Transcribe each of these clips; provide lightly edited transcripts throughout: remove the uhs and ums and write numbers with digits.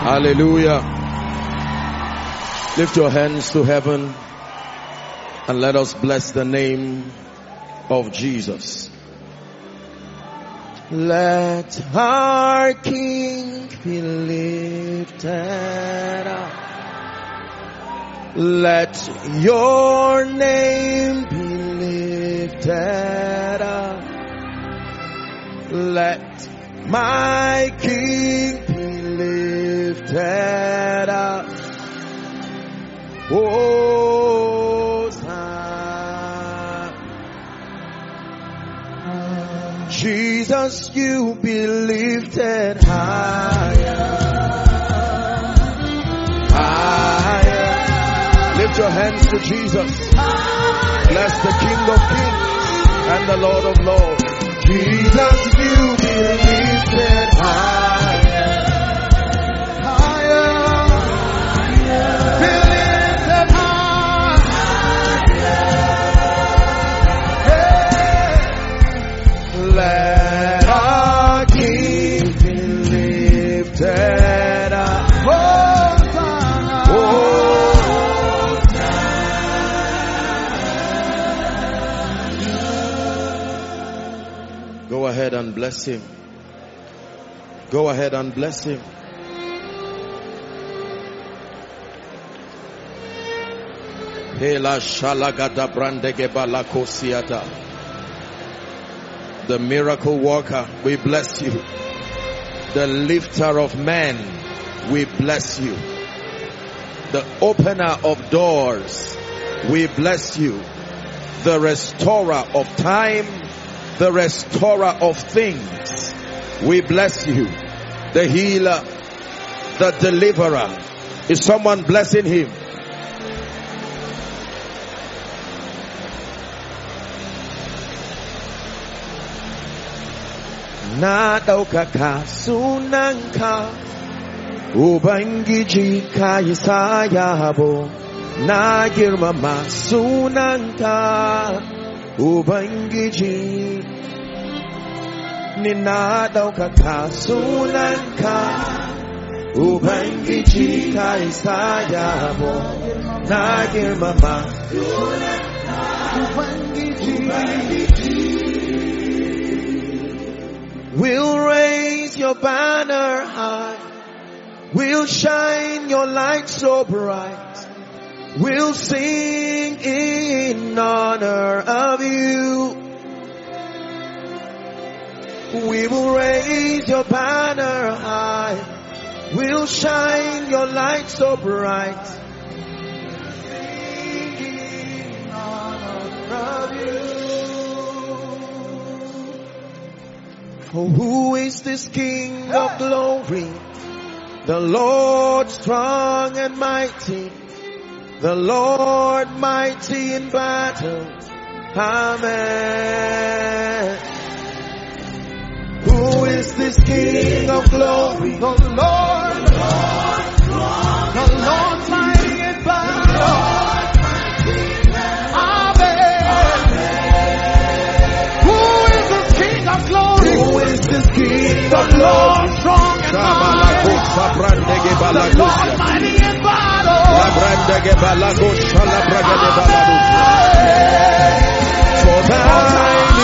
Hallelujah. Lift your hands to heaven and let us bless the name of Jesus. Let our King be lifted up. Let your name be lifted up. Let my King be lifted up. Hosanna. Jesus, you be lifted higher. Higher. Lift your hands to Jesus. Bless the King of Kings and the Lord of Lords. Jesus, you be lifted higher. Higher. Be lifted higher. Let our King be lifted up. Go ahead and bless him. Go ahead and bless him. The miracle worker, we bless you. The lifter of men, we bless you. The opener of doors, we bless you. The restorer of time, the restorer of things, we bless you. The healer, the deliverer. Is someone blessing him? Na ɗaukaka sunanka, Ubangiji ka yi sa yabo. Na girmama sunanka, Ubangiji. Ni na ɗaukaka sunanka, Ubangiji ka yi sa yabo. Na girmama sunanka, Ubangiji. We'll raise your banner high. We'll shine your light so bright. We'll sing in honor of you. We will raise your banner high. We'll shine your light so bright. Sing in honor of you. For who is this King of glory? The Lord strong and mighty. The Lord mighty in battle. Amen. Who is this King of glory? The Lord strong. The Lord mighty in battle. Who is this King of Lord strong and mighty? The Lord mighty in battle. For thine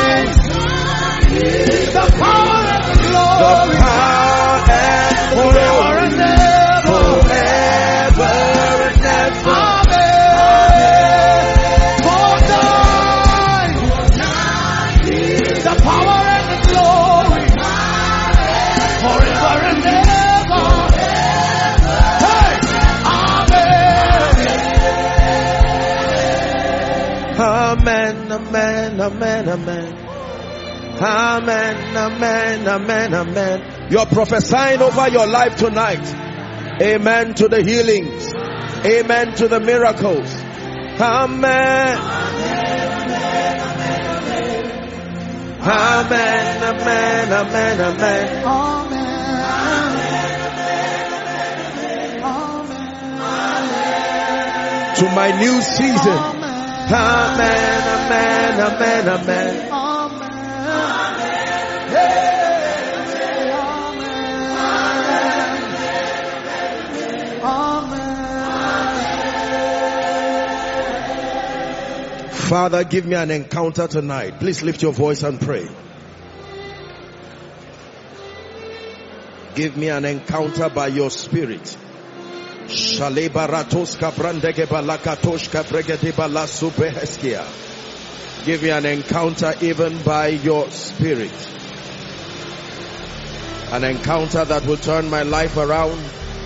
is the power and the glory, forever and ever, forever and ever. For thine is the power and the glory, forever and ever. Hey, amen. Amen, amen, amen. Amen, amen, amen, amen. You're prophesying over your life tonight. Amen to the healings. Amen to the miracles. Amen. Amen, amen, amen, amen. To my new season. Amen, amen, amen, amen. Father, give me an encounter tonight. Please lift your voice and pray. Give me an encounter by your spirit. Give me an encounter even by your spirit. An encounter that will turn my life around.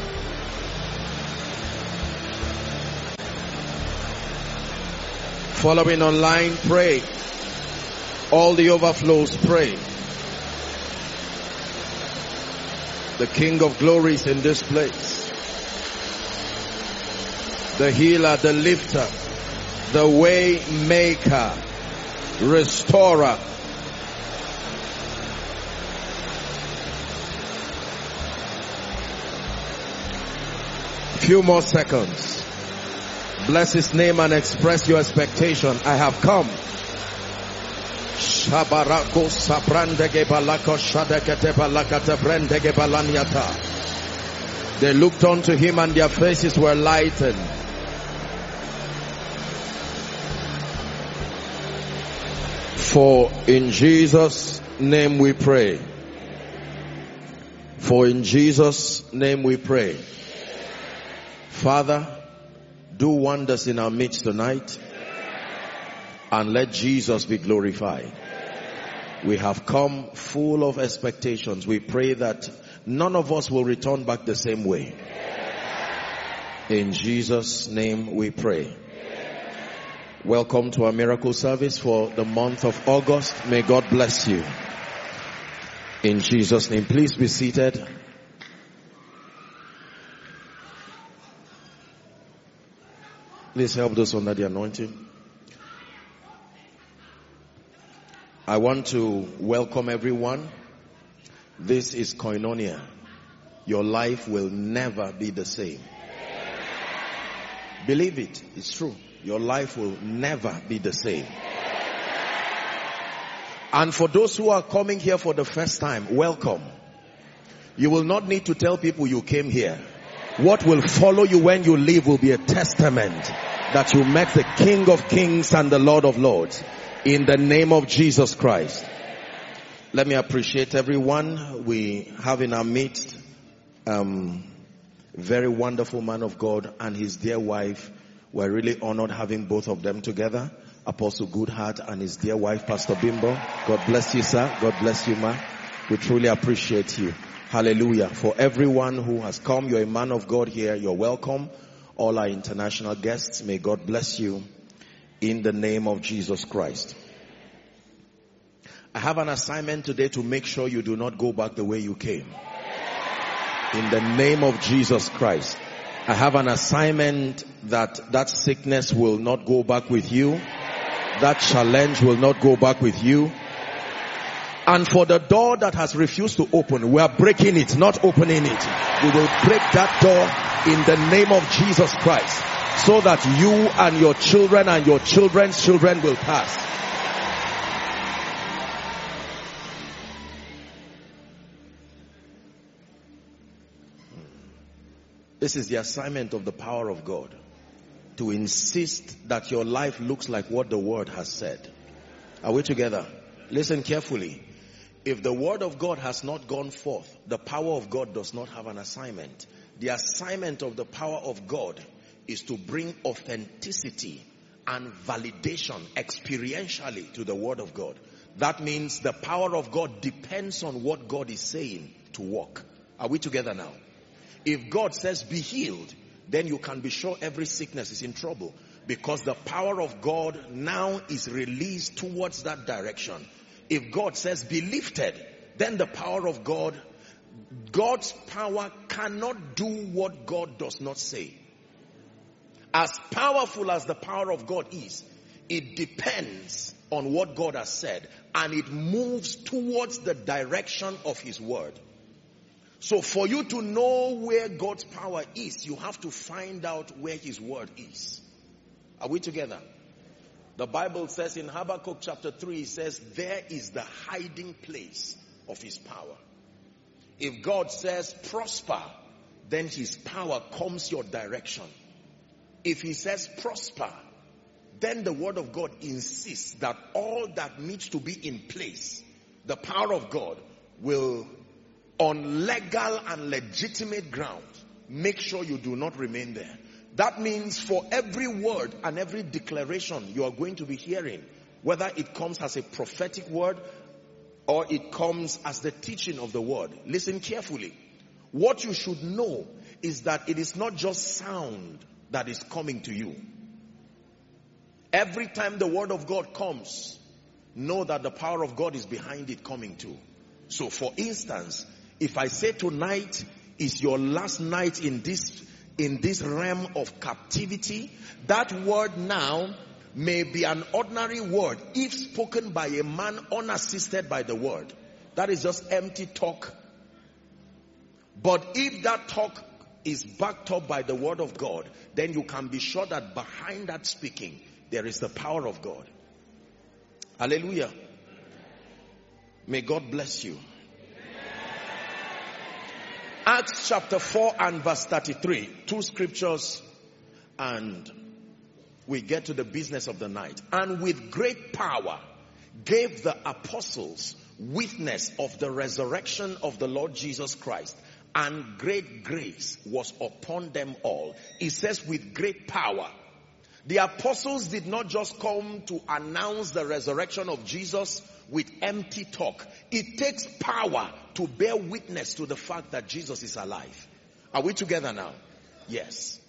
Following online, pray. All the overflows, pray. The King of Glory is in this place. The healer, the lifter, the way maker, restorer. Few more seconds. Bless his name and express your expectation. I have come. They looked unto him and their faces were lightened. For in Jesus' name we pray. For in Jesus' name we pray. Father, do wonders in our midst tonight, and let Jesus be glorified. We have come full of expectations. We pray that none of us will return back the same way. In Jesus' name we pray. Welcome to our miracle service for the month of August. May God bless you. In Jesus' name, please be seated. Please help those under the anointing. I want to welcome everyone. This is Koinonia. Your life will never be the same. Believe it. It's true. Your life will never be the same. And for those who are coming here for the first time, welcome. You will not need to tell people you came here. What will follow you when you leave will be a testament that you met the King of Kings and the Lord of Lords. In the name of Jesus Christ. Let me appreciate everyone. We have in our midst very wonderful man of God and his dear wife. We're really honored having both of them together. Apostle Goodheart and his dear wife, Pastor Bimbo. God bless you, sir. God bless you, ma. We truly appreciate you. Hallelujah. For everyone who has come, you're a man of God here. You're welcome. All our international guests, may God bless you in the name of Jesus Christ. I have an assignment today to make sure you do not go back the way you came. In the name of Jesus Christ. I have an assignment that sickness will not go back with you. That challenge will not go back with you. And for the door that has refused to open, we are breaking it, not opening it. We will break that door in the name of Jesus Christ, so that you and your children and your children's children will pass. This is the assignment of the power of God, to insist that your life looks like what the word has said. Are we together? Listen carefully. If the word of God has not gone forth, the power of God does not have an assignment. The assignment of the power of God is to bring authenticity and validation experientially to the word of God. That means the power of God depends on what God is saying to work. Are we together now? If God says be healed, then you can be sure every sickness is in trouble, because the power of God now is released towards that direction. If God says be lifted, then the power of God, God's power cannot do what God does not say. As powerful as the power of God is, it depends on what God has said, and it moves towards the direction of his word. So for you to know where God's power is, you have to find out where his word is. Are we together? The Bible says in Habakkuk chapter 3, it says, there is the hiding place of his power. If God says prosper, then his power comes your direction. If he says prosper, then the word of God insists that all that needs to be in place, the power of God will, on legal and legitimate grounds, make sure you do not remain there. That means for every word and every declaration you are going to be hearing, whether it comes as a prophetic word or it comes as the teaching of the word, listen carefully. What you should know is that it is not just sound that is coming to you. Every time the word of God comes, know that the power of God is behind it coming too. So for instance, if I say tonight is your last night in this realm of captivity, that word now may be an ordinary word if spoken by a man unassisted by the word. That is just empty talk. But if that talk is backed up by the word of God, then you can be sure that behind that speaking, there is the power of God. Hallelujah. May God bless you. Acts chapter 4 and verse 33. 2 scriptures and we get to the business of the night. And with great power gave the apostles witness of the resurrection of the Lord Jesus Christ, and great grace was upon them all. It says with great power. The apostles did not just come to announce the resurrection of Jesus with empty talk. It takes power to bear witness to the fact that Jesus is alive. Are we together now? Yes.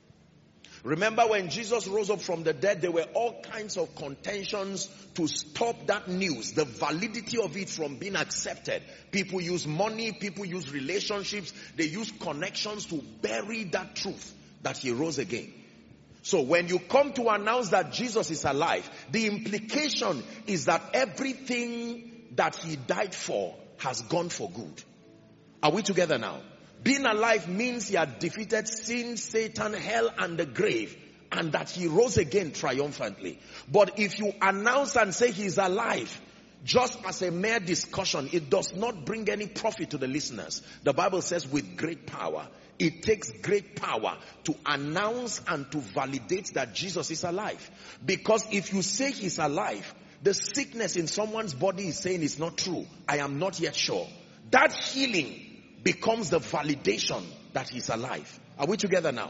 Remember when Jesus rose up from the dead, there were all kinds of contentions to stop that news, the validity of it from being accepted. People use money, people use relationships, they use connections to bury that truth that he rose again. So when you come to announce that Jesus is alive, the implication is that everything that he died for has gone for good. Are we together now? Being alive means he had defeated sin, Satan, hell, and the grave, and that he rose again triumphantly. But if you announce and say he is alive, just as a mere discussion, it does not bring any profit to the listeners. The Bible says with great power. It takes great power to announce and to validate that Jesus is alive. Because if you say he's alive, the sickness in someone's body is saying it's not true. I am not yet sure. That healing becomes the validation that he's alive. Are we together now?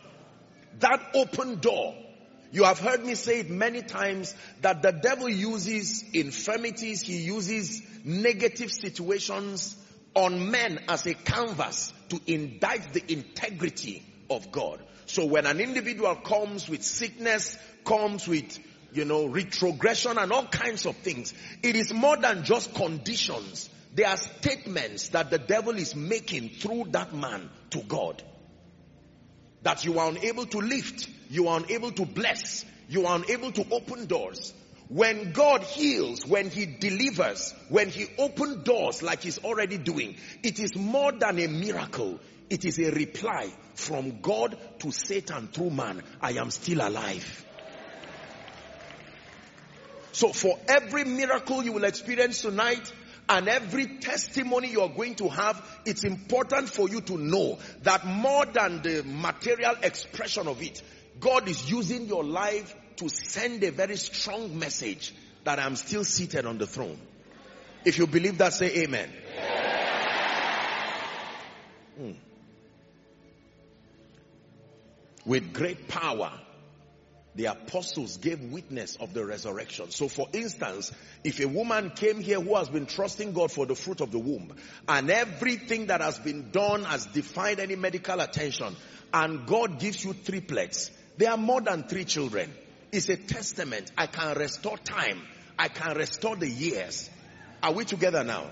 That open door. You have heard me say it many times that the devil uses infirmities, he uses negative situations on men as a canvas to indict the integrity of God. So when an individual comes with sickness, comes with, retrogression and all kinds of things, it is more than just conditions. There are statements that the devil is making through that man to God. That you are unable to lift, you are unable to bless, you are unable to open doors. When God heals, when he delivers, when he opens doors like he's already doing, it is more than a miracle. It is a reply from God to Satan through man. I am still alive. So for every miracle you will experience tonight and every testimony you are going to have, it's important for you to know that more than the material expression of it, God is using your life to send a very strong message that I'm still seated on the throne. If you believe that, say amen. With great power, the apostles gave witness of the resurrection. So for instance, if a woman came here who has been trusting God for the fruit of the womb, and everything that has been done has defied any medical attention, and God gives you triplets, there are more than 3 children. It's a testament. I can restore time. I can restore the years. Are we together now?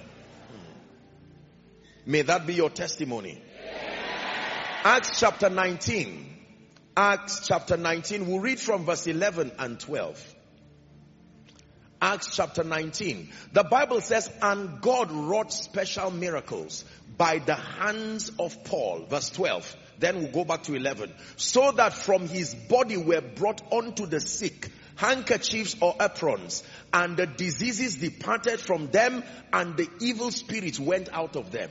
May that be your testimony. Acts chapter 19. Acts chapter 19. We'll read from verse 11 and 12. Acts chapter 19. The Bible says, and God wrought special miracles by the hands of Paul. Verse 12. Then we'll go back to 11. So that from his body were brought unto the sick handkerchiefs or aprons, and the diseases departed from them, and the evil spirits went out of them.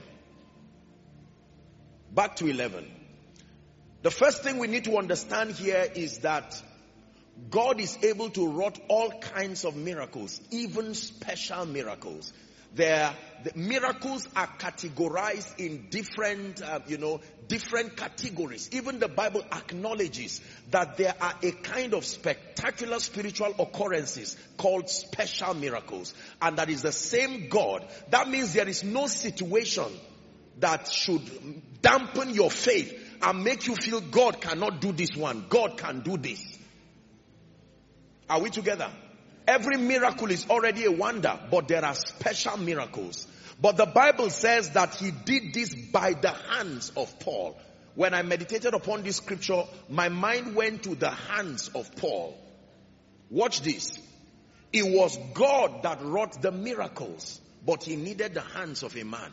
Back to 11. The first thing we need to understand here is that God is able to wrought all kinds of miracles, even special miracles. The miracles are categorized in different, different categories. Even the Bible acknowledges that there are a kind of spectacular spiritual occurrences called special miracles. And that is the same God. That means there is no situation that should dampen your faith and make you feel God cannot do this one. God can do this. Are we together? Every miracle is already a wonder, but there are special miracles. But the Bible says that he did this by the hands of Paul. When I meditated upon this scripture, my mind went to the hands of Paul. Watch this. It was God that wrought the miracles, but he needed the hands of a man.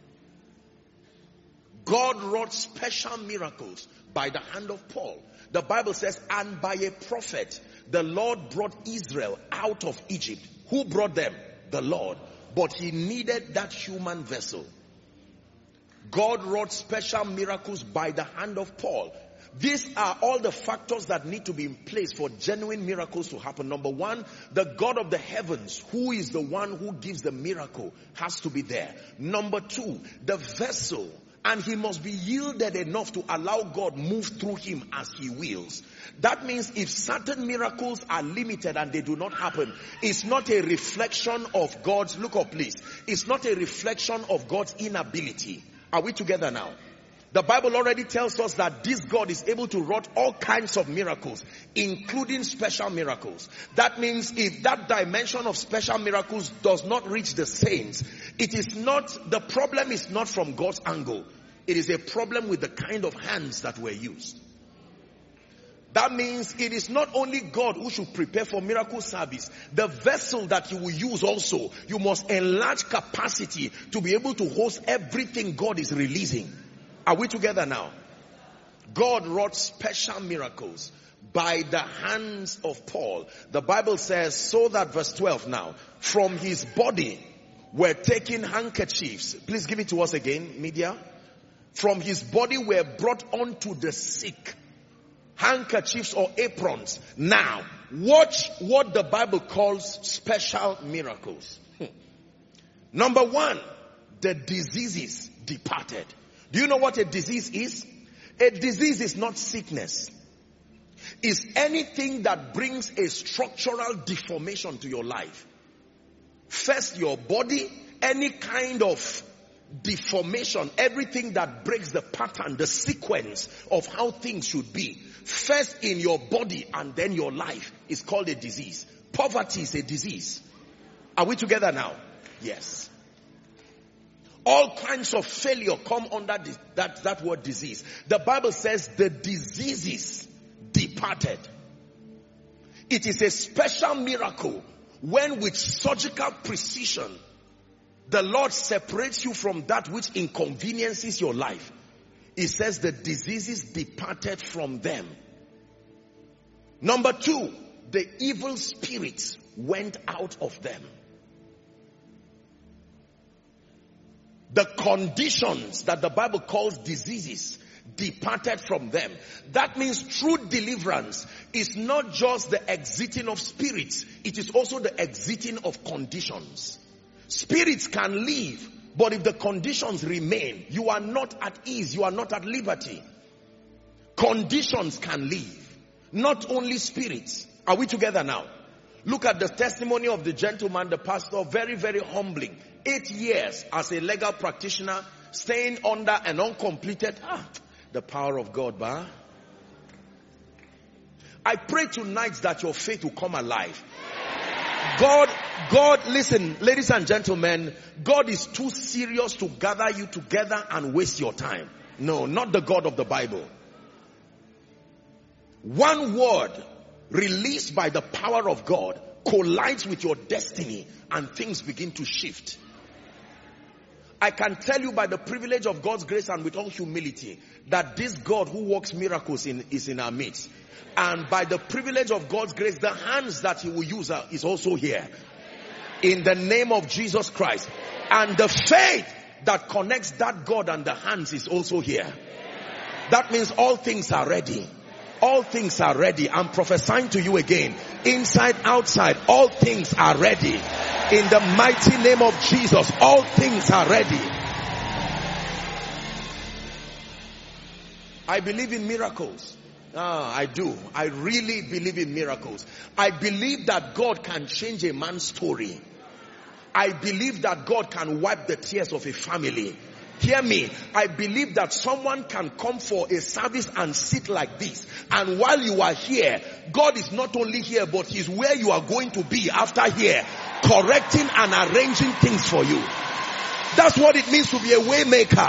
God wrought special miracles by the hand of Paul. The Bible says, and by a prophet, the Lord brought Israel out of Egypt. Who brought them? The Lord. But he needed that human vessel. God wrought special miracles by the hand of Paul. These are all the factors that need to be in place for genuine miracles to happen. Number one, the God of the heavens, who is the one who gives the miracle, has to be there. Number two, the vessel. And he must be yielded enough to allow God move through him as he wills. That means if certain miracles are limited and they do not happen, it's not a reflection of God's, look up please, it's not a reflection of God's inability. Are we together now? The Bible already tells us that this God is able to wrought all kinds of miracles, including special miracles. That means if that dimension of special miracles does not reach the saints, it is not, the problem is not from God's angle. It is a problem with the kind of hands that were used. That means it is not only God who should prepare for miracle service. The vessel that you will use also, you must enlarge capacity to be able to host everything God is releasing. Are we together now? God wrought special miracles by the hands of Paul. The Bible says, so that verse 12 now, from his body were taken handkerchiefs. Please give it to us again, media. From his body were brought unto the sick handkerchiefs or aprons. Now, watch what the Bible calls special miracles. Number one, the diseases departed. Do you know what a disease is? A disease is not sickness. It's anything that brings a structural deformation to your life. First, your body, any kind of deformation, everything that breaks the pattern, the sequence of how things should be. First in your body and then your life is called a disease. Poverty is a disease. Are we together now? Yes. All kinds of failure come under that word disease. The Bible says the diseases departed. It is a special miracle when with surgical precision the Lord separates you from that which inconveniences your life. It says the diseases departed from them. Number two, the evil spirits went out of them. The conditions that the Bible calls diseases departed from them. That means true deliverance is not just the exiting of spirits, it is also the exiting of conditions. Spirits can leave, but if the conditions remain, you are not at ease, you are not at liberty. Conditions can leave, not only spirits. Are we together now? Look at the testimony of the gentleman, the pastor, very, very humbling. 8 years as a legal practitioner, staying under an uncompleted, the power of God, bah. I pray tonight that your faith will come alive. God, listen, ladies and gentlemen, God is too serious to gather you together and waste your time. No, not the God of the Bible. One word released by the power of God collides with your destiny and things begin to shift. I can tell you by the privilege of God's grace and with all humility that this God who works miracles is in our midst. And by the privilege of God's grace, the hands that he will use is also here. In the name of Jesus Christ. And the faith that connects that God and the hands is also here. That means all things are ready. All things are ready. I'm prophesying to you again. Inside, outside, all things are ready. In the mighty name of Jesus, all things are ready. I believe in miracles. I do. I really believe in miracles. I believe that God can change a man's story. I believe that God can wipe the tears of a family. Hear me. I believe that someone can come for a service and sit like this. And while you are here, God is not only here, but He's where you are going to be after here, correcting and arranging things for you. That's what it means to be a way maker.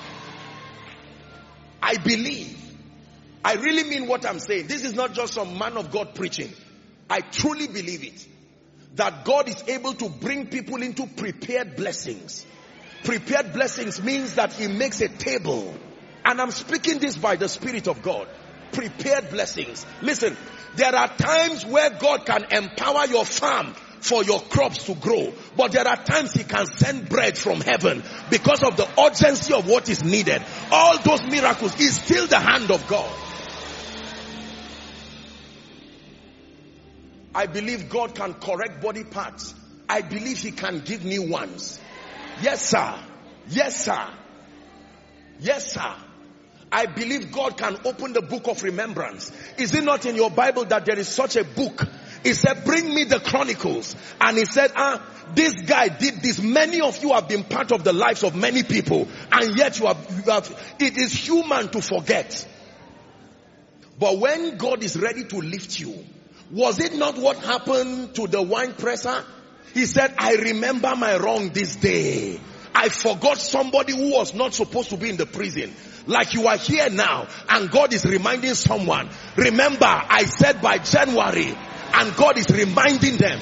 I believe. I really mean what I'm saying. This is not just some man of God preaching. I truly believe it. That God is able to bring people into prepared blessings. Prepared blessings means that He makes a table. And I'm speaking this by the Spirit of God. Prepared blessings. Listen, there are times where God can empower your farm for your crops to grow. But there are times He can send bread from heaven because of the urgency of what is needed. All those miracles is still the hand of God. I believe God can correct body parts. I believe He can give new ones. Yes, sir. Yes, sir. Yes, sir. I believe God can open the book of remembrance. Is it not in your Bible that there is such a book? He said, bring me the Chronicles. And he said, this guy did this. Many of you have been part of the lives of many people. And yet you have, it is human to forget. But when God is ready to lift you, was it not what happened to the wine presser? He said, I remember my wrong this day. I forgot somebody who was not supposed to be in the prison. Like you are here now and God is reminding someone. Remember, I said by January, and God is reminding them.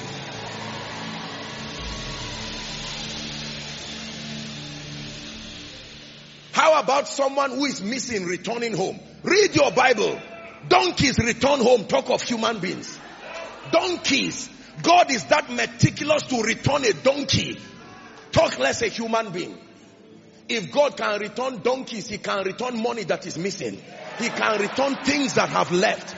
How about someone who is missing returning home? Read your Bible. Donkeys return home. Talk of human beings. Donkeys. God is that meticulous to return a donkey. Talk less a human being. If God can return donkeys, He can return money that is missing. He can return things that have left.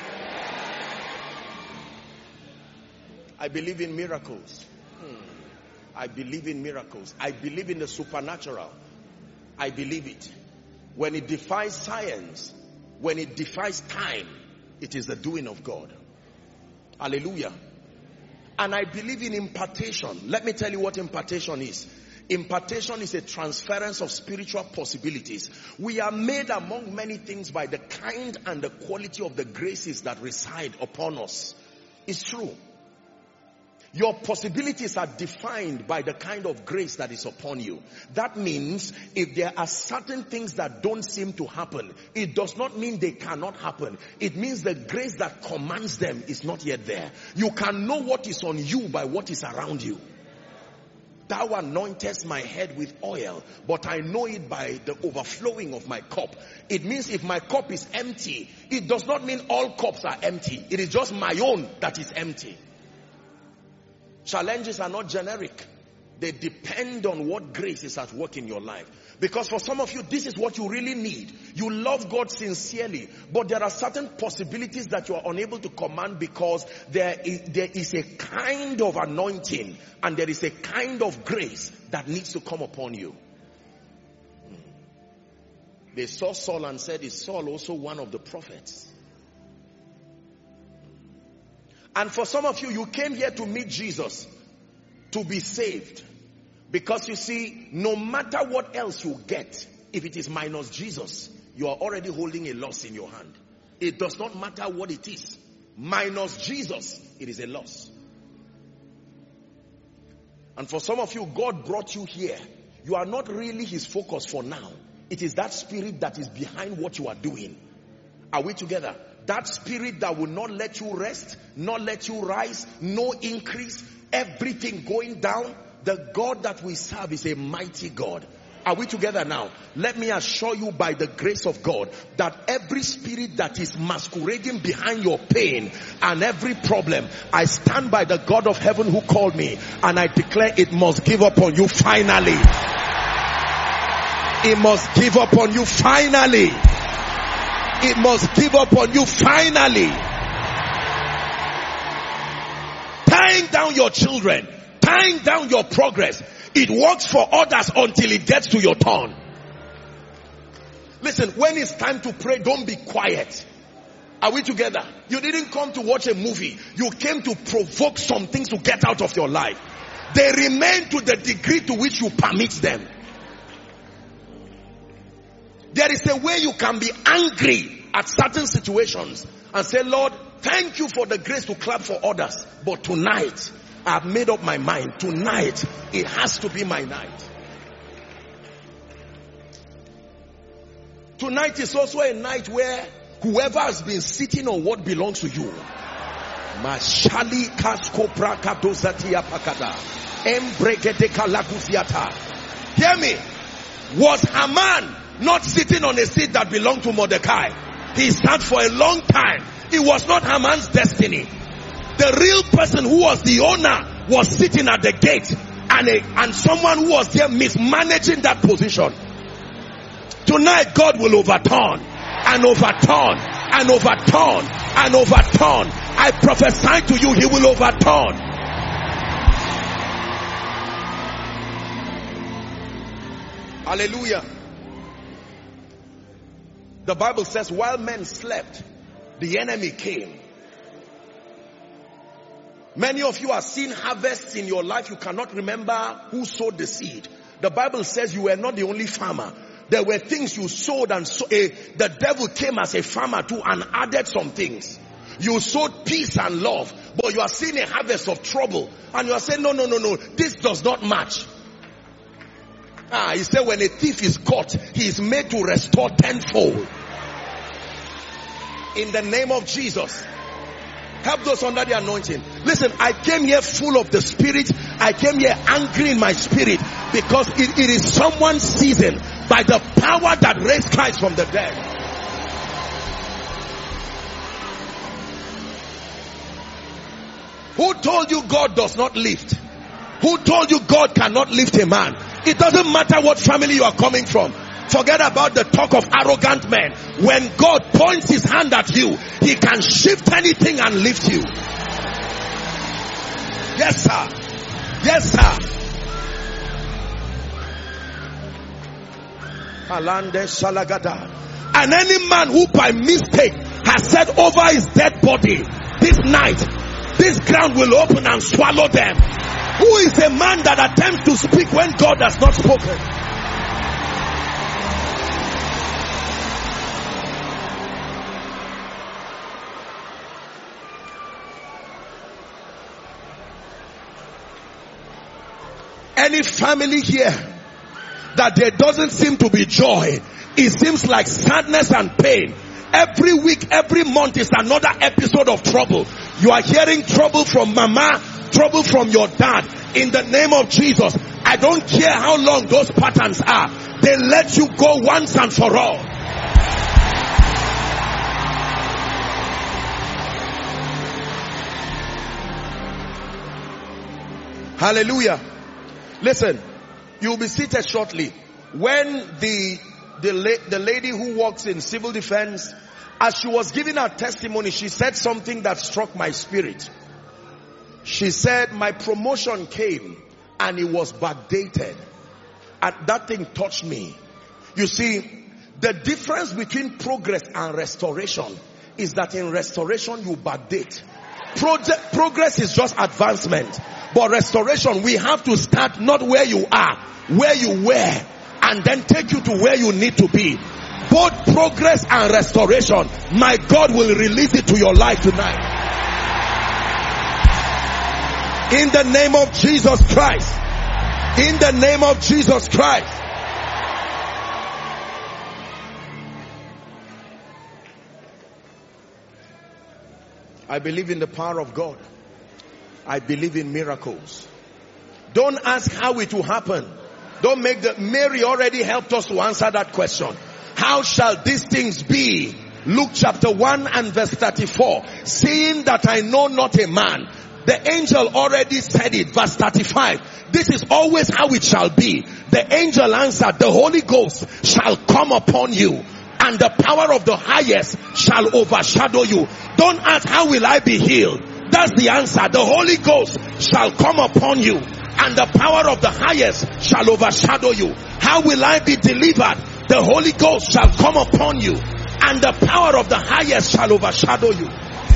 I believe in miracles. I believe in miracles. I believe in the supernatural. I believe it. When it defies science, when it defies time, it is the doing of God. Hallelujah. And I believe in impartation. Let me tell you what impartation is. Impartation is a transference of spiritual possibilities. We are made among many things by the kind and the quality of the graces that reside upon us. It's true. Your possibilities are defined by the kind of grace that is upon you. That means if there are certain things that don't seem to happen, it does not mean they cannot happen. It means the grace that commands them is not yet there. You can know what is on you by what is around you. Thou anointest my head with oil, but I know it by the overflowing of my cup. It means if my cup is empty, it does not mean all cups are empty. It is just my own that is empty. Challenges are not generic. They depend on what grace is at work in your life. Because for some of you, this is what you really need. You love God sincerely, but there are certain possibilities that you are unable to command because there is a kind of anointing and there is a kind of grace that needs to come upon you. They saw Saul and said, is Saul also one of the prophets? And for some of you, you came here to meet Jesus, to be saved. Because you see, no matter what else you get, if it is minus Jesus, you are already holding a loss in your hand. It does not matter what it is. Minus Jesus, it is a loss. And for some of you, God brought you here. You are not really His focus for now. It is that spirit that is behind what you are doing. Are we together? That spirit that will not let you rest, not let you rise, no increase, everything going down. The God that we serve is a mighty God. Are we together now? Let me assure you by the grace of God that every spirit that is masquerading behind your pain and every problem, I stand by the God of heaven who called me and I declare it must give up on you finally. It must give up on you finally. it must give up on you finally. Tying down your children, tying down your progress. It works for others until it gets to your turn. Listen, when it's time to pray, don't be quiet. Are we together? You didn't come to watch a movie. You came to provoke some things to get out of your life. They remain to the degree to which you permit them. There is a way you can be angry at certain situations and say, Lord, thank you for the grace to clap for others. But tonight, I've made up my mind. Tonight, it has to be my night. Tonight is also a night where whoever has been sitting on what belongs to you, hear me. Was Haman not sitting on a seat that belonged to Mordecai? He sat for a long time. It was not Haman's destiny. The real person who was the owner was sitting at the gate, and someone who was there mismanaging that position. Tonight God will overturn and overturn and overturn and overturn. I prophesy to you, he will overturn. Hallelujah. The Bible says while men slept, the enemy came. Many of you are seeing harvests in your life. You cannot remember who sowed the seed. The Bible says you were not the only farmer. There were things you sowed, and the devil came as a farmer too and added some things. You sowed peace and love, but you are seeing a harvest of trouble, and you are saying, no, this does not match. He said when a thief is caught, he is made to restore tenfold. In the name of Jesus. Help those under the anointing. Listen, I came here full of the Spirit. I came here angry in my spirit because it is someone's season by the power that raised Christ from the dead. Who told you God does not lift? Who told you God cannot lift a man? It doesn't matter what family you are coming from. Forget about the talk of arrogant men. When God points his hand at you, he can shift anything and lift you. Yes, sir. Yes, sir. And any man who by mistake has said over his dead body, this night, this ground will open and swallow them. Who is a man that attempts to speak when God has not spoken? Any family here that there doesn't seem to be joy, it seems like sadness and pain. Every week, every month is another episode of trouble. You are hearing trouble from mama, trouble from your dad. In the name of Jesus, I don't care how long those patterns are. They let you go once and for all. Hallelujah. Listen, you'll be seated shortly. When the lady who works in civil defense, as she was giving her testimony, she said something that struck my spirit. She said, my promotion came and it was backdated. And that thing touched me. You see, the difference between progress and restoration is that in restoration you backdate. Progress is just advancement. But restoration, we have to start not where you are, where you were, and then take you to where you need to be. Both progress and restoration, my God will release it to your life tonight. In the name of Jesus Christ. In the name of Jesus Christ. I believe in the power of God. I believe in miracles. Don't ask how it will happen. Don't make Mary already helped us to answer that question. How shall these things be? Luke chapter 1 and verse 34. Seeing that I know not a man. The angel already said it. Verse 35. This is always how it shall be. The angel answered, the Holy Ghost shall come upon you, and the power of the highest shall overshadow you. Don't ask, how will I be healed? That's the answer. The Holy Ghost shall come upon you, and the power of the highest shall overshadow you. How will I be delivered? The Holy Ghost shall come upon you, and the power of the highest shall overshadow you.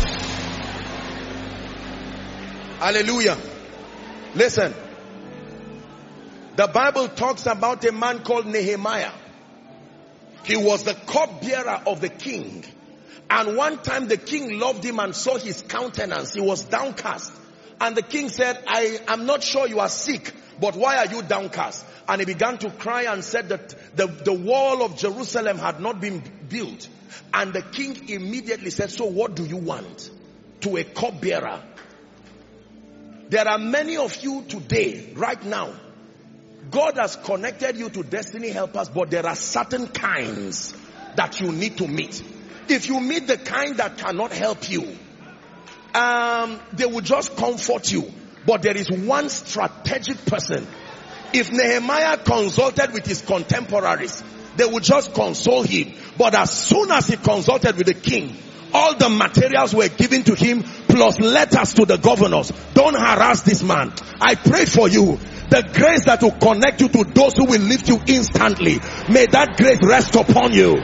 Hallelujah. Listen. The Bible talks about a man called Nehemiah. He was the cupbearer of the king. And one time the king loved him and saw his countenance. He was downcast. And the king said, I am not sure you are sick, but why are you downcast? And he began to cry and said that the wall of Jerusalem had not been built. And the king immediately said, so what do you want? To a cupbearer. There are many of you today, right now, God has connected you to destiny helpers, but there are certain kinds that you need to meet. If you meet the kind that cannot help you, they will just comfort you. But there is one strategic person. If Nehemiah consulted with his contemporaries, they would just console him. But as soon as he consulted with the king, all the materials were given to him, plus letters to the governors. Don't harass this man. I pray for you. The grace that will connect you to those who will lift you instantly. May that grace rest upon you.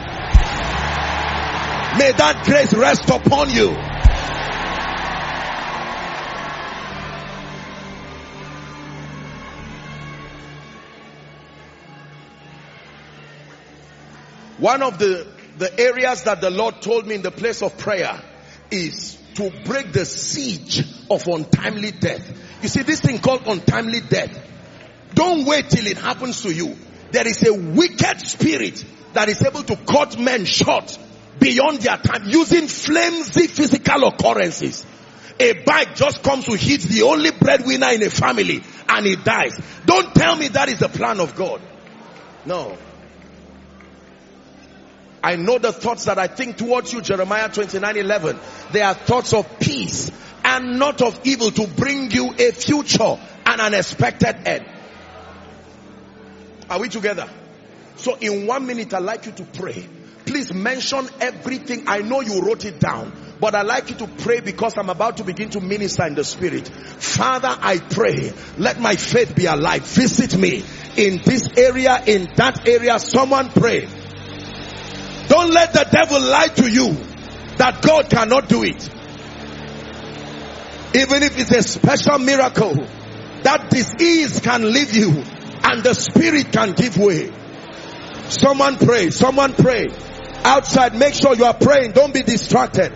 May that grace rest upon you. One of the areas that the Lord told me in the place of prayer is to break the siege of untimely death. You see, this thing called untimely death. Don't wait till it happens to you. There is a wicked spirit that is able to cut men short beyond their time using flimsy physical occurrences. A bike just comes to hit the only breadwinner in a family and he dies. Don't tell me that is the plan of God. No. I know the thoughts that I think towards you, Jeremiah 29:11. They are thoughts of peace and not of evil, to bring you a future and an expected end. Are we together? So in 1 minute, I'd like you to pray. Please mention everything. I know you wrote it down, but I'd like you to pray because I'm about to begin to minister in the spirit. Father, I pray, let my faith be alive. Visit me in this area, in that area. Someone pray. Don't let the devil lie to you that God cannot do it. Even if it's a special miracle, that disease can leave you and the spirit can give way. Someone pray. Someone pray. Outside, make sure you are praying. Don't be distracted.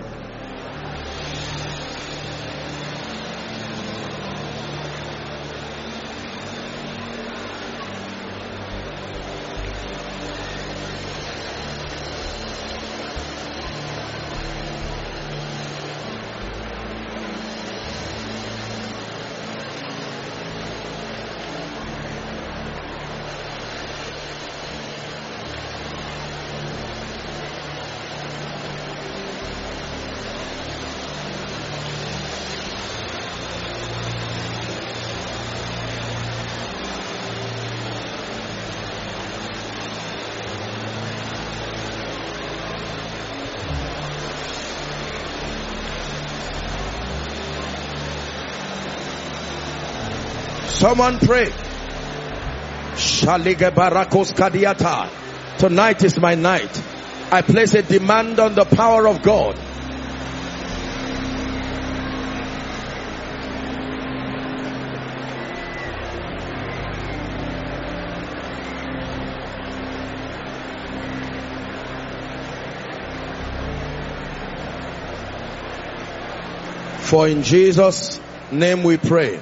Someone pray. Tonight is my night. I place a demand on the power of God. For in Jesus' name we pray.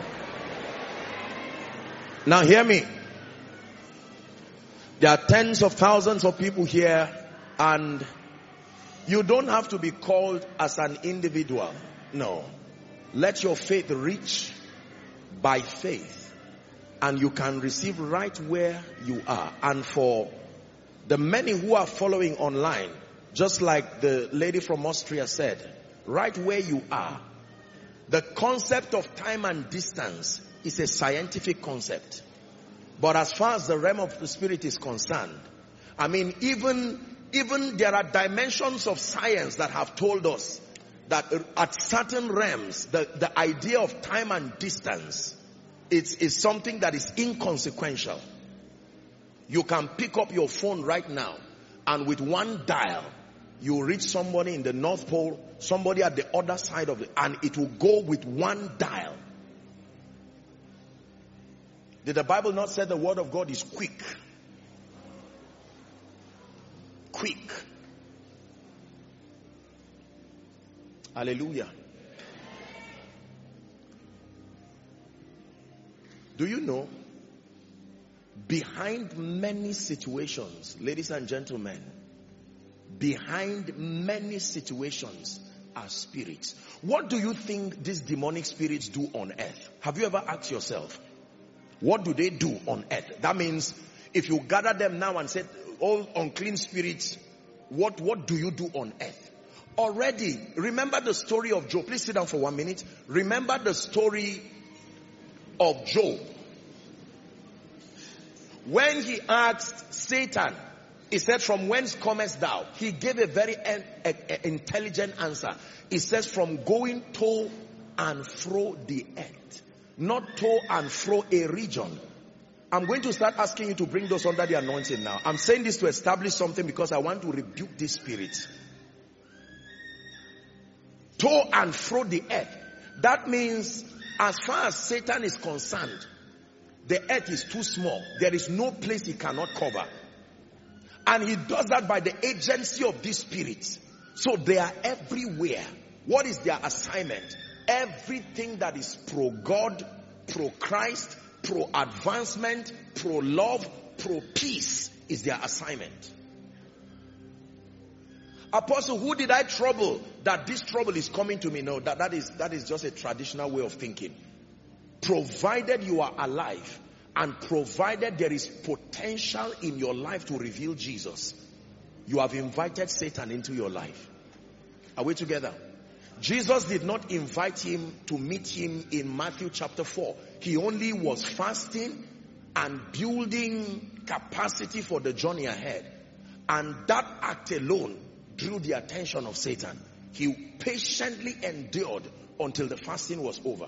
Now hear me. There are tens of thousands of people here, and you don't have to be called as an individual. No. Let your faith reach by faith, and you can receive right where you are. And for the many who are following online, just like the lady from Austria said, right where you are, the concept of time and distance is a scientific concept. But as far as the realm of the spirit is concerned, I mean, even Even there are dimensions of science that have told us that at certain realms, the idea of time and distance is something that is inconsequential. You can pick up your phone right now, and with one dial, you reach somebody in the North Pole, somebody at the other side of it, and it will go with one dial. Did the Bible not say the word of God is quick? Quick. Hallelujah. Do you know, behind many situations, ladies and gentlemen, behind many situations are spirits. What do you think these demonic spirits do on earth? Have you ever asked yourself, what do they do on earth? That means if you gather them now and say, all unclean spirits, what do you do on earth? Already, remember the story of Job. Please sit down for 1 minute. Remember the story of Job. When he asked Satan, he said, from whence comest thou? He gave a very intelligent answer. He says, from going to and fro the earth. Not to and fro a region. I'm going to start asking you to bring those under the anointing now. I'm saying this to establish something because I want to rebuke this spirit. To and fro the earth. That means as far as Satan is concerned, the earth is too small. There is no place he cannot cover. And he does that by the agency of these spirits. So they are everywhere. What is their assignment? Everything that is pro-God, pro-Christ, pro-advancement, pro-love, pro-peace is their assignment. Apostle, who did I trouble that this trouble is coming to me? No, that is just a traditional way of thinking. Provided you are alive and provided there is potential in your life to reveal Jesus, you have invited Satan into your life. Are we together? Jesus did not invite him to meet him in Matthew chapter 4. He only was fasting and building capacity for the journey ahead. And that act alone drew the attention of Satan. He patiently endured until the fasting was over.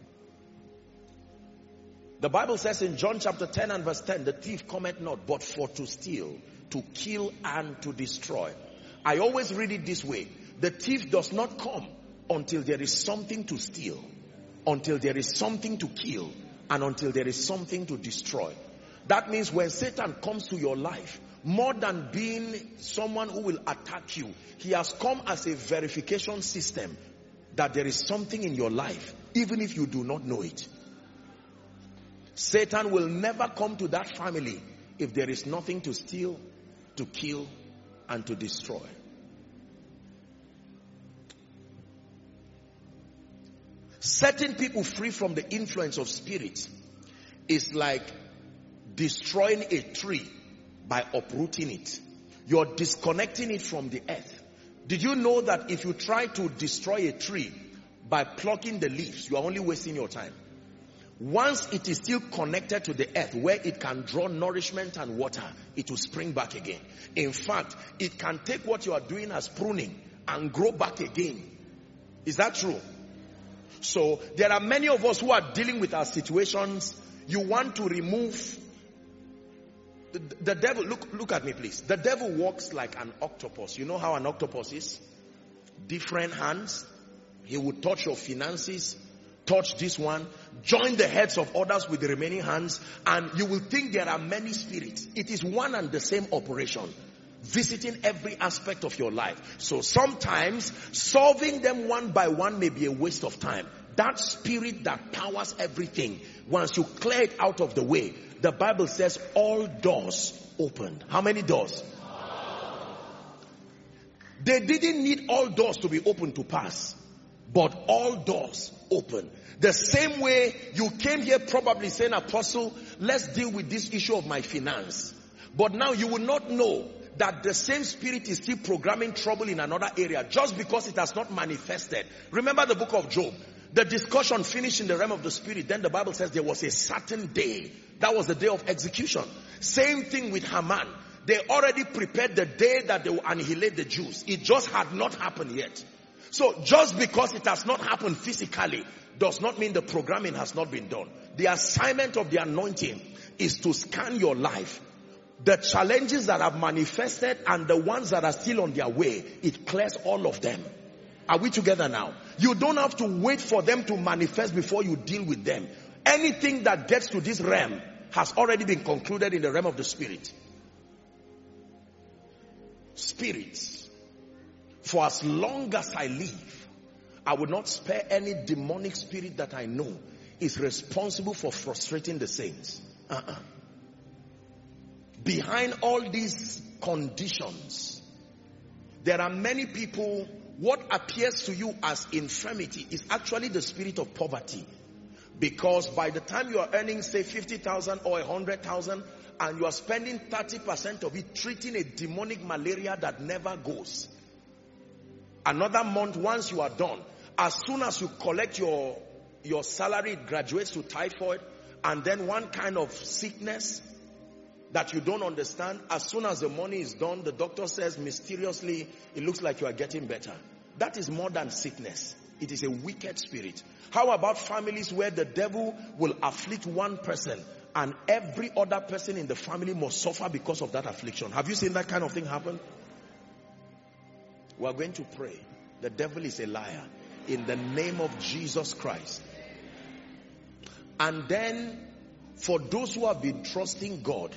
The Bible says in John chapter 10 and verse 10, the thief cometh not but for to steal, to kill and to destroy. I always read it this way. The thief does not come until there is something to steal, until there is something to kill, and until there is something to destroy. That means when Satan comes to your life, more than being someone who will attack you, he has come as a verification system that there is something in your life, even if you do not know it. Satan will never come to that family if there is nothing to steal, to kill, and to destroy. Setting people free from the influence of spirits is like destroying a tree by uprooting it. You're disconnecting it from the earth. Did you know that if you try to destroy a tree by plucking the leaves, you are only wasting your time? Once it is still connected to the earth where it can draw nourishment and water, it will spring back again. In fact, it can take what you are doing as pruning and grow back again. Is that true? So there are many of us who are dealing with our situations. You want to remove the devil. Look at me, please. The devil walks like an octopus. You know how an octopus is? Different hands. He will touch your finances, touch this one, join the heads of others with the remaining hands, and you will think there are many spirits. It is one and the same operation, visiting every aspect of your life. So sometimes solving them one by one may be a waste of time. That spirit that powers everything, once you clear it out of the way, the Bible says all doors opened. How many doors? They didn't need all doors to be open to pass, but all doors open. The same way you came here probably saying, Apostle, let's deal with this issue of my finance. But now you will not know that the same spirit is still programming trouble in another area just because it has not manifested. Remember the book of Job. The discussion finished in the realm of the spirit. Then the Bible says there was a certain day. That was the day of execution. Same thing with Haman. They already prepared the day that they will annihilate the Jews. It just had not happened yet. So just because it has not happened physically does not mean the programming has not been done. The assignment of the anointing is to scan your life. The challenges that have manifested and the ones that are still on their way, it clears all of them. Are we together now? You don't have to wait for them to manifest before you deal with them. Anything that gets to this realm has already been concluded in the realm of the spirit. Spirits. For as long as I live, I will not spare any demonic spirit that I know is responsible for frustrating the saints. Behind all these conditions, there are many people, what appears to you as infirmity is actually the spirit of poverty. Because by the time you are earning, say, 50,000 or 100,000, and you are spending 30% of it treating a demonic malaria that never goes. Another month, once you are done, as soon as you collect your salary, it graduates to typhoid, and then one kind of sickness that you don't understand. As soon as the money is done, the doctor says mysteriously, it looks like you are getting better. That is more than sickness. It is a wicked spirit. How about families where the devil will afflict one person and every other person in the family must suffer because of that affliction? Have you seen that kind of thing happen? We are going to pray. The devil is a liar. In the name of Jesus Christ. And then, for those who have been trusting God,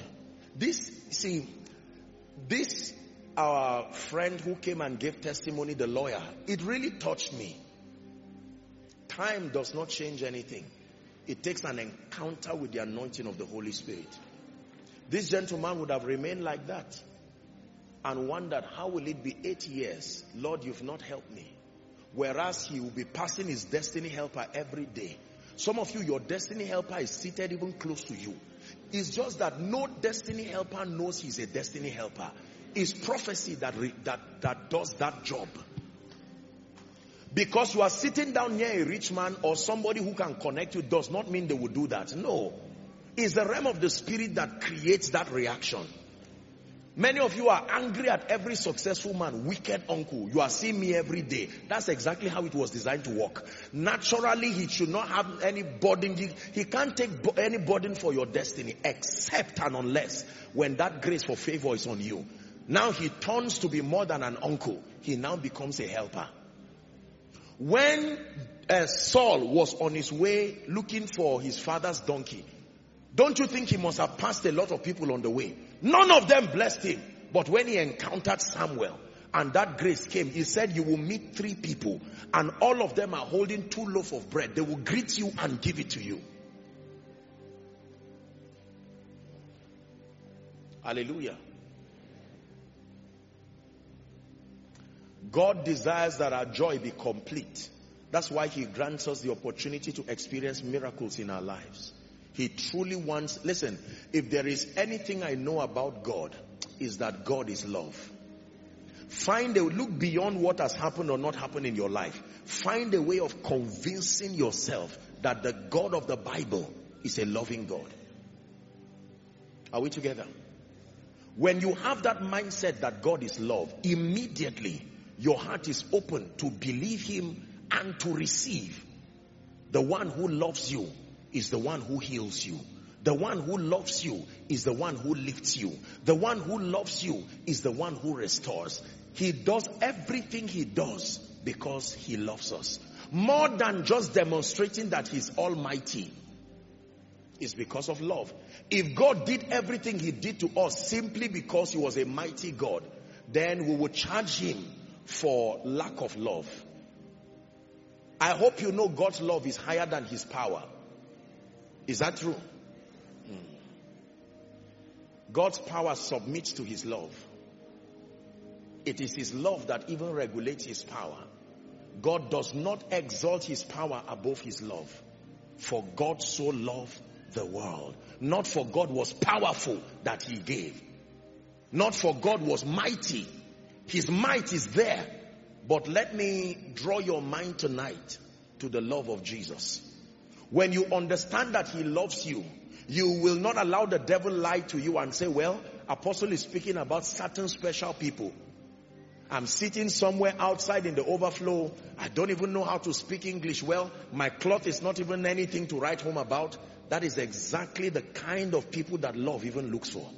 our friend who came and gave testimony, the lawyer, it really touched me. Time does not change anything. It takes an encounter with the anointing of the Holy Spirit. This gentleman would have remained like that and wondered, how will it be 8 years? Lord, you've not helped me. Whereas he will be passing his destiny helper every day. Some of you, your destiny helper is seated even close to you. It's just that no destiny helper knows he's a destiny helper. It's prophecy that does that job. Because you are sitting down near a rich man or somebody who can connect you does not mean they will do that. No. It's the realm of the spirit that creates that reaction. Many of you are angry at every successful man, wicked uncle. You are seeing me every day. That's exactly how it was designed to work. Naturally, he should not have any burden. He can't take any burden for your destiny except and unless when that grace for favor is on you. Now he turns to be more than an uncle. He now becomes a helper. When Saul was on his way looking for his father's donkey, don't you think he must have passed a lot of people on the way? None of them blessed him. But when he encountered Samuel and that grace came, he said, you will meet 3 people and all of them are holding 2 loaves of bread. They will greet you and give it to you. Hallelujah. God desires that our joy be complete. That's why he grants us the opportunity to experience miracles in our lives. He truly wants, listen, if there is anything I know about God, is that God is love. Look beyond what has happened or not happened in your life. Find a way of convincing yourself that the God of the Bible is a loving God. Are we together? When you have that mindset that God is love, immediately your heart is open to believe him and to receive. The one who loves you is the one who heals you. The one who loves you is the one who lifts you. The one who loves you is the one who restores. He does everything he does because he loves us. More than just demonstrating that he's almighty, is because of love. If God did everything he did to us simply because he was a mighty God, then we would charge him for lack of love. I hope you know God's love is higher than his power. Is that true? God's power submits to his love. It is his love that even regulates his power. God does not exalt his power above his love. For God so loved the world. Not for God was powerful that he gave. Not for God was mighty. His might is there. But let me draw your mind tonight to the love of Jesus. When you understand that he loves you, you will not allow the devil lie to you and say, well, Apostle is speaking about certain special people. I'm sitting somewhere outside in the overflow. I don't even know how to speak English well. My cloth is not even anything to write home about. That is exactly the kind of people that love even looks for.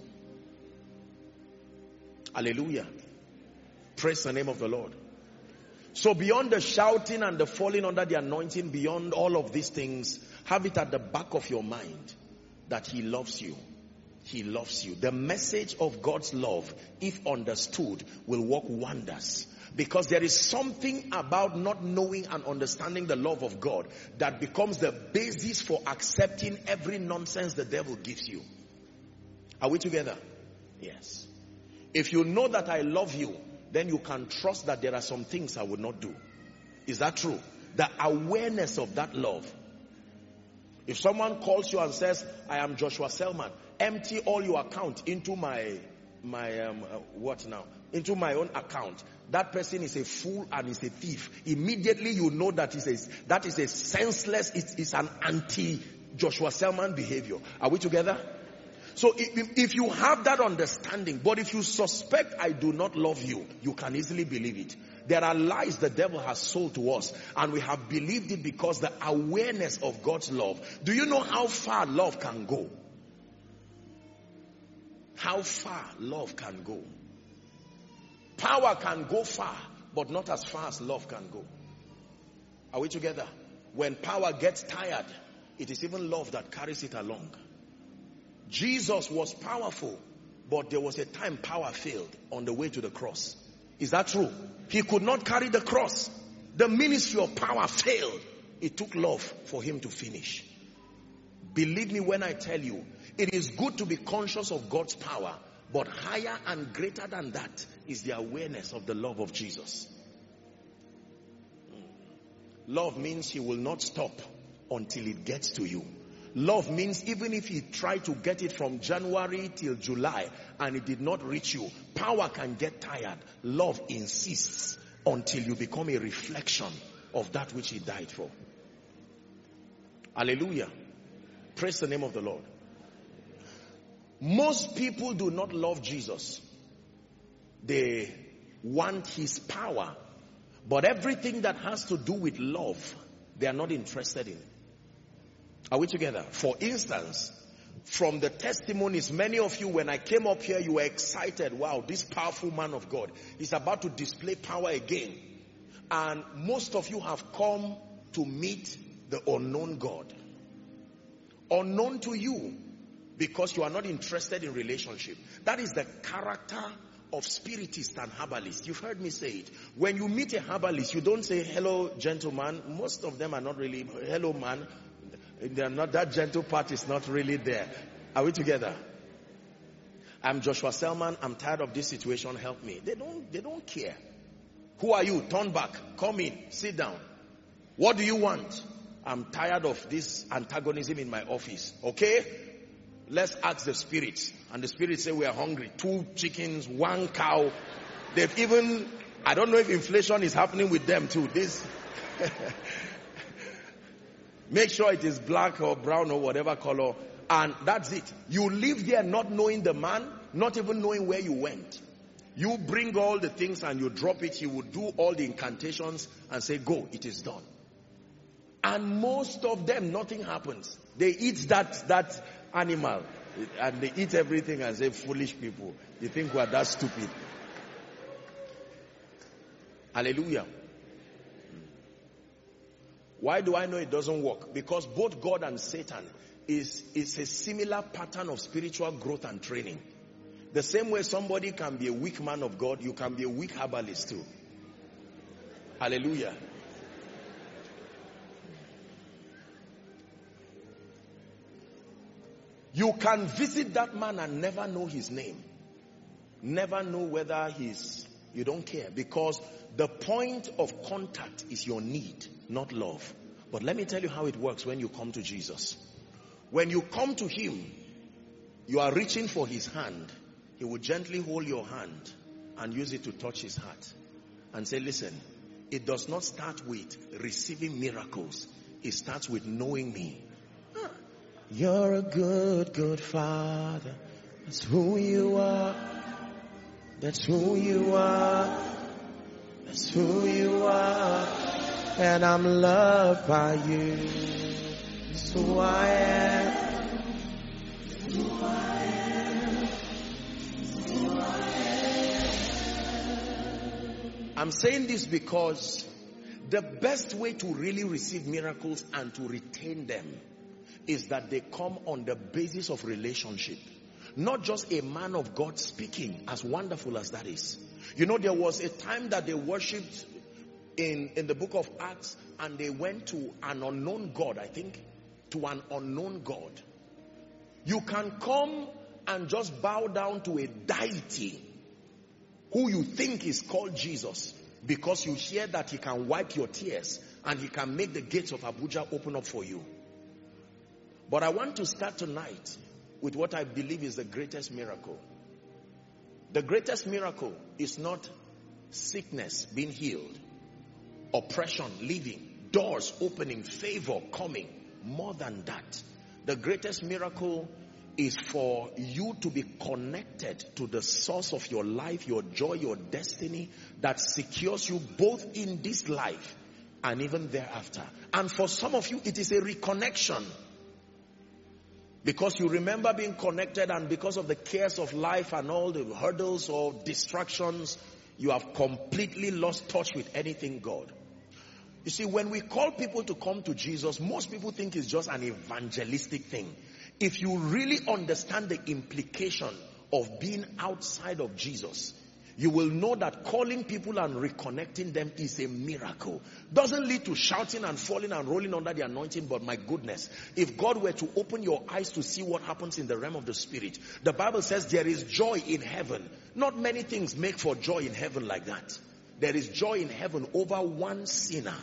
Hallelujah. Praise the name of the Lord. So beyond the shouting and the falling under the anointing, beyond all of these things, have it at the back of your mind that he loves you. He loves you. The message of God's love, if understood, will work wonders. Because there is something about not knowing and understanding the love of God that becomes the basis for accepting every nonsense the devil gives you. Are we together? Yes. If you know that I love you, then you can trust that there are some things I would not do. Is that true? The awareness of that love. If someone calls you and says, I am Joshua Selman, empty all your account into into my own account. That person is a fool and is a thief. Immediately you know that is a senseless, it's an anti-Joshua Selman behavior. Are we together? So if you have that understanding, but if you suspect I do not love you, you can easily believe it. There are lies the devil has sold to us, and we have believed it because the awareness of God's love. Do you know how far love can go? How far love can go. Power can go far, but not as far as love can go. Are we together? When power gets tired, it is even love that carries it along. Jesus was powerful, but there was a time power failed on the way to the cross. Is that true? He could not carry the cross. The ministry of power failed. It took love for him to finish. Believe me when I tell you, it is good to be conscious of God's power, but higher and greater than that is the awareness of the love of Jesus. Love means he will not stop until it gets to you. Love means even if he tried to get it from January till July and it did not reach you, power can get tired. Love insists until you become a reflection of that which he died for. Hallelujah. Praise the name of the Lord. Most people do not love Jesus. They want his power, but everything that has to do with love, they are not interested in. Are we together? For instance, from the testimonies, many of you, when I came up here, you were excited. Wow, this powerful man of God is about to display power again. And most of you have come to meet the unknown God. Unknown to you because you are not interested in relationship. That is the character of spiritists and herbalists. You've heard me say it. When you meet a herbalist, you don't say, hello, gentleman. Most of them are not really, hello, man. They are not, that gentle part is not really there. Are we together? I'm Joshua Selman. I'm tired of this situation. Help me. They don't care. Who are you? Turn back. Come in. Sit down. What do you want? I'm tired of this antagonism in my office. Okay? Let's ask the spirits. And the spirits say we are hungry. 2 chickens, 1 cow. They've even, I don't know if inflation is happening with them too. This make sure it is black or brown or whatever color, and that's it. You live there not knowing the man, not even knowing where you went. You bring all the things and you drop it. He will do all the incantations and say, go, it is done. And most of them, nothing happens. They eat that animal and they eat everything and say, foolish people. You think we are that stupid. Hallelujah. Why do I know it doesn't work? Because both God and Satan is a similar pattern of spiritual growth and training. The same way somebody can be a weak man of God, you can be a weak herbalist too. Hallelujah. You can visit that man and never know his name. Never know whether you don't care, because the point of contact is your need, not love. But let me tell you how it works when you come to Jesus. When you come to him, you are reaching for his hand. He will gently hold your hand and use it to touch his heart and say, listen, it does not start with receiving miracles. It starts with knowing me. You're a good, good father. That's who you are. That's who you are. That's who you are. And I'm loved by you. That's who I am. That's who I am. That's who I am. I'm saying this because the best way to really receive miracles and to retain them is that they come on the basis of relationship. Not just a man of God speaking, as wonderful as that is. You know, there was a time that they worshipped in the book of Acts, and they went to an unknown God, I think, to an unknown God. You can come and just bow down to a deity who you think is called Jesus, because you hear that he can wipe your tears and he can make the gates of Abuja open up for you. But I want to start tonight with what I believe is the greatest miracle. The greatest miracle is not sickness being healed, oppression leaving, doors opening, favor coming. More than that, the greatest miracle is for you to be connected to the source of your life, your joy, your destiny, that secures you both in this life and even thereafter. And for some of you, it is a reconnection. Because you remember being connected, and because of the cares of life and all the hurdles or distractions, you have completely lost touch with anything God. You see, when we call people to come to Jesus, most people think it's just an evangelistic thing. If you really understand the implication of being outside of Jesus, you will know that calling people and reconnecting them is a miracle. Doesn't lead to shouting and falling and rolling under the anointing, but my goodness, if God were to open your eyes to see what happens in the realm of the spirit, the Bible says there is joy in heaven. Not many things make for joy in heaven like that. There is joy in heaven over one sinner.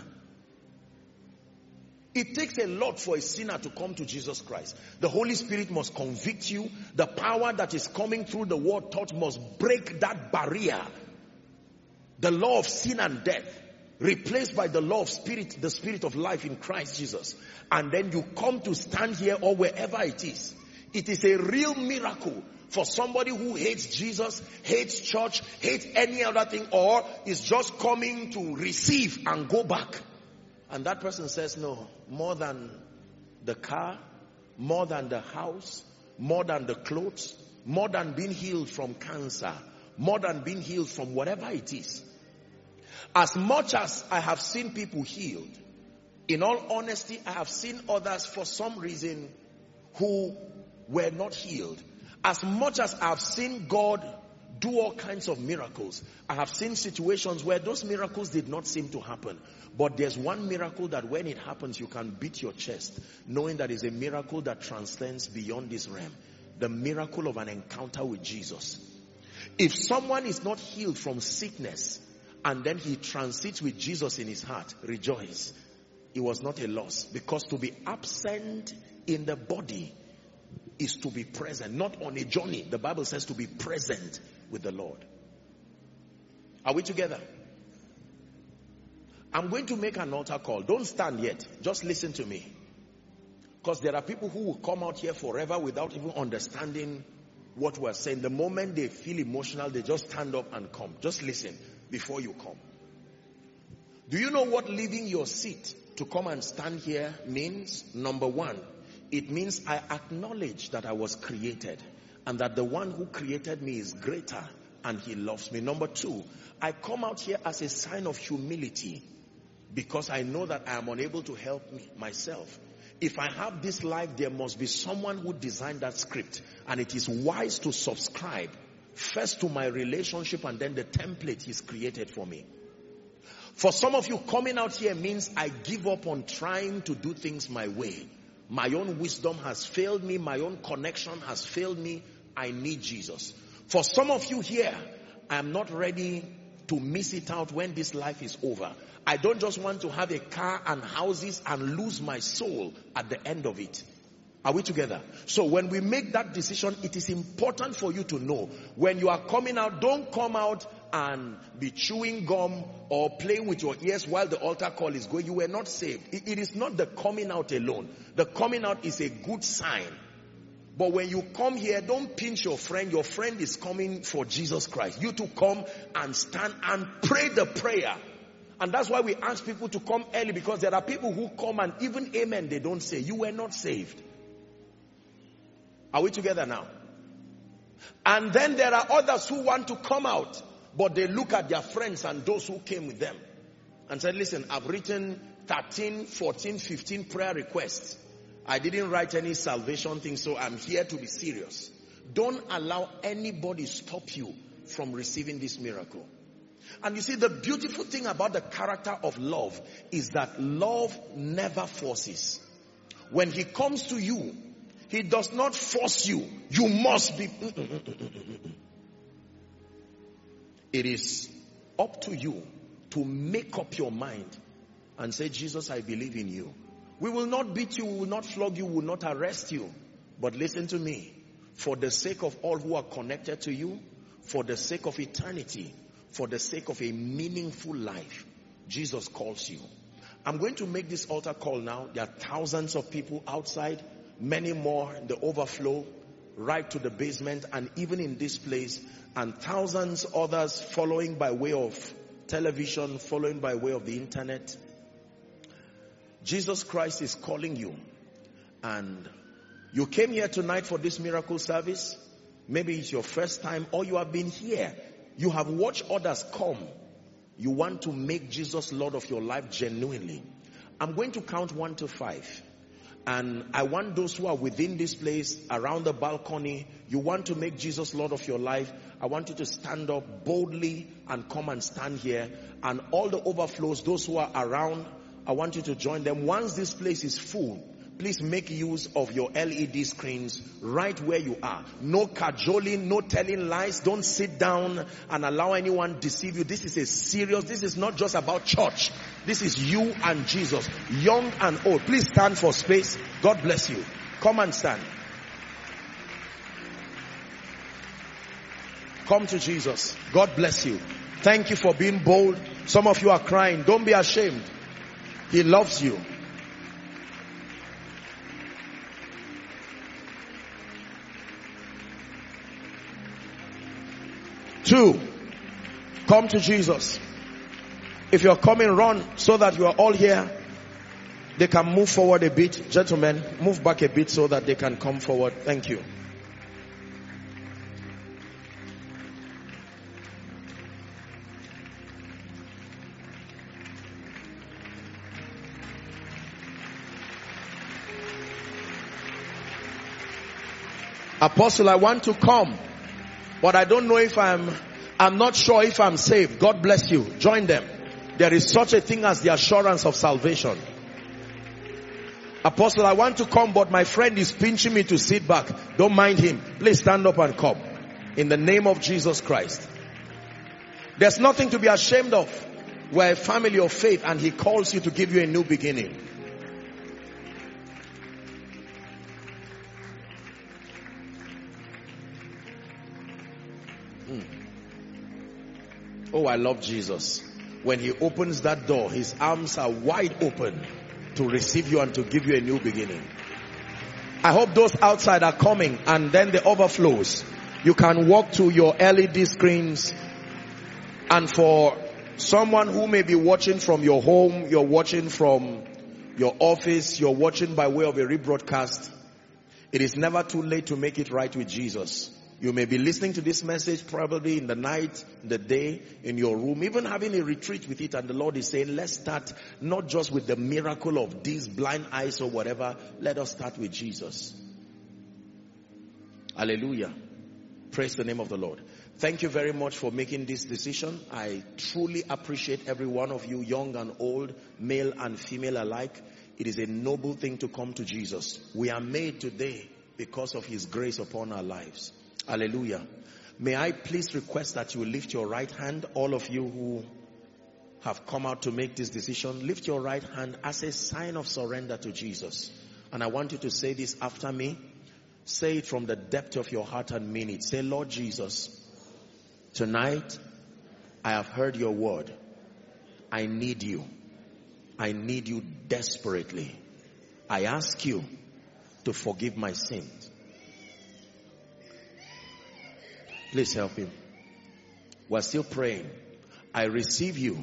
It takes a lot for a sinner to come to Jesus Christ. The Holy Spirit must convict you. The power that is coming through the word taught must break that barrier. The law of sin and death, replaced by the law of spirit, the spirit of life in Christ Jesus. And then you come to stand here or wherever it is. It is a real miracle for somebody who hates Jesus, hates church, hates any other thing, or is just coming to receive and go back. And that person says, no, more than the car, more than the house, more than the clothes, more than being healed from cancer, more than being healed from whatever it is. As much as I have seen people healed, in all honesty, I have seen others for some reason who were not healed. As much as I have seen God do all kinds of miracles, I have seen situations where those miracles did not seem to happen. But there's one miracle that when it happens, you can beat your chest, knowing that it's a miracle that transcends beyond this realm. The miracle of an encounter with Jesus. If someone is not healed from sickness, and then he transits with Jesus in his heart, rejoice. It was not a loss. Because to be absent in the body is to be present, not on a journey. The Bible says to be present with the Lord. Are we together? I'm going to make an altar call. Don't stand yet. Just listen to me. Because there are people who will come out here forever without even understanding what we're saying. The moment they feel emotional, they just stand up and come. Just listen before you come. Do you know what leaving your seat to come and stand here means? Number one, it means I acknowledge that I was created and that the one who created me is greater and he loves me. Number two, I come out here as a sign of humility because I know that I am unable to help myself. If I have this life, there must be someone who designed that script, and it is wise to subscribe first to my relationship and then the template he's created for me. For some of you, coming out here means I give up on trying to do things my way. My own wisdom has failed me. My own connection has failed me. I need Jesus. For some of you here, I am not ready to miss it out when this life is over. I don't just want to have a car and houses and lose my soul at the end of it. Are we together? So when we make that decision, it is important for you to know when you are coming out, don't come out and be chewing gum or playing with your ears while the altar call is going. You were not saved. It is not the coming out alone. The coming out is a good sign. But when you come here, don't pinch your friend. Your friend is coming for Jesus Christ. You to come and stand and pray the prayer. And that's why we ask people to come early, because there are people who come and even amen they don't say. You were not saved. Are we together now? And then there are others who want to come out, but they look at their friends and those who came with them and said, listen, I've written 13, 14, 15 prayer requests. I didn't write any salvation thing, so I'm here to be serious. Don't allow anybody stop you from receiving this miracle. And you see, the beautiful thing about the character of love is that love never forces. When he comes to you, he does not force you. You must be. It is up to you to make up your mind and say, Jesus, I believe in you. We will not beat you, we will not flog you, we will not arrest you. But listen to me. For the sake of all who are connected to you, for the sake of eternity, for the sake of a meaningful life, Jesus calls you. I'm going to make this altar call now. There are thousands of people outside, many more in the overflow, right to the basement, and even in this place, and thousands others following by way of television, following by way of the internet. Jesus Christ is calling you, and you came here tonight for this miracle service. Maybe it's your first time, or you have been here. You have watched others come. You want to make Jesus Lord of your life genuinely. I'm going to count 1 to 5. And I want those who are within this place, around the balcony, you want to make Jesus Lord of your life, I want you to stand up boldly and come and stand here. And all the overflows, those who are around, I want you to join them. Once this place is full, please make use of your LED screens right where you are. No cajoling, no telling lies. Don't sit down and allow anyone deceive you. This is a serious, this is not just about church. This is you and Jesus, young and old. Please stand for space. God bless you. Come and stand. Come to Jesus. God bless you. Thank you for being bold. Some of you are crying. Don't be ashamed. He loves you. Two, come to Jesus. If you're coming, run so that you are all here. They can move forward a bit. Gentlemen, move back a bit so that they can come forward. Thank you. Apostle, I want to come, but I don't know if I'm not sure if I'm saved. God bless you. Join them. There is such a thing as the assurance of salvation. Apostle, I want to come, but my friend is pinching me to sit back. Don't mind him. Please stand up and come. In the name of Jesus Christ. There's nothing to be ashamed of. We're a family of faith, and he calls you to give you a new beginning. Oh, I love Jesus. When he opens that door, his arms are wide open to receive you and to give you a new beginning. I hope those outside are coming, and then the overflows. You can walk to your LED screens. And for someone who may be watching from your home, you're watching from your office, you're watching by way of a rebroadcast, it is never too late to make it right with Jesus. You may be listening to this message probably in the night, the day, in your room, even having a retreat with it, and the Lord is saying, let's start not just with the miracle of these blind eyes or whatever. Let us start with Jesus. Hallelujah. Praise the name of the Lord. Thank you very much for making this decision. I truly appreciate every one of you, young and old, male and female alike. It is a noble thing to come to Jesus. We are made today because of his grace upon our lives. Hallelujah. May I please request that you lift your right hand, all of you who have come out to make this decision. Lift your right hand as a sign of surrender to Jesus. And I want you to say this after me. Say it from the depth of your heart and mean it. Say, Lord Jesus, tonight I have heard your word. I need you. I need you desperately. I ask you to forgive my sins. Please help him. We're still praying. I receive you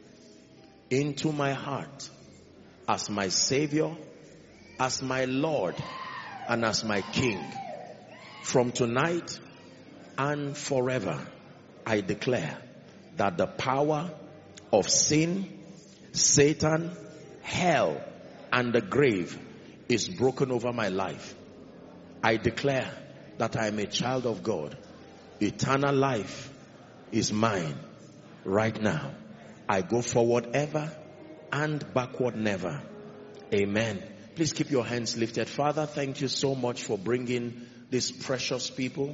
into my heart as my Savior, as my Lord, and as my King. From tonight and forever, I declare that the power of sin, Satan, hell, and the grave is broken over my life. I declare that I am a child of God. Eternal life is mine right now. I go forward ever and backward never. Amen. Please keep your hands lifted. Father, thank you so much for bringing these precious people.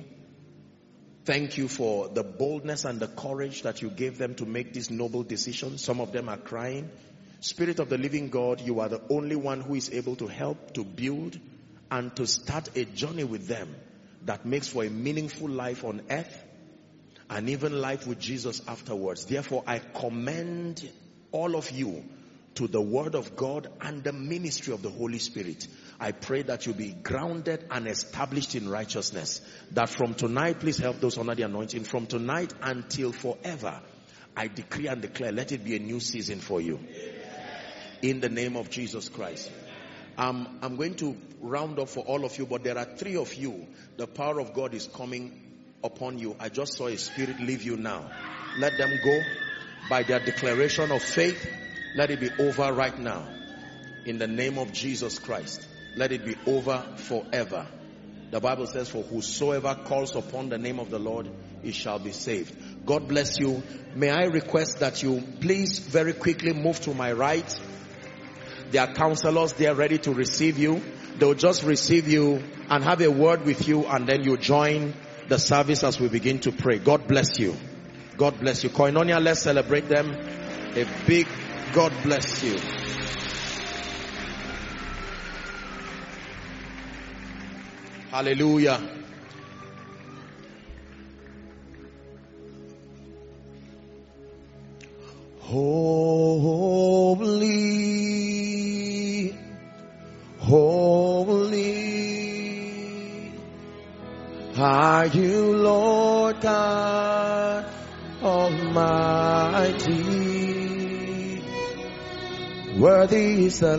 Thank you for the boldness and the courage that you gave them to make these noble decisions. Some of them are crying. Spirit of the living God, you are the only one who is able to help, to build, and to start a journey with them that makes for a meaningful life on earth and even life with Jesus afterwards. Therefore, I commend all of you to the Word of God and the ministry of the Holy Spirit. I pray that you be grounded and established in righteousness. That from tonight, please help those under the anointing, from tonight until forever, I decree and declare, let it be a new season for you. In the name of Jesus Christ. I'm going to round up for all of you, but there are 3 of you. The power of God is coming upon you. I just saw a spirit leave you now. Let them go by their declaration of faith. Let it be over right now. In the name of Jesus Christ. Let it be over forever. The Bible says, for whosoever calls upon the name of the Lord, he shall be saved. God bless you. May I request that you please very quickly move to my right. There are counselors there ready to receive you. They'll just receive you and have a word with you, and then you join the service as we begin to pray. God bless you. God bless you. Koinonia, let's celebrate them. A big God bless you. Hallelujah. Holy, holy are you, Lord God Almighty. Worthy is the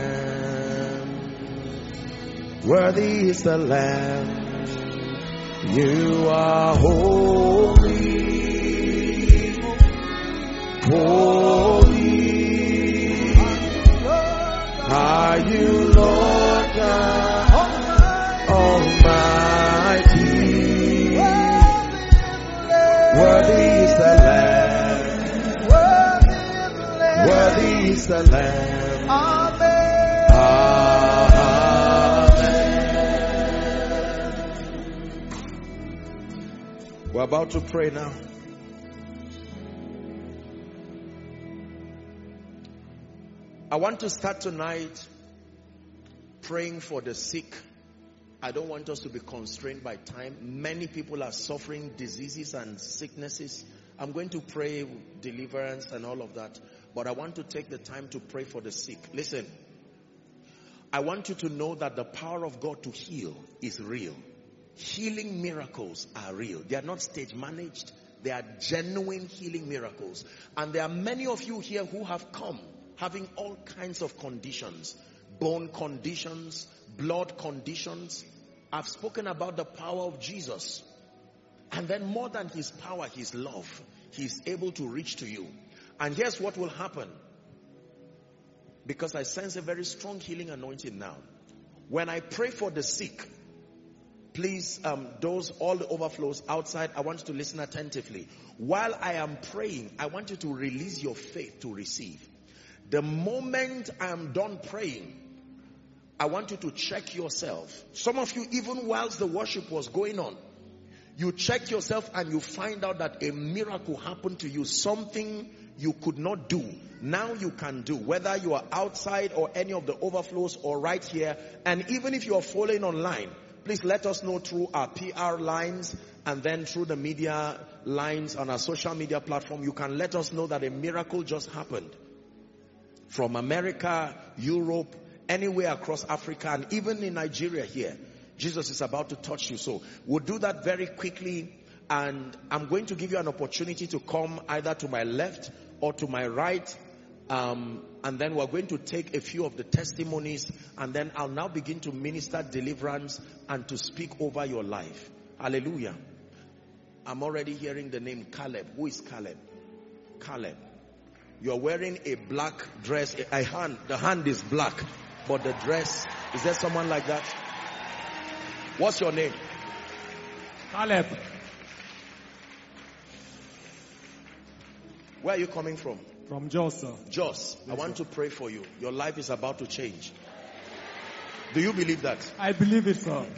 Lamb. Worthy is the Lamb. You are holy. Holy are you, Lord God Almighty. Worthy is the Lamb. Worthy is the Lamb. Amen. Amen. We're about to pray now. I want to start tonight praying for the sick. I don't want us to be constrained by time. Many people are suffering diseases and sicknesses. I'm going to pray deliverance and all of that. But I want to take the time to pray for the sick. Listen, I want you to know that the power of God to heal is real. Healing miracles are real. They are not stage managed. They are genuine healing miracles. And there are many of you here who have come having all kinds of conditions, bone conditions, blood conditions. I've spoken about the power of Jesus. And then more than his power, his love, he's able to reach to you. And here's what will happen. Because I sense a very strong healing anointing now. When I pray for the sick, please, all the overflows outside, I want you to listen attentively. While I am praying, I want you to release your faith to receive. The moment I am done praying, I want you to check yourself. Some of you, even whilst the worship was going on, you check yourself and you find out that a miracle happened to you. Something you could not do, now you can do. Whether you are outside or any of the overflows or right here. And even if you are following online, please let us know through our PR lines and then through the media lines on our social media platform. You can let us know that a miracle just happened. From America, Europe, anywhere across Africa, and even in Nigeria here, Jesus is about to touch you. So we'll do that very quickly. And I'm going to give you an opportunity to come either to my left or to my right. And then we're going to take a few of the testimonies, and then I'll now begin to minister deliverance and to speak over your life. Hallelujah. I'm already hearing the name Caleb. Who is Caleb? Caleb. You're wearing a black dress. The hand is black, but the dress, is there someone like that? What's your name? Caleb. Where are you coming from? From Jos, sir. Jos. Yes, I want sir. to pray for you. Your life is about to change. Do you believe that? I believe it, sir.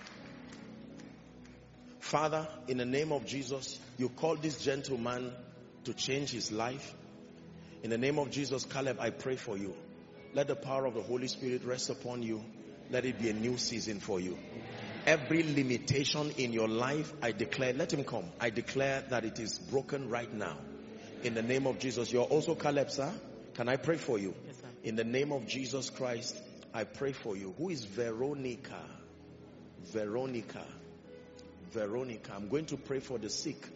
Father, in the name of Jesus, you called this gentleman to change his life. In the name of Jesus, Caleb, I pray for you. Let the power of the Holy Spirit rest upon you. Let it be a new season for you. Every limitation in your life, I declare, let him come. I declare that it is broken right now. In the name of Jesus. You're also Caleb, sir. Can I pray for you? Yes, sir. In the name of Jesus Christ, I pray for you. Who is Veronica? Veronica. Veronica. I'm going to pray for the sick.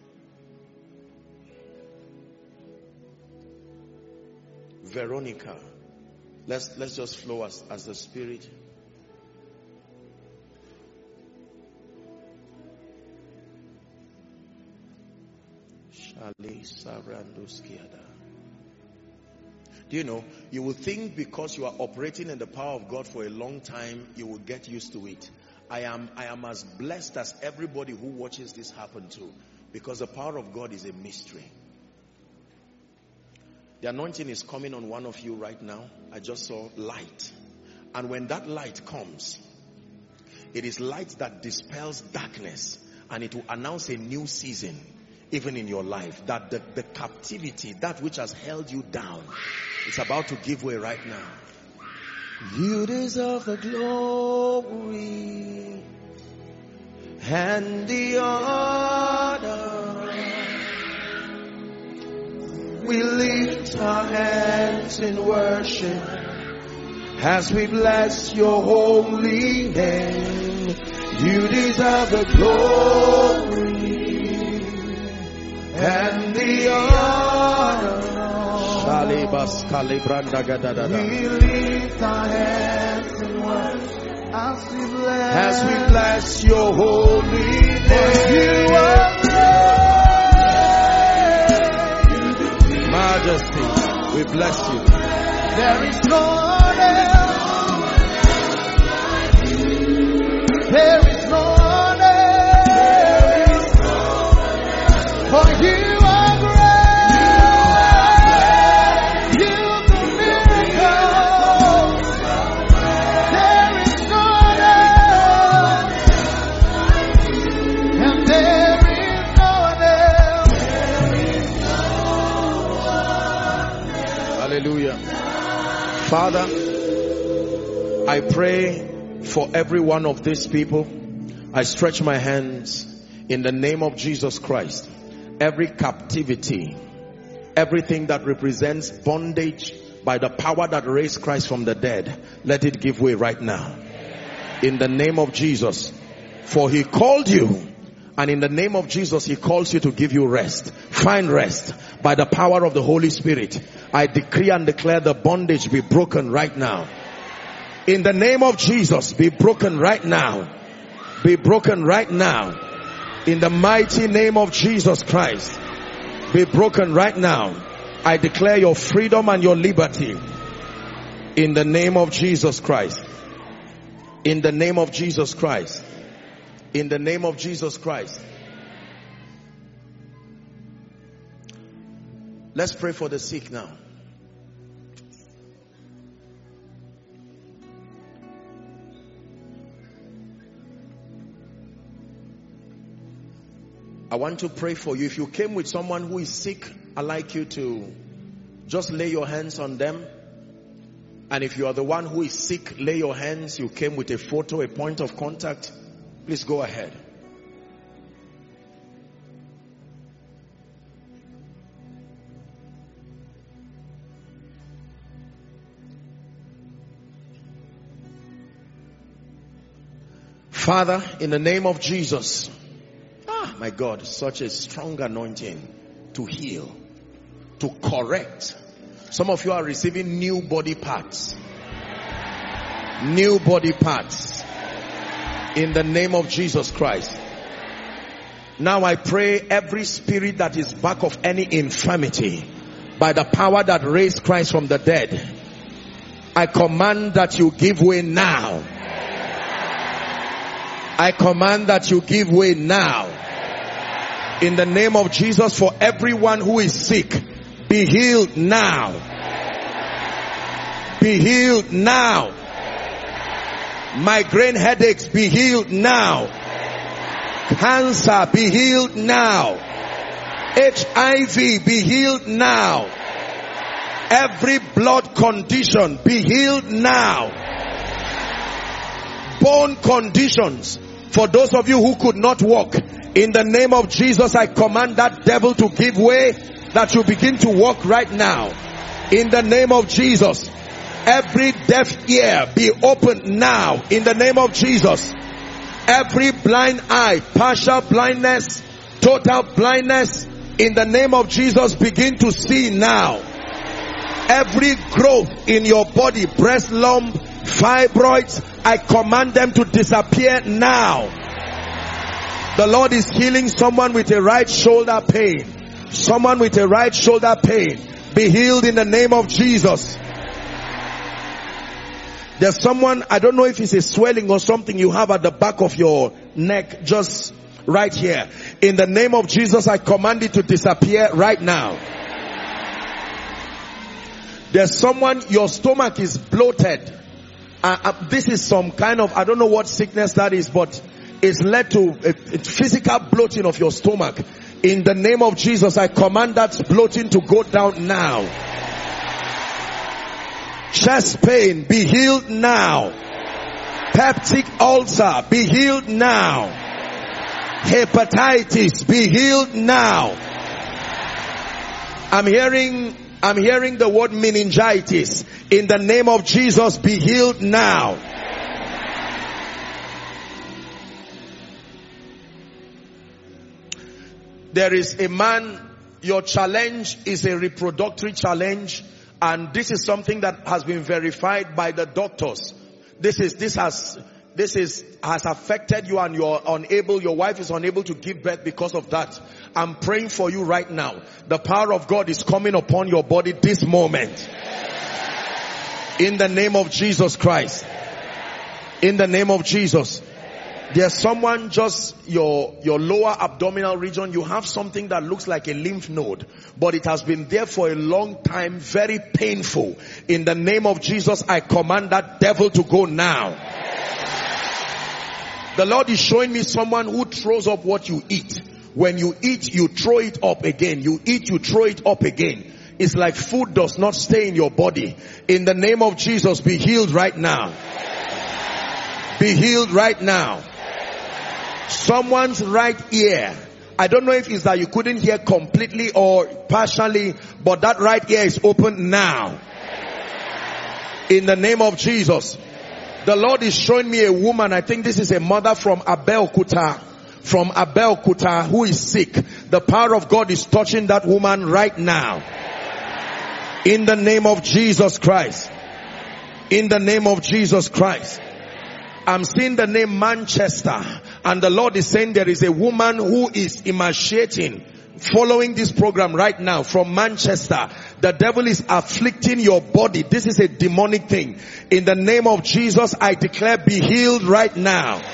Veronica. Let's just flow as the Spirit. Do you know, you will think because you are operating in the power of God for a long time, you will get used to it. I am as blessed as everybody who watches this happen to, because the power of God is a mystery. The anointing is coming on one of you right now. I just saw light. And when that light comes, it is light that dispels darkness, and it will announce a new season even in your life. That the captivity, that which has held you down, is about to give way right now. You deserve the glory and the honor. We lift our hands in worship as we bless your holy name. You deserve the glory and the honor. We lift our hands in worship as we bless your holy name. You are great, Majesty. We bless you. There is no one else. There is no one else. For you are great. You do miracles. There is no one else. And there is no one else. Hallelujah. Father, I pray for every one of these people. I stretch my hands in the name of Jesus Christ. Every captivity, everything that represents bondage, by the power that raised Christ from the dead, let it give way right now. In the name of Jesus. For he called you, and in the name of Jesus, he calls you to give you rest. Find rest by the power of the Holy Spirit. I decree and declare the bondage be broken right now. In the name of Jesus, be broken right now. Be broken right now. In the mighty name of Jesus Christ, be broken right now. I declare your freedom and your liberty. In the name of Jesus Christ. In the name of Jesus Christ. In the name of Jesus Christ. Let's pray for the sick now. I want to pray for you. If you came with someone who is sick, I'd like you to just lay your hands on them. And if you are the one who is sick, lay your hands. You came with a photo, a point of contact. Please go ahead. Father, in the name of Jesus. my God, such a strong anointing to heal, to correct. Some of you are receiving new body parts. New body parts. In the name of Jesus Christ. Now I pray every spirit that is back of any infirmity, by the power that raised Christ from the dead, I command that you give way now. I command that you give way now. In the name of Jesus, for everyone who is sick, be healed now. Be healed now. Migraine headaches, be healed now. Cancer, be healed now. HIV, be healed now. Every blood condition, be healed now. Bone conditions, for those of you who could not walk, in the name of Jesus, I command that devil to give way, that you begin to walk right now. In the name of Jesus, every deaf ear be opened now. In the name of Jesus, every blind eye, partial blindness, total blindness, in the name of Jesus, begin to see now. Every growth in your body, breast lump, fibroids, I command them to disappear now. The Lord is healing someone with a right shoulder pain. Someone with a right shoulder pain, be healed in the name of Jesus. There's someone, I don't know if it's a swelling or something you have at the back of your neck, just right here. In the name of Jesus, I command it to disappear right now. There's someone, your stomach is bloated. This is some kind of, I don't know what sickness that is, but it's led to a physical bloating of your stomach. In the name of Jesus, I command that bloating to go down now. Chest pain, be healed now. Peptic ulcer, be healed now. Hepatitis, be healed now. I'm hearing the word meningitis. In the name of Jesus, be healed now. There is a man, your challenge is a reproductive challenge, and this is something that has been verified by the doctors. This has affected you, and your wife is unable to give birth because of that. I'm praying for you right now. The power of God is coming upon your body this moment. In the name of Jesus Christ. In the name of Jesus. There's someone, just your lower abdominal region, you have something that looks like a lymph node, but it has been there for a long time, very painful. In the name of Jesus, I command that devil to go now. The Lord is showing me someone who throws up what you eat. When you eat, you throw it up again. You eat, you throw it up again. It's like food does not stay in your body. In the name of Jesus, be healed right now. Be healed right now. Someone's right ear, I don't know if it's that you couldn't hear completely or partially, but that right ear is open now. In the name of Jesus. The Lord is showing me a woman, I think this is a mother from Abeokuta, who is sick. The power of God is touching that woman right now. In the name of Jesus Christ. In the name of Jesus Christ. I'm seeing the name Manchester, and the Lord is saying there is a woman who is emaciating following this program right now from Manchester. The devil is afflicting your body. This is a demonic thing. In the name of Jesus, I declare, be healed right now.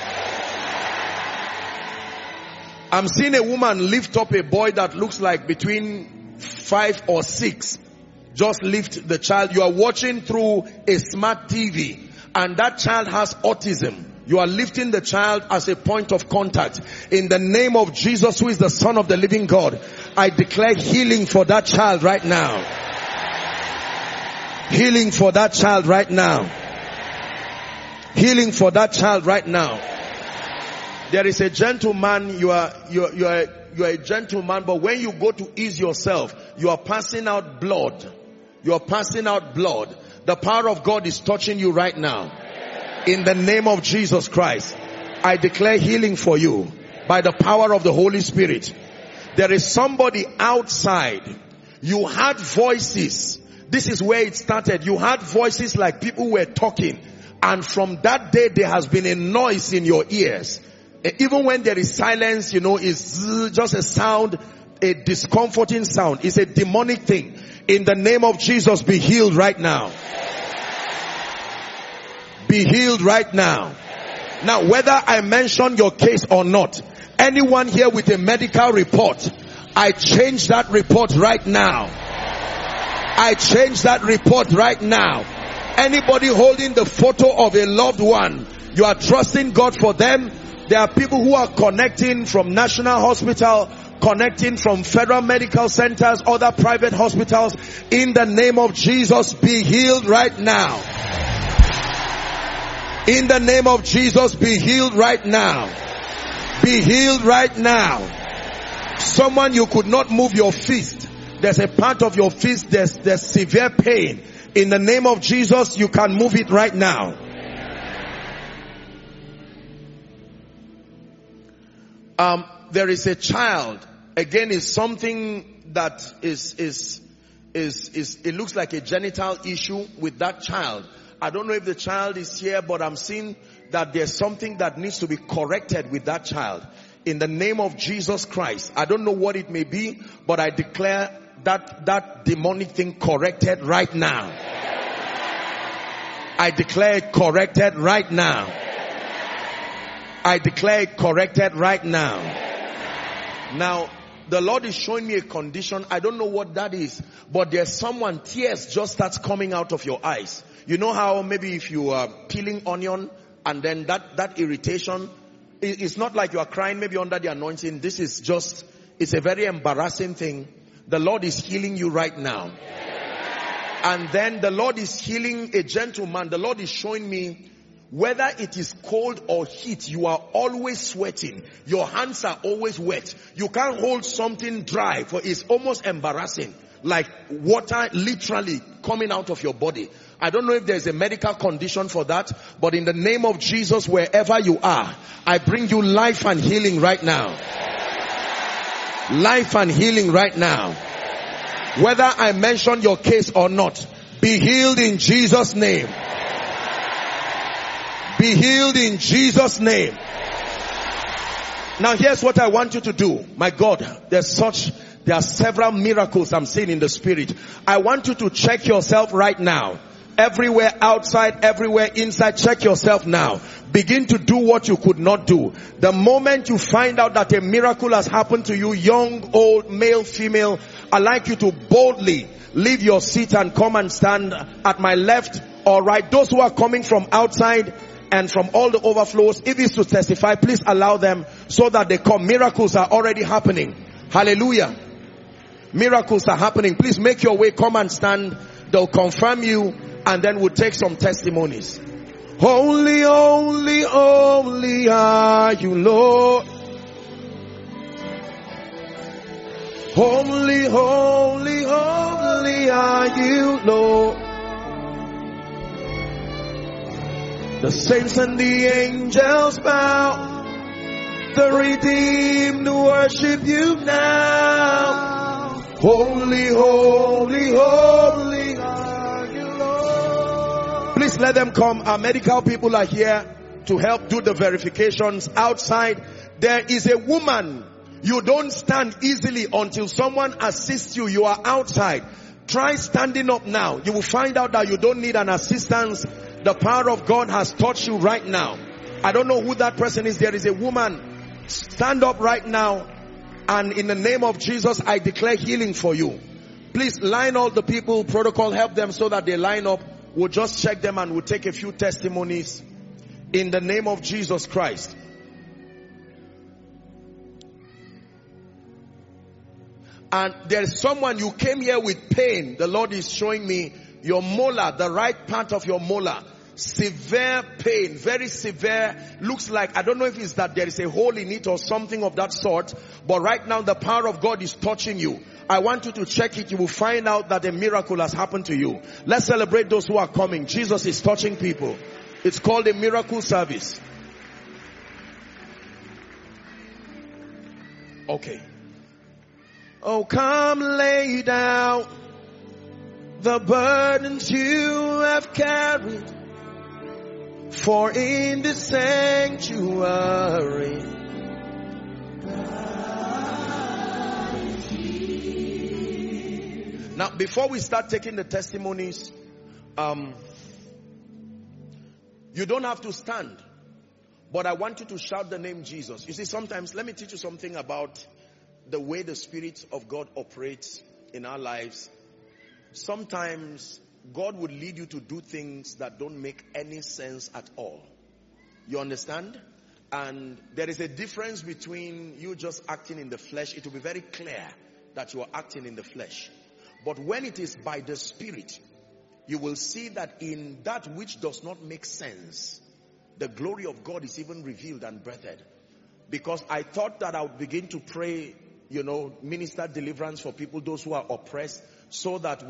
I'm seeing a woman lift up a boy that looks like between 5 or 6. Just lift the child. You are watching through a smart TV. And that child has autism. You are lifting the child as a point of contact. In the name of Jesus, who is the Son of the living God, I declare healing for that child right now. Healing for that child right now. Healing for that child right now. There is a gentleman, you are a gentleman, but when you go to ease yourself, you are passing out blood. You are passing out blood. The power of God is touching you right now. In the name of Jesus Christ, I declare healing for you. by the power of the Holy Spirit. There is somebody outside. You heard voices. This is where it started. You heard voices like people were talking. And from that day, there has been a noise in your ears. Even when there is silence, it's just a sound, a discomforting sound. It's a demonic thing. In the name of Jesus, be healed right now. Be healed right now. Now, whether I mention your case or not, anyone here with a medical report, I change that report right now. I change that report right now. Anybody holding the photo of a loved one, you are trusting God for them. There are people who are connecting from National Hospital, connecting from federal medical centers, other private hospitals. In the name of Jesus, be healed right now. In the name of Jesus, be healed right now. Be healed right now. Someone, you could not move your fist. There's a part of your fist, there's severe pain. In the name of Jesus, you can move it right now. There is a child. Again, is something that is it looks like a genital issue with that child. I don't know if the child is here, but I'm seeing that there's something that needs to be corrected with that child. In the name of Jesus Christ. I don't know what it may be, but I declare that demonic thing corrected right now. I declare it corrected right now. I declare it corrected right now. Now, the Lord is showing me a condition. I don't know what that is, but there's someone, tears just starts coming out of your eyes. You know how maybe if you are peeling onion and then that irritation, it's not like you are crying maybe under the anointing. This is just, it's a very embarrassing thing. The Lord is healing you right now. And then the Lord is healing a gentleman. The Lord is showing me whether it is cold or heat, you are always sweating. Your hands are always wet. You can't hold something dry, for it's almost embarrassing. Like water literally coming out of your body. I don't know if there's a medical condition for that, but in the name of Jesus, wherever you are, I bring you life and healing right now. Life and healing right now. Whether I mention your case or not, be healed in Jesus' name. Be healed in Jesus' name. Now here's what I want you to do. My God, there are several miracles I'm seeing in the spirit. I want you to check yourself right now. Everywhere outside, everywhere inside, check yourself now. Begin to do what you could not do. The moment you find out that a miracle has happened to you, young, old, male, female, I'd like you to boldly leave your seat and come and stand at my left or right. Those who are coming from outside and from all the overflows, if it's to testify, please allow them so that they come. Miracles are already happening. Hallelujah. Miracles are happening. Please make your way, come and stand. They'll confirm you, and then we'll take some testimonies. Holy, holy, holy are you, Lord. Holy, holy, holy are you, Lord. The saints and the angels bow. The redeemed worship you now. Holy, holy, holy are you, Lord. Please let them come. Our medical people are here to help do the verifications. Outside, there is a woman. You don't stand easily until someone assists you. You are outside. Try standing up now. You will find out that you don't need an assistance. The power of God has touched you right now. I don't know who that person is. There is a woman. Stand up right now. And in the name of Jesus, I declare healing for you. Please line all the people. Protocol, help them so that they line up. We'll just check them and we'll take a few testimonies. In the name of Jesus Christ. And there is someone, you came here with pain. The Lord is showing me your molar, the right part of your molar. Severe pain, very severe. Looks like, I don't know if it's that there is a hole in it or something of that sort. But right now the power of God is touching you. I want you to check it. You will find out that a miracle has happened to you. Let's celebrate those who are coming. Jesus is touching people. It's called a miracle service. Okay. Oh, come lay down the burdens you have carried, for in the sanctuary now, before we start taking the testimonies, you don't have to stand, but I want you to shout the name Jesus. You see, sometimes, let me teach you something about the way the Spirit of God operates in our lives. Sometimes God would lead you to do things that don't make any sense at all. You understand? And there is a difference between you just acting in the flesh. It will be very clear that you are acting in the flesh. But when it is by the Spirit, you will see that in that which does not make sense, the glory of God is even revealed and breathed. Because I thought that I would begin to pray, minister deliverance for people, those who are oppressed, so that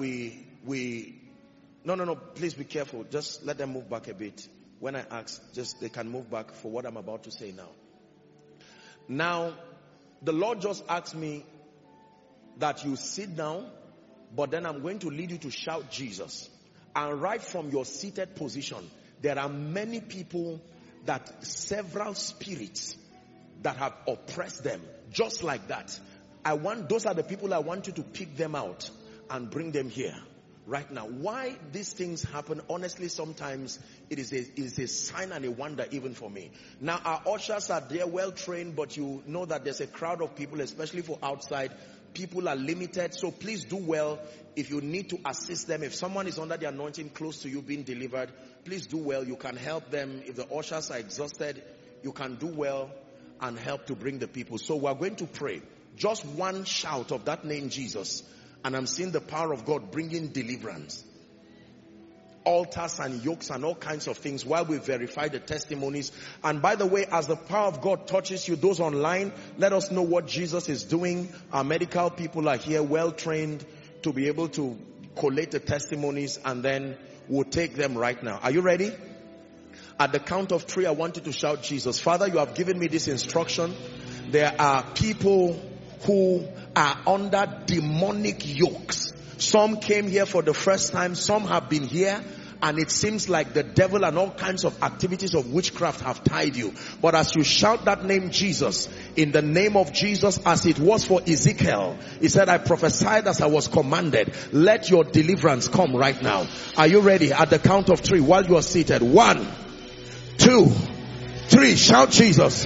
no, please be careful. Just let them move back a bit. When I ask, they can move back for what I'm about to say now. Now, the Lord just asked me that you sit down, but then I'm going to lead you to shout Jesus. And right from your seated position, there are many people that several spirits that have oppressed them, just like that. Those are the people I want you to pick them out and bring them here right now. Why these things happen, honestly, sometimes it is a sign and a wonder even for me. Now, our ushers are there, well trained, but you know that there's a crowd of people, especially for outside. People are limited, so please do well. If you need to assist them, if someone is under the anointing close to you being delivered, please do well. You can help them. If the ushers are exhausted, you can do well and help to bring the people. So we're going to pray. Just one shout of that name Jesus, and I'm seeing the power of God bringing deliverance. Altars and yokes and all kinds of things while we verify the testimonies. And by the way, as the power of God touches you, those online, let us know what Jesus is doing. Our medical people are here, well trained, to be able to collate the testimonies, and then we'll take them right now. Are you ready? At the count of 3, I want you to shout Jesus. Father, you have given me this instruction. There are people who are under demonic yokes. Some came here for the first time. Some have been here, and it seems like the devil and all kinds of activities of witchcraft have tied you. But as you shout that name Jesus, in the name of Jesus, as it was for Ezekiel, he said, I prophesied as I was commanded. Let your deliverance come right now. Are you ready? At the count of 3, while you are seated. 1, 2, 3. Shout Jesus.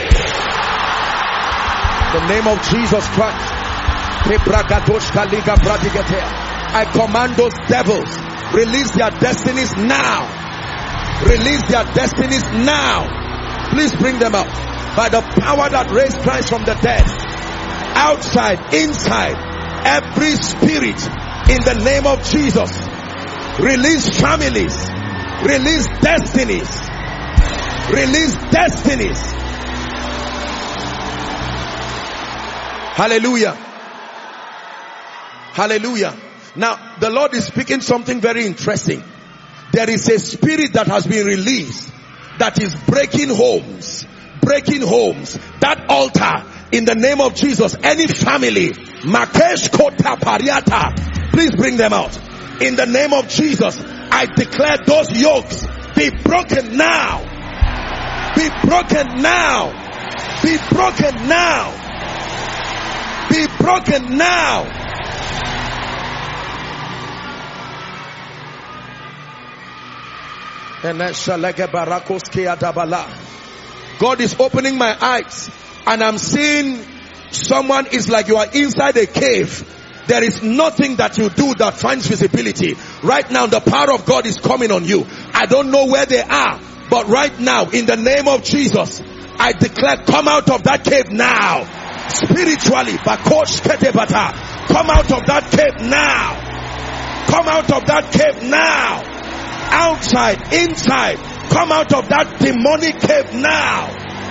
The name of Jesus Christ. I command those devils, release their destinies now. Release their destinies now. Please bring them out. By the power that raised Christ from the dead, outside, inside, every spirit, in the name of Jesus, release families, release destinies, release destinies. Hallelujah. Hallelujah. Now, the Lord is speaking something very interesting. There is a spirit that has been released that is breaking homes. Breaking homes. That altar, in the name of Jesus, any family, Makesh Kota Pariata, please bring them out. In the name of Jesus, I declare those yokes be broken now. Be broken now. Be broken now. Be broken now. God is opening my eyes, and I'm seeing someone is like you are inside a cave. There is nothing that you do that finds visibility. Right now, the power of God is coming on you. I don't know where they are, but right now, in the name of Jesus, I declare, come out of that cave now. Spiritually, come out of that cave now. Come out of that cave now. Outside, inside, come out of that demonic cave now.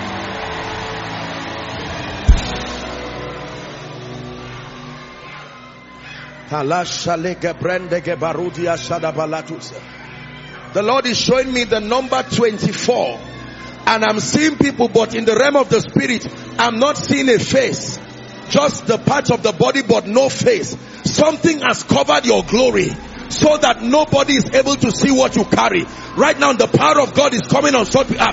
The Lord is showing me the number 24, and I'm seeing people, but in the realm of the spirit, I'm not seeing a face. just the parts of the body but no face. Something has covered your glory so that nobody is able to see what you carry. Right now the power of God is coming on such I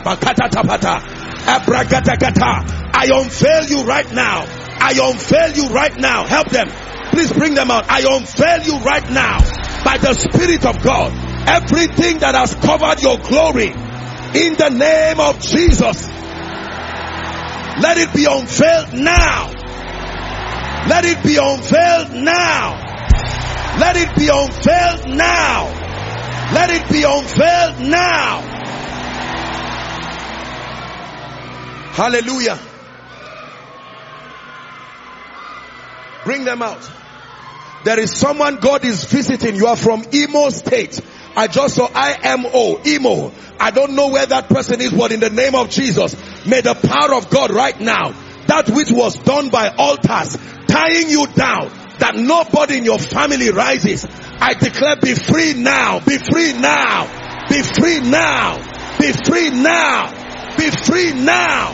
unveil you right now. I unveil you right now. Help them. Please bring them out. I unveil you right now by the Spirit of God. Everything that has covered your glory, in the name of Jesus, let it be unveiled now. Let it be unveiled now. Let it be unveiled now. Let it be unveiled now. Hallelujah. Bring them out. There is someone God is visiting. You are from Imo State. I just saw Imo. I don't know where that person is, but in the name of Jesus, may the power of God right now, that which was done by altars, tying you down, that nobody in your family rises, I declare, be free now. Be free now. Be free now. Be free now. Be free now.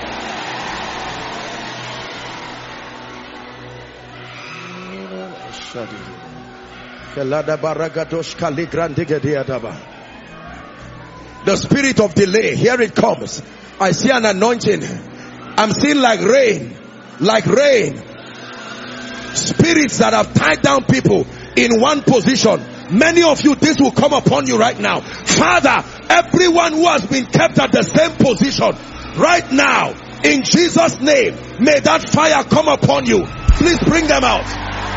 The spirit of delay, here it comes. I see an anointing. I'm seeing like rain. Like rain. Spirits that have tied down people in one position. Many of you, this will come upon you right now. Father, everyone who has been kept at the same position right now, in Jesus' name, may that fire come upon you. Please bring them out.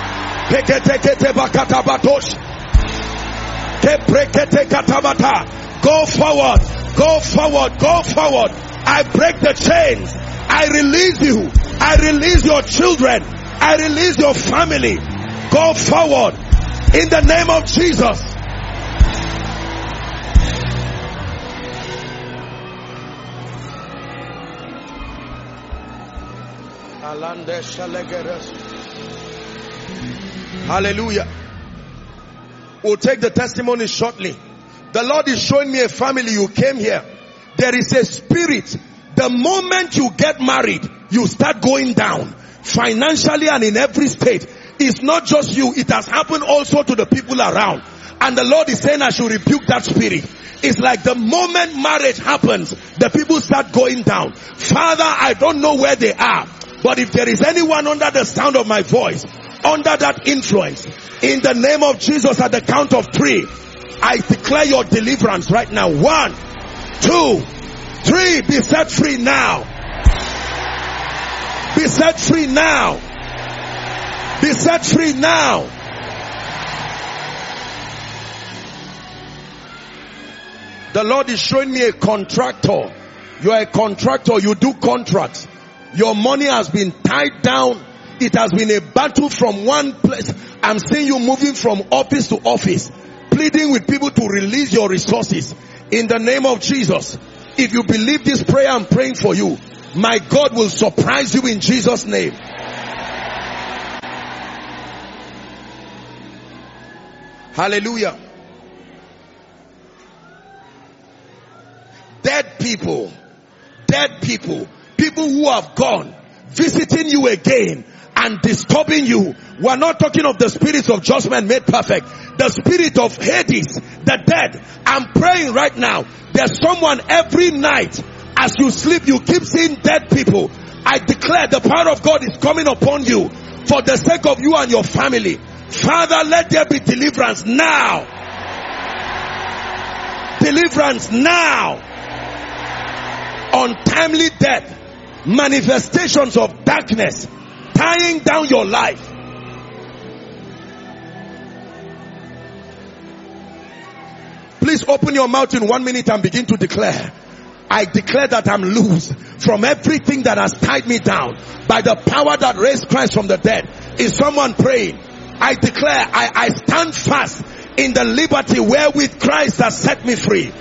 Go forward, go forward, go forward. I break the chains. I release you. I release your children. I release your family. Go forward in the name of Jesus. Hallelujah. We'll take the testimony shortly. The Lord is showing me a family. You came here. There is a spirit. The moment you get married, you start going down financially and in every state. It's not just you. It has happened also to the people around. And the Lord is saying I should rebuke that spirit. It's like the moment marriage happens, the people start going down. Father, I don't know where they are. But if there is anyone under the sound of my voice, under that influence, in the name of Jesus, at the count of 3, I declare your deliverance right now. 1, 2, 3. Be set free now. Be set free now. Be set free now. The Lord is showing me a contractor. You are a contractor. You do contracts. Your money has been tied down. It has been a battle from one place. I'm seeing you moving from office to office, pleading with people to release your resources in the name of Jesus. If you believe this prayer I'm praying for you, my God will surprise you in Jesus' name. Hallelujah. Dead people, people who have gone, visiting you again and disturbing you. We're not talking of the spirits of judgment made perfect. The spirit of Hades, the dead. I'm praying right now. There's someone every night as you sleep, you keep seeing dead people. I declare the power of God is coming upon you for the sake of you and your family. Father, let there be deliverance now. Deliverance now. Untimely death, manifestations of darkness tying down your life. Please open your mouth in 1 minute and begin to declare. I declare that I'm loose from everything that has tied me down by the power that raised Christ from the dead. Is someone praying? I declare I stand fast in the liberty wherewith Christ has set me free.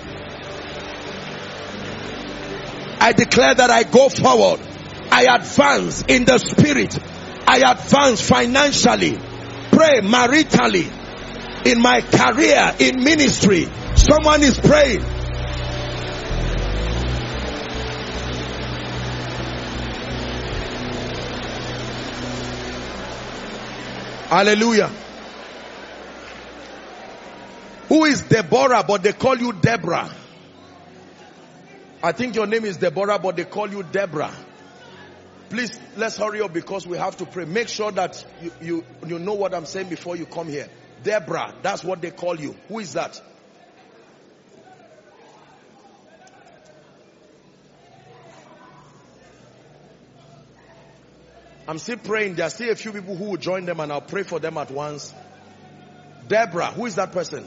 I declare that I go forward. I advance in the spirit. I advance financially. Pray maritally. In my career, in ministry. Someone is praying. Hallelujah. Who is Deborah, but they call you Deborah? I think your name is Deborah, but they call you Deborah. Please, let's hurry up because we have to pray. Make sure that you know what I'm saying before you come here. Deborah, that's what they call you. Who is that? I'm still praying. There are still a few people who will join them and I'll pray for them at once. Deborah, who is that person?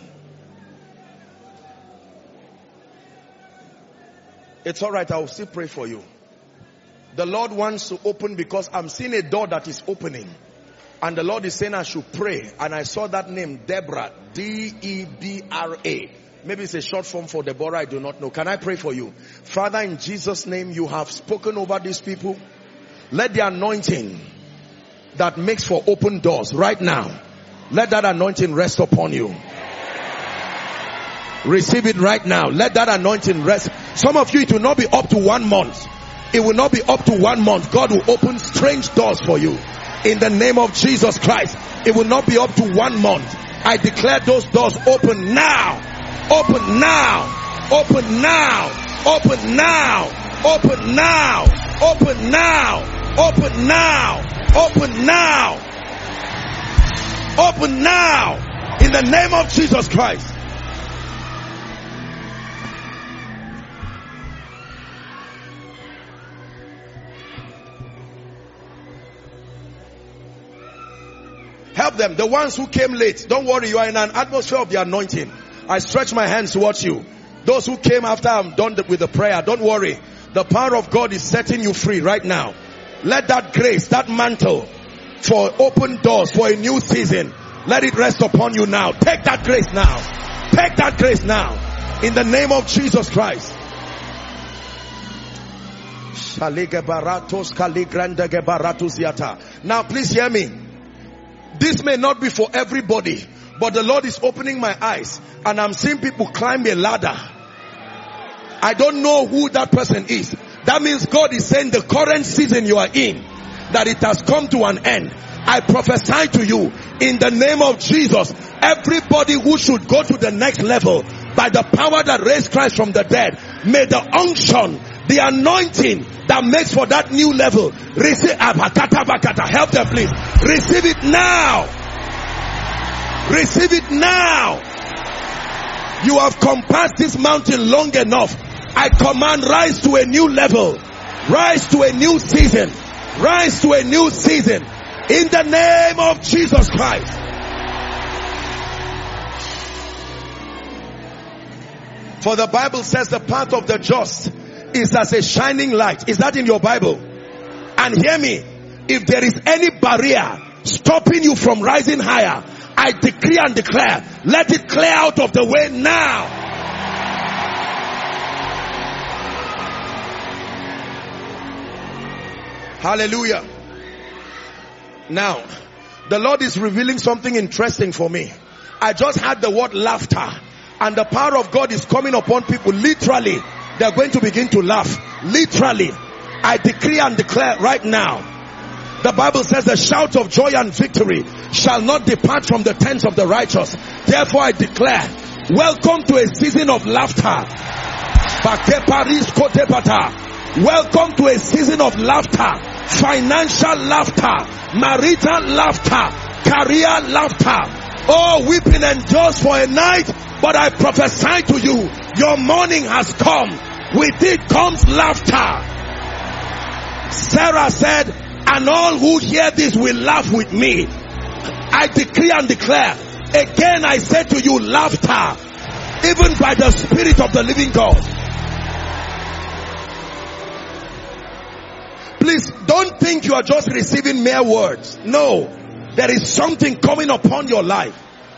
It's all right. I will still pray for you. The Lord wants to open because I'm seeing a door that is opening. And the Lord is saying I should pray. And I saw that name, Deborah. D-E-B-R-A. Maybe it's a short form for Deborah. I do not know. Can I pray for you? Father, in Jesus' name, you have spoken over these people. Let the anointing that makes for open doors right now, let that anointing rest upon you. Receive it right now. Let that anointing rest. Some of you, it will not be up to 1 month. It will not be up to 1 month. God will open strange doors for you. In the name of Jesus Christ. It will not be up to 1 month. I declare those doors open now. Open now. Open now. Open now. Open now. Open now. Open now. Open now. Open now. In the name of Jesus Christ. Help them. The ones who came late. Don't worry. You are in an atmosphere of the anointing. I stretch my hands towards you. Those who came after I'm done with the prayer. Don't worry. The power of God is setting you free right now. Let that grace, that mantle for open doors, for a new season, let it rest upon you now. Take that grace now. Take that grace now. In the name of Jesus Christ. Now please hear me. This may not be for everybody, but the Lord is opening my eyes and I'm seeing people climb a ladder. I don't know who that person is. That means God is saying the current season you are in, that it has come to an end. I prophesy to you in the name of Jesus, everybody who should go to the next level by the power that raised Christ from the dead, may the unction, the anointing that makes for that new level, receive. Help them please. Receive it now. Receive it now. You have compassed this mountain long enough. I command, rise to a new level. Rise to a new season. Rise to a new season. In the name of Jesus Christ. For the Bible says the path of the just is as a shining light. Is that in your Bible? And hear me. If there is any barrier stopping you from rising higher, I decree and declare, let it clear out of the way now. Hallelujah. Now, the Lord is revealing something interesting for me. I just had the word laughter, and the power of God is coming upon people. Literally, they're going to begin to laugh. Literally, I decree and declare right now. The Bible says the shout of joy and victory shall not depart from the tents of the righteous. Therefore I declare, welcome to a season of laughter. Welcome to a season of laughter. Financial laughter, marital laughter, career laughter. Oh, weeping endures for a night, but I prophesy to you, your morning has come. With it comes laughter. Sarah said, and all who hear this will laugh with me. I decree and declare, again I say to you, laughter, even by the Spirit of the living God. Please don't think you are just receiving mere words. No, there is something coming upon your life.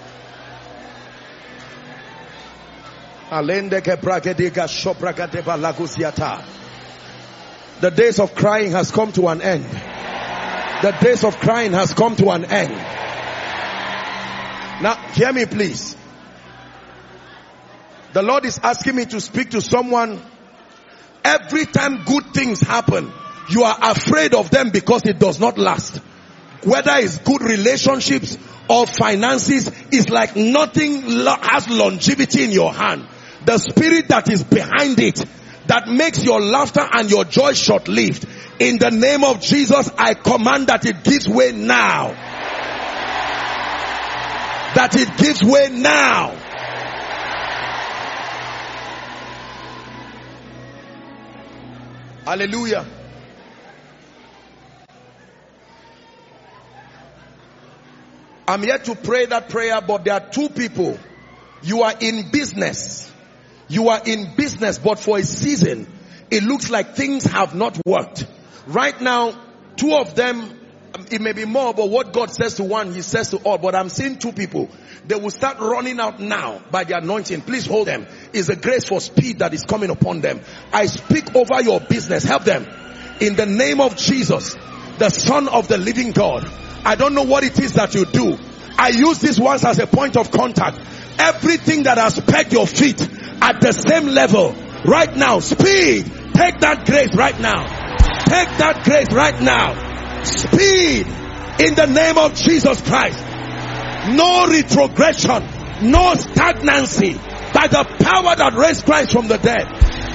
The days of crying has come to an end. The days of crying has come to an end. Now, hear me please. The Lord is asking me to speak to someone. Every time good things happen, you are afraid of them because it does not last. whether it's good relationships or finances, is like nothing has longevity in your hand. The spirit that is behind it, that makes your laughter and your joy short-lived, in the name of Jesus, I command that it gives way now. That it gives way now. Hallelujah. I'm here to pray that prayer, but there are two people. You are in business. You are in business, but for a season, it looks like things have not worked. Right now, two of them, it may be more, but what God says to one, He says to all. But I'm seeing two people. They will start running out now by the anointing. Please hold them. It's a grace for speed that is coming upon them. I speak over your business. Help them. In the name of Jesus, the Son of the living God. I don't know what it is that you do. I use this once as a point of contact. Everything that has pegged your feet at the same level, right now, speed. Take that grace right now. Take that grace right now. Speed in the name of Jesus Christ. No retrogression, no stagnancy, by the power that raised Christ from the dead.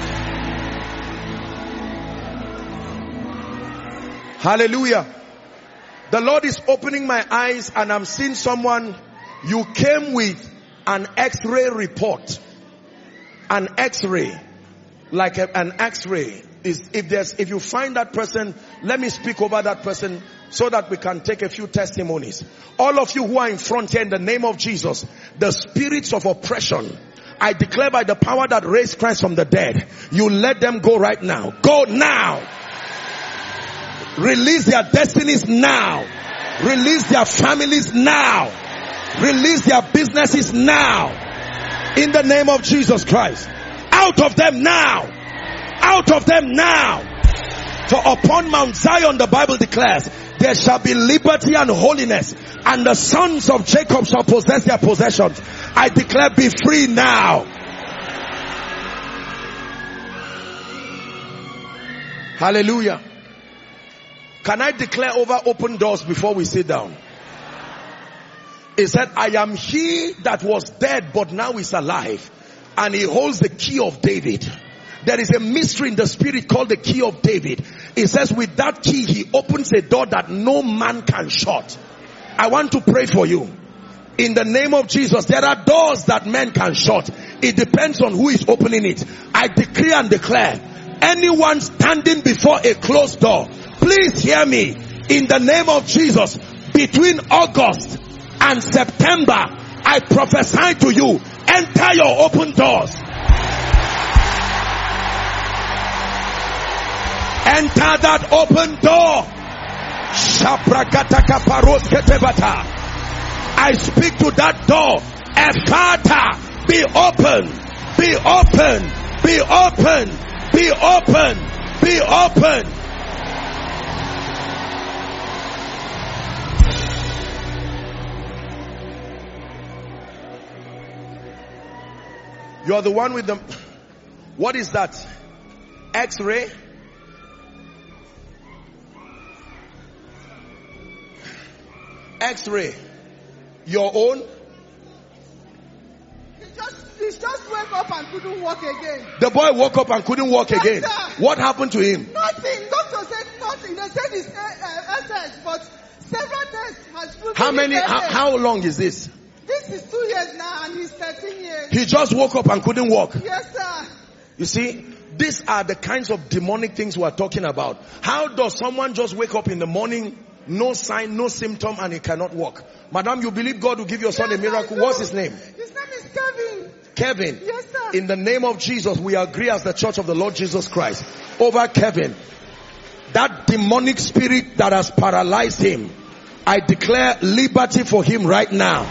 Hallelujah. The Lord is opening my eyes and I'm seeing someone. You came with an X-ray report. An X-ray. Like an X-ray. If you find that person, let me speak over that person so that we can take a few testimonies. All of you who are in front here, in the name of Jesus, the spirits of oppression, I declare by the power that raised Christ from the dead, you let them go right now. Go now. Release their destinies now. Release their families now. Release their businesses now. In the name of Jesus Christ. Out of them now. Out of them now. For upon Mount Zion, the Bible declares, there shall be liberty and holiness, and the sons of Jacob shall possess their possessions. I declare, be free now. Hallelujah. Can I declare over open doors before we sit down? He said, I am he that was dead but now is alive, and he holds the key of David. There is a mystery in the spirit called the key of David. It says with that key he opens a door that no man can shut. I want to pray for you. In the name of Jesus, there are doors that men can shut. It depends on who is opening it. I decree and declare, anyone standing before a closed door, please hear me. In the name of Jesus, between August and September, I prophesy to you, enter your open doors. Enter that open door. I speak to that door. Ephata, be open, be open, be open, be open, be open. You are the one with the... What is that? X-ray? X-ray. Your own? He just woke up and couldn't walk again. The boy woke up and couldn't walk again. What happened to him? Nothing. Doctor said nothing. They said it's SS, but several tests has proven. How long is this? This is 2 years now and he's 13 years. He just woke up and couldn't walk. Yes, sir. You see, these are the kinds of demonic things we are talking about. How does someone just wake up in the morning, no sign, no symptom, and he cannot walk? Madam, you believe God will give your son a miracle? What's his name? His name is Kevin. Kevin. Yes, sir. In the name of Jesus, we agree as the church of the Lord Jesus Christ over Kevin. That demonic spirit that has paralyzed him, I declare liberty for him right now.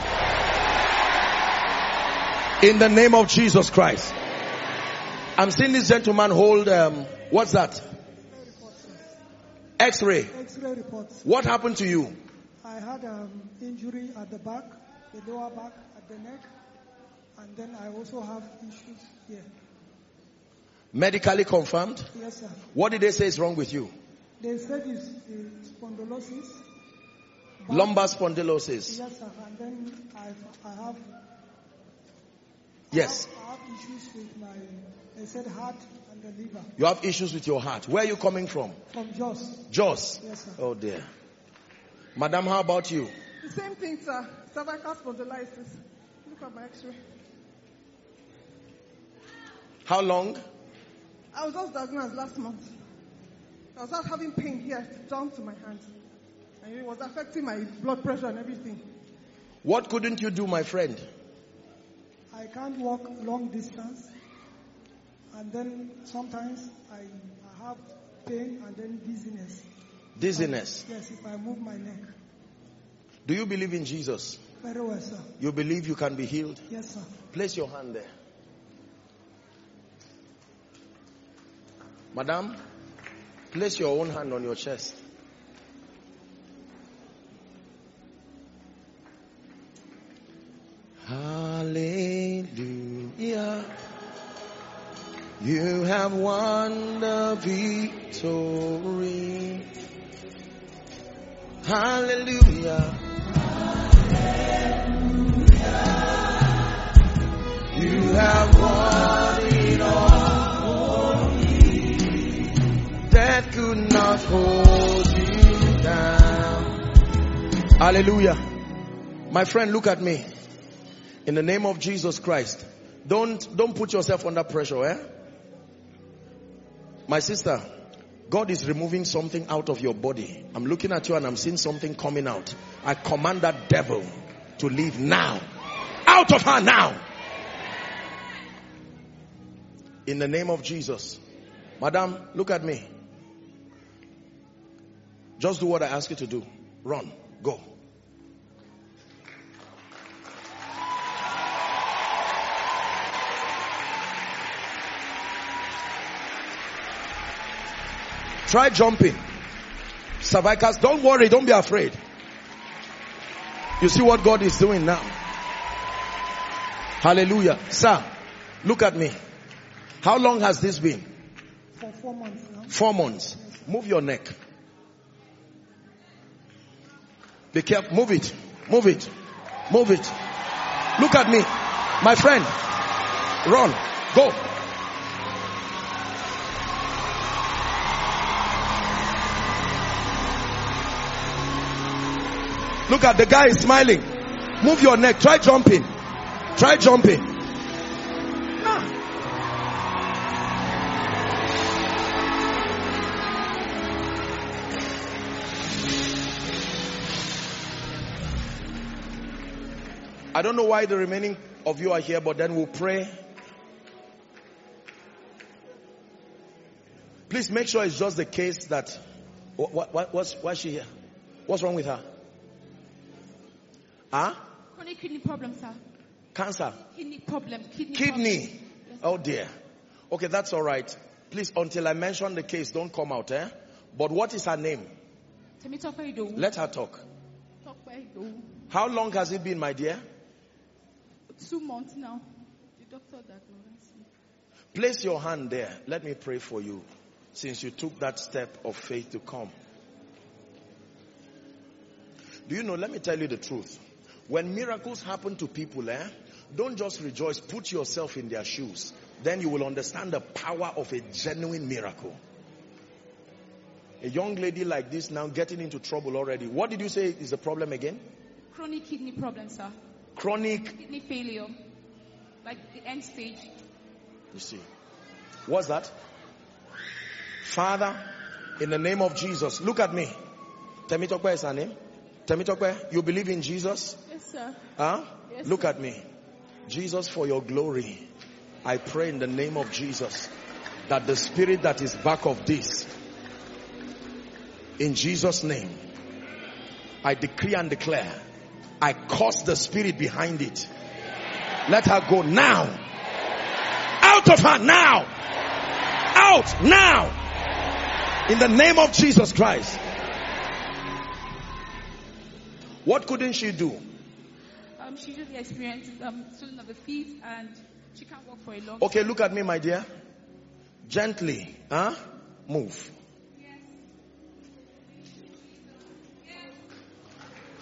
In the name of Jesus Christ. I'm seeing this gentleman hold, what's that? X-ray. X-ray reports. What happened to you? I had injury at the back, the lower back, at the neck, and then I also have issues here. Medically confirmed? Yes, sir. What did they say is wrong with you? They said it's spondylosis, Lumbar spondylosis. Yes, sir. And then I have Yes. I have issues with they said heart and the liver. You have issues with your heart. Where are you coming from? From Jos. Jos. Yes, sir. Oh dear. Madam, how about you? The same thing, sir. Cervical spondylitis. Look at my x-ray. How long? I was just diagnosed last month. I was not having pain here down to my hands. And it was affecting my blood pressure and everything. What couldn't you do, my friend? I can't walk long distance. And then sometimes I have pain and then dizziness. Dizziness. Yes, if I move my neck. Do you believe in Jesus? Very well, sir. You believe you can be healed? Yes, sir. Place your hand there. Madam, place your own hand on your chest. Hallelujah. You have won the victory. Hallelujah. You have won it all. Death could not hold you down. Hallelujah. My friend, look at me. In the name of Jesus Christ, don't put yourself under pressure, eh? My sister, God is removing something out of your body. I'm looking at you and I'm seeing something coming out. I command that devil to leave now. Out of her now. In the name of Jesus. Madam, look at me. Just do what I ask you to do. Run. Go. Try jumping. Cervicals, don't worry, don't be afraid. You see what God is doing now. Hallelujah. Sir, look at me. How long has this been? For 4 months now. 4 months. Move your neck. Be careful. Move it. Move it. Move it. Look at me. My friend. Run. Go. Look at the guy is smiling. Move your neck. Try jumping. Try jumping. I don't know why the remaining of you are here, but then we'll pray. Please make sure it's just the case that... What's she here? What's wrong with her? Huh? Chronic kidney problem, sir. Cancer? Kidney problem. Kidney? Yes, Oh dear. Okay, that's all right. Please, until I mention the case, don't come out, eh? But what is her name? Let her talk. How long has it been, my dear? 2 months now. The doctor diagnosed me. Place your hand there. Let me pray for you, since you took that step of faith to come. Do you know, let me tell you the truth. When miracles happen to people, don't just rejoice. Put yourself in their shoes. Then you will understand the power of a genuine miracle. A young lady like this now getting into trouble already. What did you say is the problem again? Chronic kidney problem, sir. Chronic kidney failure. Like the end stage. You see. What's that? Father, in the name of Jesus, look at me. Temitokwe is her name. Temitokwe, you believe in Jesus? Yes, sir. Huh? Yes, look sir. at me. Jesus, for your glory, I pray in the name of Jesus that the spirit that is back of this, in Jesus' name, I decree and declare, I curse the spirit behind it. Let her go now. Out of her now. Out now. In the name of Jesus Christ. What couldn't she do? She usually experiences swelling of the feet and she can't walk for a long time. Okay, look at me, my dear. Gently. Move.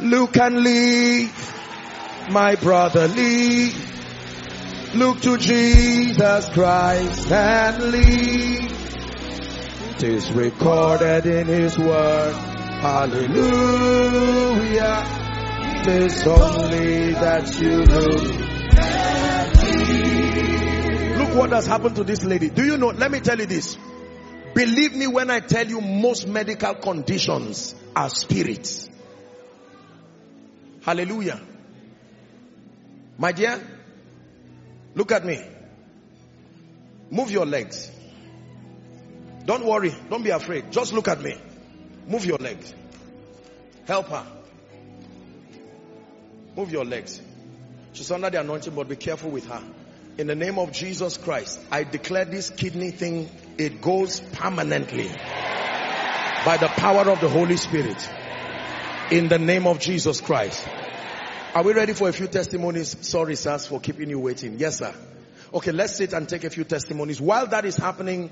Look and live, my brother, live. Look to Jesus Christ and live. It is recorded in His word. Hallelujah. It is only that you know. Look what has happened to this lady. Do you know? Let me tell you this. Believe me when I tell you most medical conditions are spirits. Hallelujah. My dear, look at me. Move your legs. Don't worry. Don't be afraid. Just look at me. Move your legs. Help her. Move your legs. She's under the anointing, but be careful with her. In the name of Jesus Christ, I declare this kidney thing, it goes permanently. By the power of the Holy Spirit. In the name of Jesus Christ. Are we ready for a few testimonies? Sorry, sirs, for keeping you waiting. Yes, sir. Okay, let's sit and take a few testimonies. While that is happening,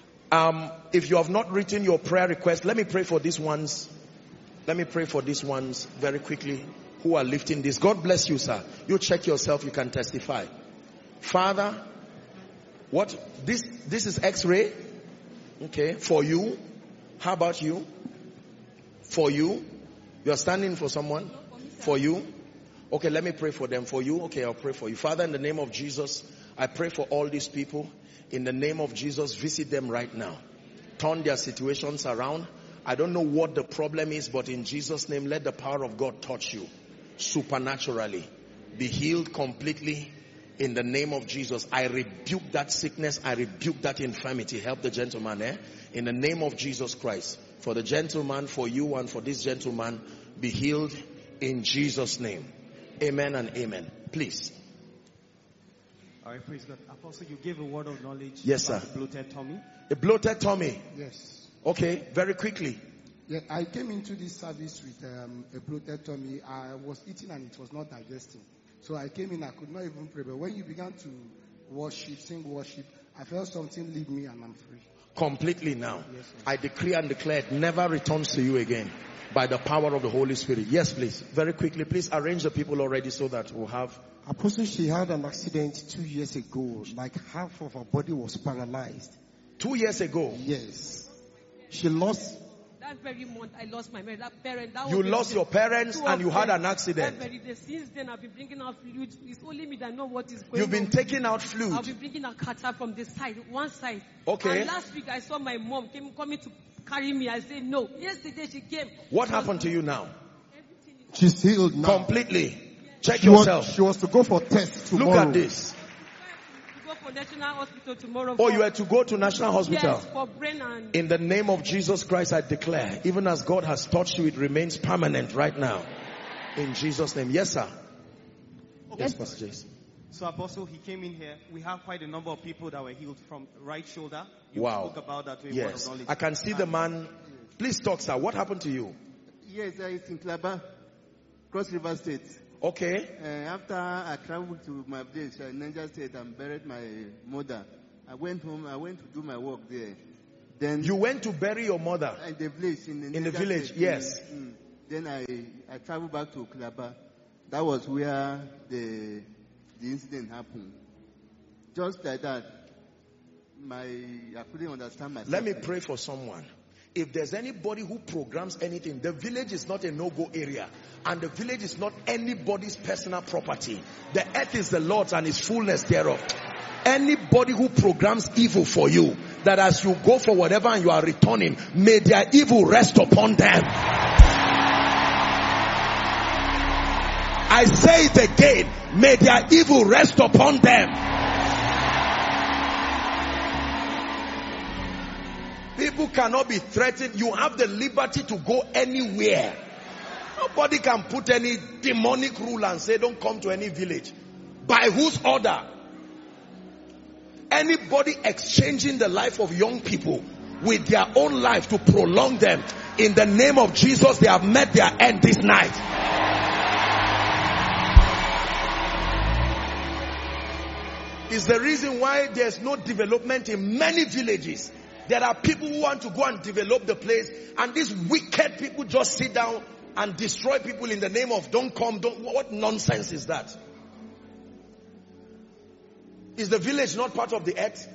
if you have not written your prayer request, let me pray for these ones. Let me pray for these ones very quickly who are lifting this. God bless you, sir. You check yourself, you can testify. Father, what? This is X-ray. Okay, for you. How about you? For you. You are standing for someone? For you. Okay, let me pray for them. For you, okay, I'll pray for you. Father, in the name of Jesus, I pray for all these people. In the name of Jesus, visit them right now. Turn their situations around. I don't know what the problem is, but in Jesus' name, let the power of God touch you supernaturally. Be healed completely in the name of Jesus. I rebuke that sickness. I rebuke that infirmity. Help the gentleman, in the name of Jesus Christ. For the gentleman, for you, and for this gentleman, be healed in Jesus' name. Amen and amen. Please. All right, praise God. Apostle, you gave a word of knowledge. Yes, sir. A bloated tummy. A bloated tummy. Yes. Okay, very quickly. Yeah, I came into this service with a bloated tummy. I was eating and it was not digesting. So I came in, I could not even pray. But when you began to worship, sing worship, I felt something leave me and I'm free. Completely now. Yes, sir. I decree and declare it never returns to you again. By the power of the Holy Spirit. Yes, please. Very quickly. Please arrange the people already so that we'll have. Apostle, she had an accident 2 years ago. Like half of her body was paralyzed. 2 years ago? Yes. She lost. That very month, I lost my parents. That parent. You lost your parents and you had an accident. That very day. Since then, I've been bringing out fluid. It's only me that know what is going on. You've been taking out fluid. I've been bringing out catheter from the side, one side. Okay. And last week, I saw my mom coming to carry me. I said no. Yesterday she came. What happened to you now? She's healed now. Completely. Check yourself. She was to go for tests tomorrow. Look at this. To go for National Hospital tomorrow. Oh, you had to go to National Hospital? Yes, for brain and... In the name of Jesus Christ, I declare, even as God has touched you, it remains permanent right now. In Jesus' name. Yes, sir. Okay. Yes, Pastor Jason. So, Apostle, he came in here. We have quite a number of people that were healed from right shoulder. You wow. spoke about that. Yes. I can see the man. Please talk, sir. What happened to you? Yes, it's in Klaba, Cross River State. Okay. After I traveled to my village, Niger State, and buried my mother, I went home. I went to do my work there. Then you went to bury your mother in the village. In the village, State. Yes. Then I traveled back to Klaba. That was where the incident happened. Just like that, I couldn't understand myself. Let me pray for someone. If there's anybody who programs anything, the village is not a no-go area. And the village is not anybody's personal property. The earth is the Lord's and His fullness thereof. Anybody who programs evil for you, that as you go for whatever and you are returning, may their evil rest upon them. I say it again, may their evil rest upon them. People cannot be threatened. You have the liberty to go anywhere. Nobody can put any demonic rule and say don't come to any village. By whose order? Anybody exchanging the life of young people with their own life to prolong them, in the name of Jesus, they have met their end this night. It's the reason why there's no development in many villages. There are people who want to go and develop the place, and these wicked people just sit down and destroy people in the name of don't come, don't. What nonsense is that? Is the village not part of the earth?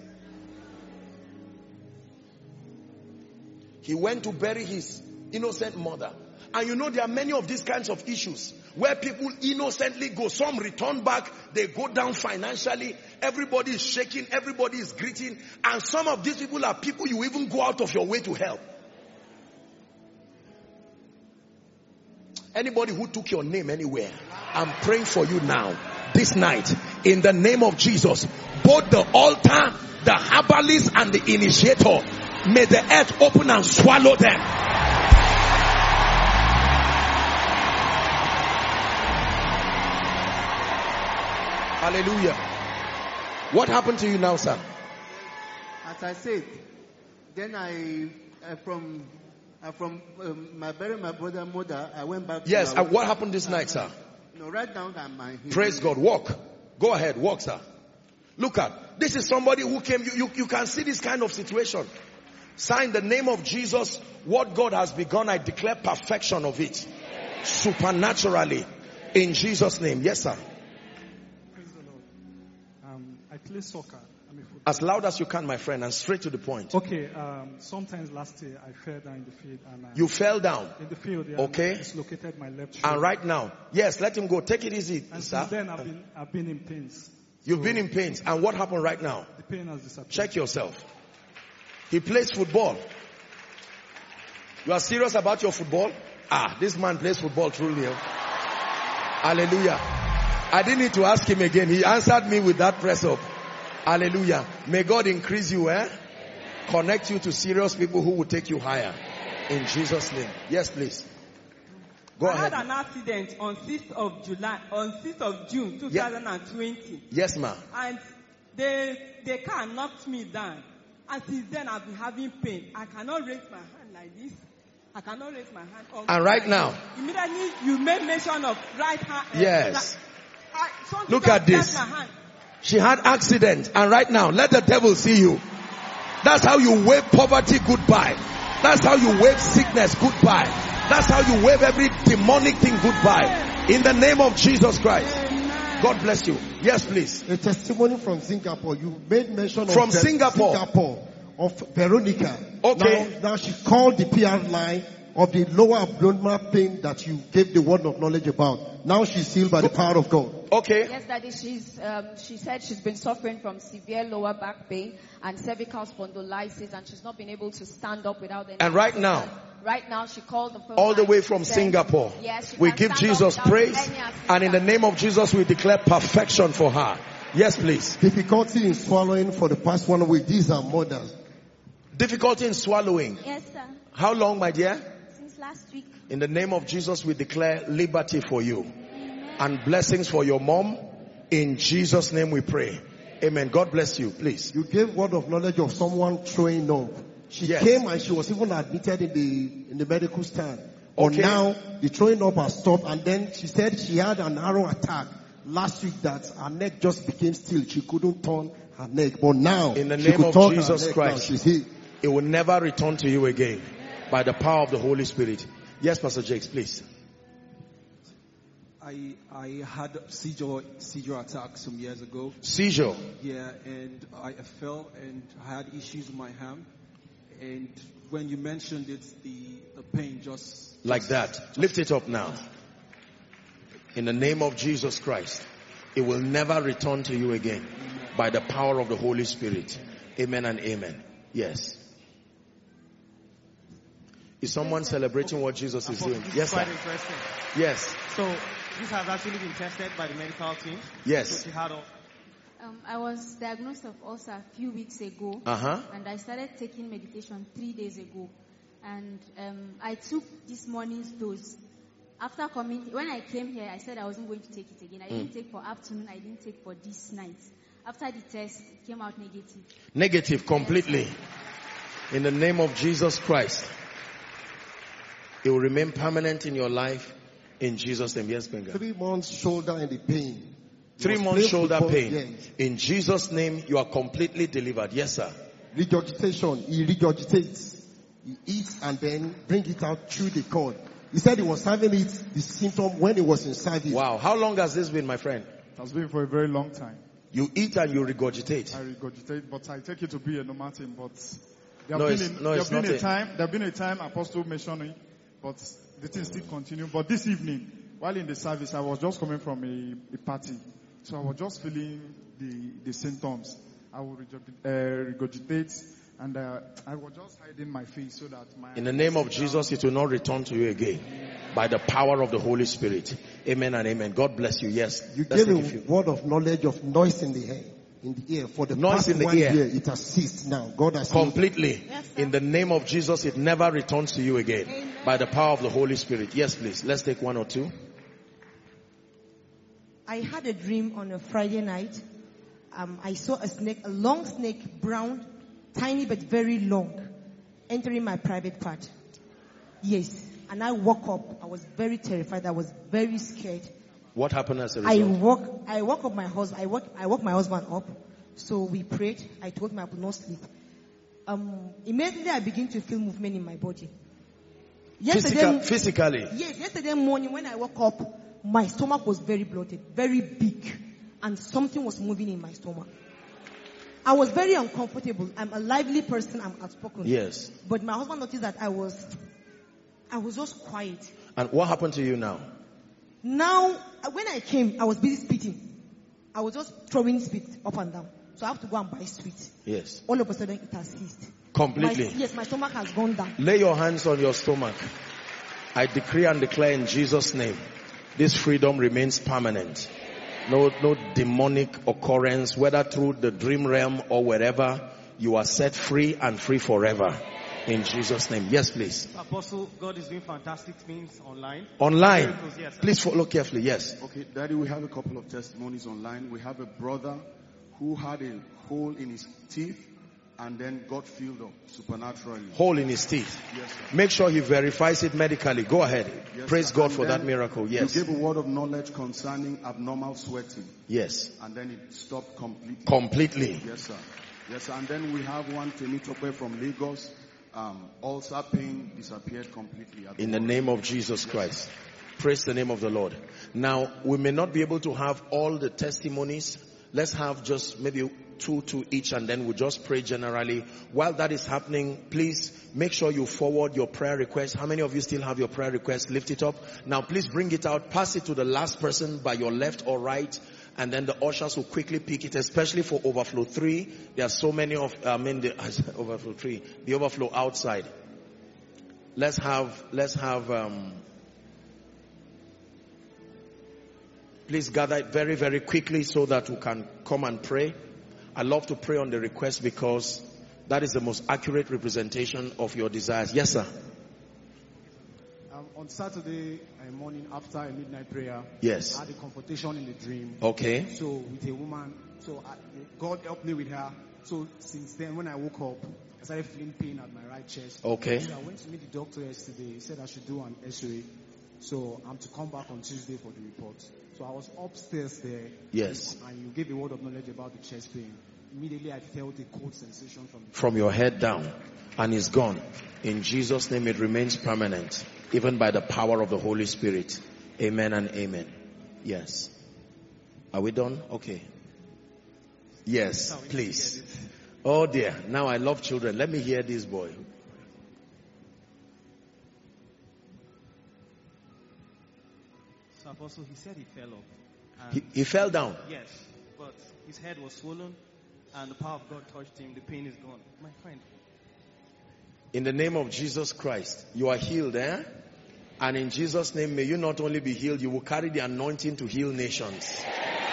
He went to bury his innocent mother. And you know there are many of these kinds of issues where people innocently go. Some return back, they go down financially. Everybody is shaking, everybody is greeting. And some of these people are people you even go out of your way to help. Anybody who took your name anywhere, I'm praying for you now, this night, in the name of Jesus. Both the altar, the herbalist, and the initiator, may the earth open and swallow them. Hallelujah. What happened to you now, sir? As I said, then I buried my brother mother. I went back. Yes, and what happened this night, sir? No, right down at my heel. Praise God. Walk. Go ahead. Walk, sir. Look at. This is somebody who came. You can see this kind of situation. Sign the name of Jesus. What God has begun, I declare perfection of it. Supernaturally. In Jesus' name. Yes, sir. Praise the Lord. I play soccer. I'm a footballer. As loud as you can, my friend, and straight to the point. Okay. Sometimes last year I fell down in the field. And you fell down? In the field, yeah. Okay. I dislocated my left shoulder. And right now, yes, let him go. Take it easy, and sir. since then I've been in pains. You've been in pains. And what happened right now? The pain has disappeared. Check yourself. He plays football. You are serious about your football? This man plays football truly. Hallelujah. I didn't need to ask him again. He answered me with that press up. Hallelujah. May God increase you, connect you to serious people who will take you higher. In Jesus' name. Yes, please. Go ahead. I had an accident on 6th of June 2020. Yes, ma'am. And the car knocked me down. And since then I've been having pain. I cannot raise my hand like this. I cannot raise my hand. And right now, immediately you made mention of right hand. Yes. Look at this. She had accident, and right now, let the devil see you. That's how you wave poverty goodbye. That's how you wave sickness goodbye. That's how you wave every demonic thing goodbye. In the name of Jesus Christ. God bless you. Yes, please. A testimony from Singapore. You made mention of from Singapore of Veronica. Okay. Now she called the PR line of the lower abdominal pain that you gave the word of knowledge about. Now she's healed by the power of God. Okay. Yes, Daddy. She said she's been suffering from severe lower back pain and cervical spondylosis, and she's not been able to stand up without any. And right now. Right now, she called the phone all the way from Singapore. Yes, we give Jesus praise, and in the name of Jesus, we declare perfection for her. Yes, please. Difficulty in swallowing for the past 1 week. These are mothers. Difficulty in swallowing. Yes, sir. How long, my dear? Since last week. In the name of Jesus, we declare liberty for you. Amen. And blessings for your mom. In Jesus' name we pray. Amen. God bless you. Please. You gave word of knowledge of someone throwing up. She came and she was even admitted in the medical stand. But now the throwing up has stopped, and then she said she had an arrow attack last week that her neck just became still. She couldn't turn her neck. But now in the name of Jesus Christ, it will never return to you again by the power of the Holy Spirit. Yes, Pastor Jakes, please. I had seizure attacks some years ago. Seizure? Yeah, and I fell and I had issues with my hand. And when you mentioned it, the pain just... Like that. Lift it up now. In the name of Jesus Christ. It will never return to you again. By the power of the Holy Spirit. Amen and amen. Yes. Is someone celebrating what Jesus is doing? Yes, quite sir. Interesting. Yes. So, this has actually been tested by the medical team. Yes. So she had I was diagnosed of ulcer a few weeks ago, and I started taking medication 3 days ago. And I took this morning's dose. After coming, when I came here, I said I wasn't going to take it again. I didn't take for afternoon. I didn't take for this night. After the test, it came out negative. Negative completely. In the name of Jesus Christ. It will remain permanent in your life. In Jesus' name. Yes, Benga. 3 months shoulder and the pain. 3 months shoulder pain. Yes. In Jesus' name, you are completely delivered. Yes, sir. Regurgitation. He regurgitates. He eats and then bring it out through the cord. He said he was having the symptom when he was in service. Wow. How long has this been, my friend? It has been for a very long time. You eat and you regurgitate. I regurgitate, but I take it to be a normal thing. But there have been a time Apostle mentioned it, but the thing still continue. But this evening, while in the service, I was just coming from a party, so I was just feeling the symptoms. I would regurgitate, and I was just hiding my face so that my. In the name of Jesus, it will not return to you again. By the power of the Holy Spirit. Amen and amen. God bless you. Yes. You gave a word of knowledge of noise in the ear. For the noise past in the 1 ear. year, it has ceased now. God has completely. Yes, in the name of Jesus, it never returns to you again. Amen. By the power of the Holy Spirit. Yes, please. Let's take one or two. I had a dream on a Friday night. I saw a snake, a long snake, brown, tiny but very long, entering my private part. Yes. And I woke up. I was very terrified. I was very scared. What happened as a result? I woke up my husband. I woke my husband up. So we prayed. I told him I would not sleep. Immediately I began to feel movement in my body. Physically? Yes. Yesterday morning when I woke up, my stomach was very bloated, very big, and something was moving in my stomach. I was very uncomfortable. I'm a lively person. I'm outspoken. Yes. But my husband noticed that I was just quiet. And what happened to you now? Now, when I came, I was busy spitting. I was just throwing spit up and down. So I have to go and buy sweet. Yes. All of a sudden, it has ceased. Completely? Yes, my stomach has gone down. Lay your hands on your stomach. I decree and declare in Jesus' name, this freedom remains permanent. No demonic occurrence, whether through the dream realm or wherever, you are set free and free forever. In Jesus' name. Yes, please. Apostle, God is doing fantastic things online. Online? Yes, please follow carefully. Yes. Okay, Daddy, we have a couple of testimonies online. We have a brother who had a hole in his teeth and then got filled up supernaturally. Hole in his teeth? Yes, sir. Make sure he verifies it medically. Go ahead. Yes, praise sir. God and for that miracle. Yes. You gave a word of knowledge concerning abnormal sweating. Yes. And then it stopped completely. Completely? Yes, sir. Yes, sir. And then we have one Temitope from Lagos. Ulcer pain disappeared completely. In the name of Jesus Christ. Praise the name of the Lord. Now, we may not be able to have all the testimonies. Let's have just maybe two to each, and then we'll just pray generally. While that is happening, please make sure you forward your prayer request. How many of you still have your prayer request? Lift it up. Now, please bring it out. Pass it to the last person by your left or right. And then the ushers will quickly pick it, especially for overflow 3. There are so many of, overflow 3, the overflow outside. Let's have, please gather it very, very quickly so that we can come and pray. I love to pray on the request because that is the most accurate representation of your desires. Yes, sir. On Saturday morning after a midnight prayer, yes, I had a confrontation in the dream. Okay. So with a woman, God helped me with her. So since then, when I woke up, I started feeling pain at my right chest. Okay. So I went to meet the doctor yesterday. He said I should do an X-ray. So I'm to come back on Tuesday for the report. So I was upstairs there. Yes. And you gave a word of knowledge about the chest pain. Immediately I felt a cold sensation from your head down, and it's gone. In Jesus' name, it remains permanent, even by the power of the Holy Spirit. Amen and amen. Yes. Are we done? Okay. Yes, please. Oh dear. Now I love children. Let me hear this boy. So Apostle, he said he fell off. He fell down? Yes, but his head was swollen and the power of God touched him. The pain is gone. My friend. In the name of Jesus Christ, you are healed, eh? And in Jesus' name, may you not only be healed, you will carry the anointing to heal nations.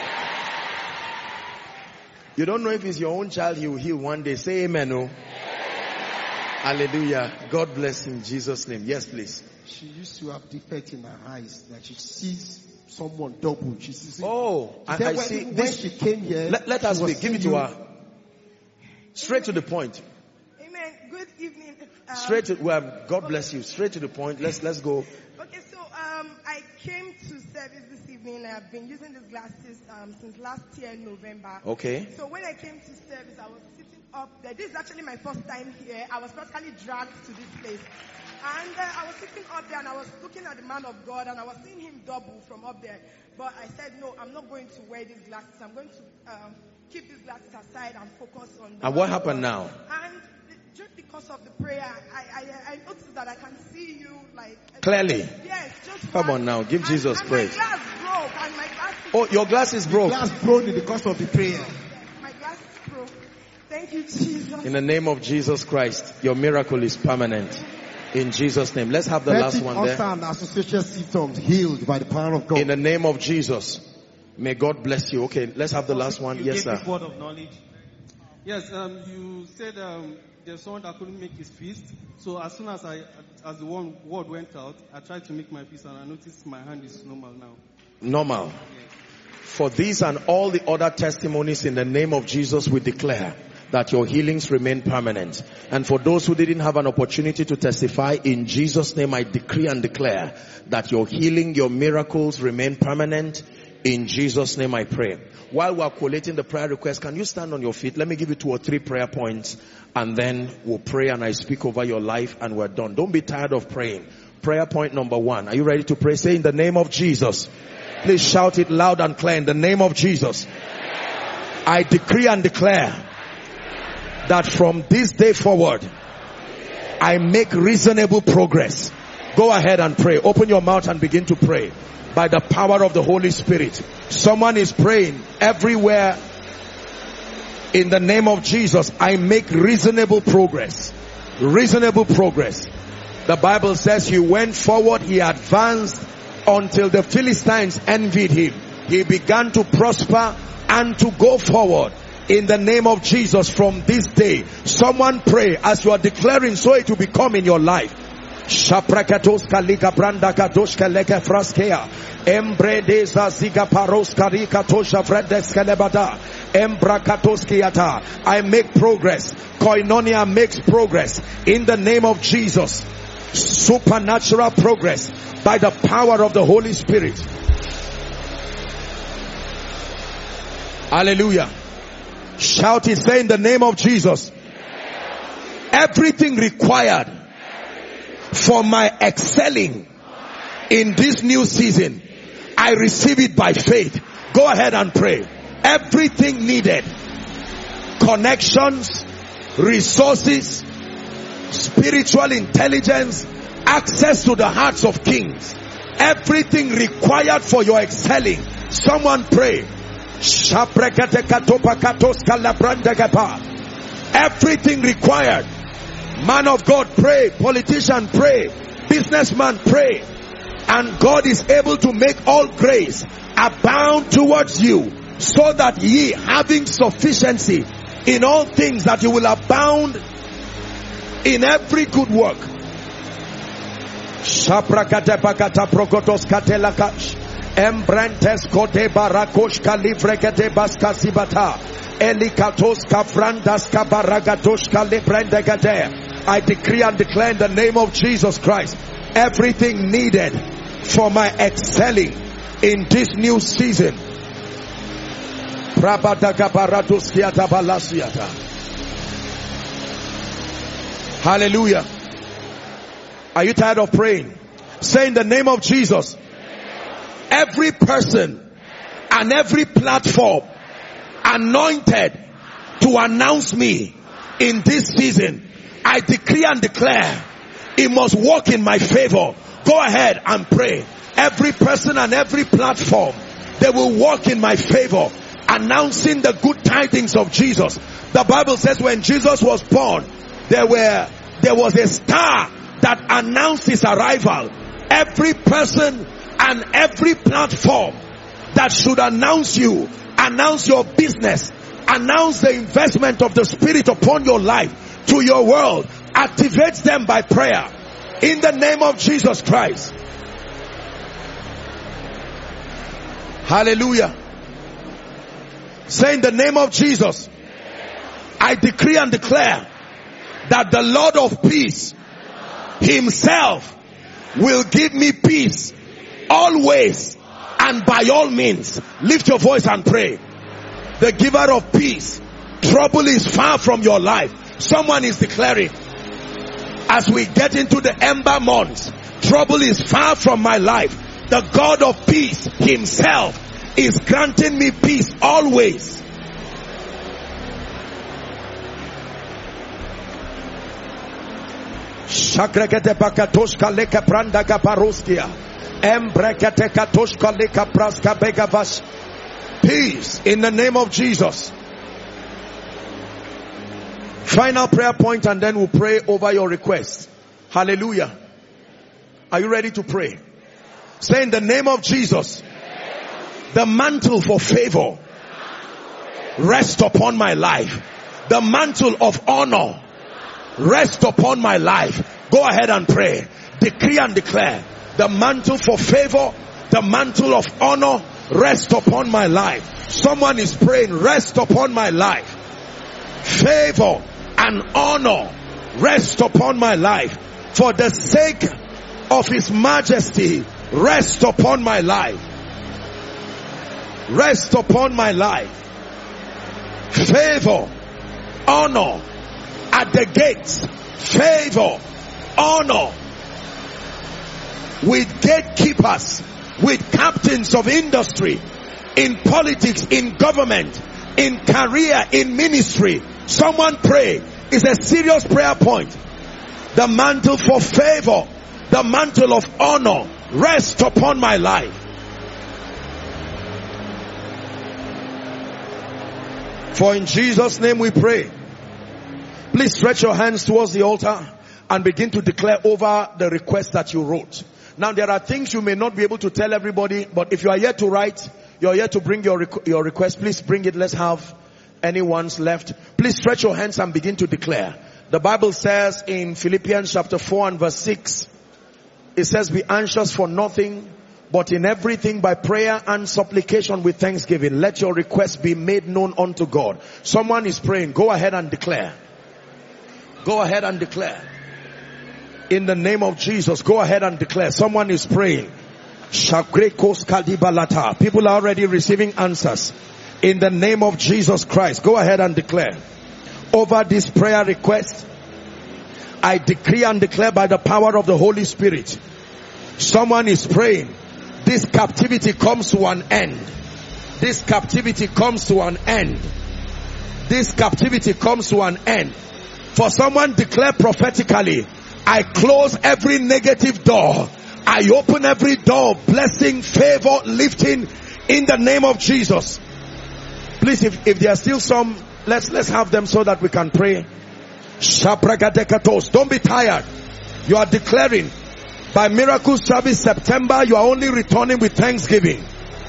You don't know if it's your own child he will heal one day. Say amen, oh. Hallelujah. God bless him in Jesus' name. Yes, please. She used to have defect in her eyes that she sees someone double. She sees it. Oh, I see. When she came here, let us speak. Give it to her. Straight to the point. Amen. Good evening. Straight to God bless you. Straight to the point. Let's go. Okay, so I came to service this evening. I've been using these glasses since last year, November. Okay. So when I came to service, I was sitting up there. This is actually my first time here. I was practically dragged to this place. And I was sitting up there and I was looking at the man of God and I was seeing him double from up there. But I said, no, I'm not going to wear these glasses. I'm going to keep these glasses aside and focus on the And what happened now? And just because of the prayer, I noticed that I can see you like clearly. Yes, just come on now, give Jesus praise. My glass broke and my glass. Oh, your glass is broke. Your glass broke because of the prayer. My glass is broke. Thank you, Jesus. In the name of Jesus Christ, your miracle is permanent. In Jesus' name. Let's have the last one there. And association symptoms healed by the power of God. In the name of Jesus. May God bless you. Okay, let's have the last one. Yes, sir. Word of knowledge. Yes, you said there's someone that couldn't make his feast. So as soon as the word went out, I tried to make my feast and I noticed my hand is normal now. Normal. Yes. For these and all the other testimonies, in the name of Jesus, we declare that your healings remain permanent. And for those who didn't have an opportunity to testify, in Jesus' name I decree and declare that your healing, your miracles remain permanent. In Jesus' name I pray. While we are collating the prayer request, can you stand on your feet? Let me give you 2 or 3 prayer points and then we'll pray and I speak over your life and we're done. Don't be tired of praying. Prayer point number 1. Are you ready to pray? Say, in the name of Jesus. Please shout it loud and clear. In the name of Jesus. I decree and declare that from this day forward, I make reasonable progress. Go ahead and pray. Open your mouth and begin to pray. By the power of the Holy Spirit. Someone is praying everywhere. In the name of Jesus, I make reasonable progress. Reasonable progress. The Bible says he went forward, he advanced until the Philistines envied him. He began to prosper and to go forward. In the name of Jesus, from this day, someone pray as you are declaring, so it will become in your life. Shaprakatos kalika branda katoshka leke fraskea. Embredeza ziga paroska rika tosha vredes kelebada. Embrakatoskiata. I make progress. Koinonia makes progress. In the name of Jesus. Supernatural progress by the power of the Holy Spirit. Hallelujah. Shout it, say, in the name of Jesus. Everything required for my excelling in this new season, I receive it by faith. Go ahead and pray. Everything needed, connections, resources, spiritual intelligence, access to the hearts of kings, everything required for your excelling. Someone pray. Everything required. Man of God, pray. Politician, pray. Businessman, pray. And God is able to make all grace abound towards you, so that ye, having sufficiency in all things, that you will abound in every good work. Embrentes kote barakosh kalivrekete baskasibata. Elikatos kafrandas kabaragadosh kalibrendegade. I decree and declare in the name of Jesus Christ, everything needed for my excelling in this new season. Hallelujah. Are you tired of praying? Say, in the name of Jesus, every person and every platform anointed to announce me in this season, I decree and declare it must work in my favor. Go ahead and pray. Every person and every platform, they will work in my favor, announcing the good tidings of Jesus. The Bible says when Jesus was born, there was a star that announced his arrival. Every person and every platform that should announce you, announce your business, announce the investment of the Spirit upon your life to your world, activates them by prayer in the name of Jesus Christ. Hallelujah. Say, in the name of Jesus, I decree and declare that the Lord of peace himself will give me peace always And by all means, lift your voice and pray. The giver of peace, trouble is far from your life. Someone is declaring, as we get into the ember months, trouble is far from my life. The God of peace himself is granting me peace always. Shakrekete bakatoshka leka pranda kaparoskia. Embrekete katoshka leka praska begavash. Peace in the name of Jesus. Final prayer point, and then we'll pray over your request. Hallelujah. Are you ready to pray? Say, in the name of Jesus, the mantle for favor rest upon my life. The mantle of honor rest upon my life. Go ahead and pray. Decree and declare. The mantle for favor, the mantle of honor rest upon my life. Someone is praying, rest upon my life. Favor and honor rest upon my life. For the sake of his majesty, rest upon my life. Rest upon my life. Favor, honor at the gates. Favor, honor with gatekeepers, with captains of industry, in politics, in government, in career, in ministry. Someone pray. It's a serious prayer point. The mantle for favor, the mantle of honor rest upon my life. For in Jesus' name we pray. Please stretch your hands towards the altar and begin to declare over the request that you wrote. Now there are things you may not be able to tell everybody, but if you are here to write, you are here to bring your request, please bring it. Let's have anyone's left. Please stretch your hands and begin to declare. The Bible says in Philippians chapter 4 and verse 6, it says, be anxious for nothing, but in everything by prayer and supplication with thanksgiving, let your requests be made known unto God. Someone is praying. Go ahead and declare. Go ahead and declare. In the name of Jesus, go ahead and declare. Someone is praying. People are already receiving answers. In the name of Jesus Christ, go ahead and declare. Over this prayer request, I decree and declare by the power of the Holy Spirit. Someone is praying. This captivity comes to an end. This captivity comes to an end. This captivity comes to an end. For someone declare prophetically, I close every negative door. I open every door of blessing, favor, lifting in the name of Jesus. Please, if there are still some, let's have them so that we can pray. Don't be tired. You are declaring by miracle service September, you are only returning with thanksgiving.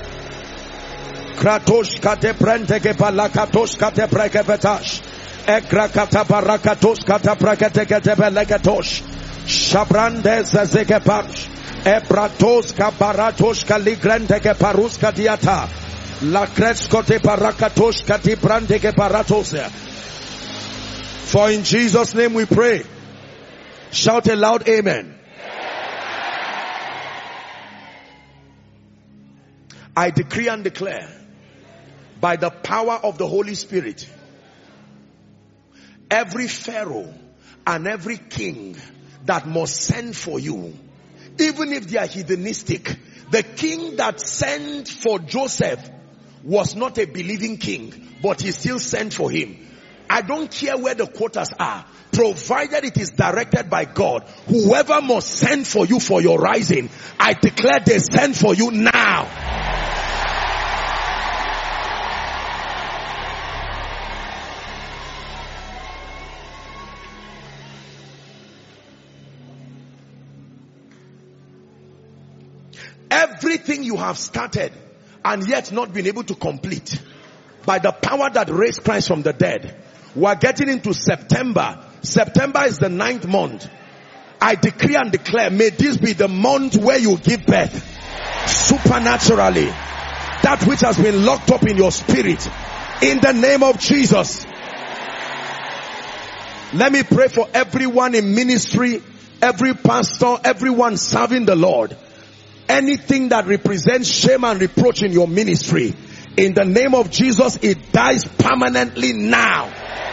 Kratosh kate prenteke balakatosh kate prekevetash. Ekrakata barakatosh kata prekete belekatosh. Shabrande zezekepash. Ebratos kabaratos kaligrenteke paruska diata. La kreskote barakatosh kati brandeke baratos. For in Jesus' name we pray. Shout a loud amen. I decree and declare by the power of the Holy Spirit, every Pharaoh and every king that must send for you, even if they are heathenistic, the king that sent for Joseph was not a believing king, but he still sent for him. I don't care where the quotas are, provided it is directed by God. Whoever must send for you for your rising, I declare they send for you now. Everything you have started and yet not been able to complete, by the power that raised Christ from the dead, we are getting into September. September is the 9th month. I decree and declare, may this be the month where you give birth supernaturally. That which has been locked up in your spirit, in the name of Jesus. Let me pray for everyone in ministry, every pastor, everyone serving the Lord. Anything that represents shame and reproach in your ministry, in the name of Jesus, it dies permanently now.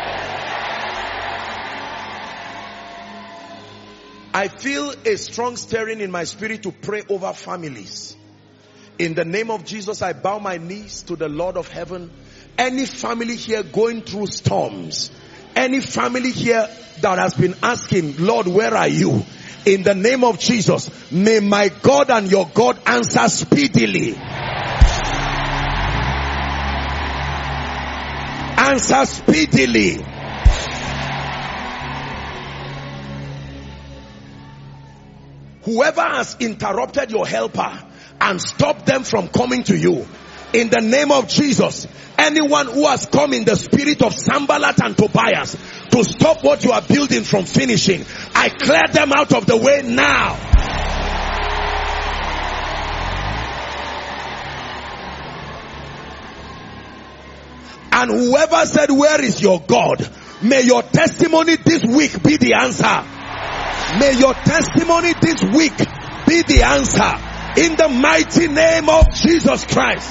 I feel a strong stirring in my spirit to pray over families. In the name of Jesus, I bow my knees to the Lord of heaven. Any family here going through storms, any family here that has been asking, Lord, where are you? In the name of Jesus, may my God and your God answer speedily. Answer speedily. Whoever has interrupted your helper and stopped them from coming to you, in the name of Jesus, anyone who has come in the spirit of Sanballat and Tobias to stop what you are building from finishing, I clear them out of the way now. And whoever said, where is your God? May your testimony this week be the answer. May your testimony this week be the answer. In the mighty name of Jesus Christ.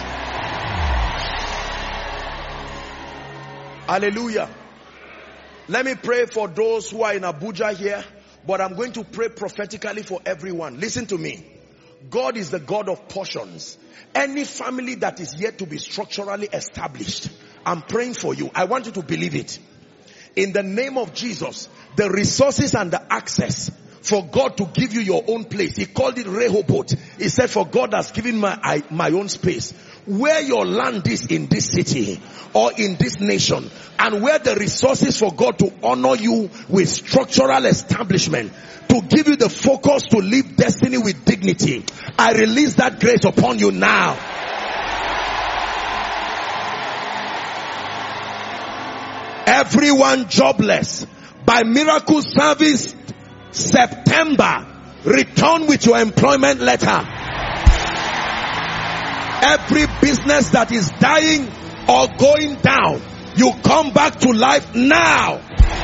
Hallelujah. Let me pray for those who are in Abuja here, but I'm going to pray prophetically for everyone. Listen to me. God is the God of portions. Any family that is yet to be structurally established, I'm praying for you. I want you to believe it. In the name of Jesus, the resources and the access for God to give you your own place. He called it Rehoboth. He said, for God has given my own space. Where your land is in this city or in this nation, and where the resources for God to honor you with structural establishment, to give you the focus to live destiny with dignity, I release that grace upon you now. Everyone jobless, by miracle service, September, return with your employment letter. Every business that is dying or going down, you come back to life now.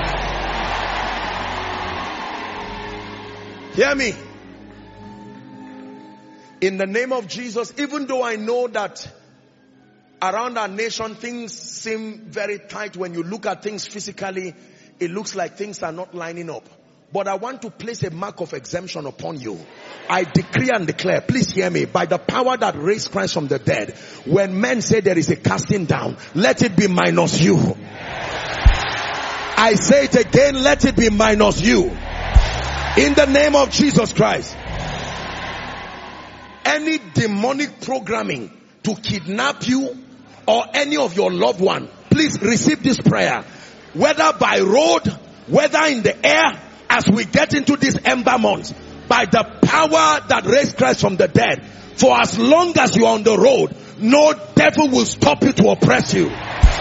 Hear me. In the name of Jesus, even though I know that around our nation things seem very tight, when you look at things physically, it looks like things are not lining up. But I want to place a mark of exemption upon you. I decree and declare, please hear me, by the power that raised Christ from the dead, when men say there is a casting down, let it be minus you. I say it again, let it be minus you. In the name of Jesus Christ. Any demonic programming to kidnap you or any of your loved one, please receive this prayer. Whether by road, whether in the air, as we get into this ember month, by the power that raised Christ from the dead, for as long as you are on the road, no devil will stop you to oppress you.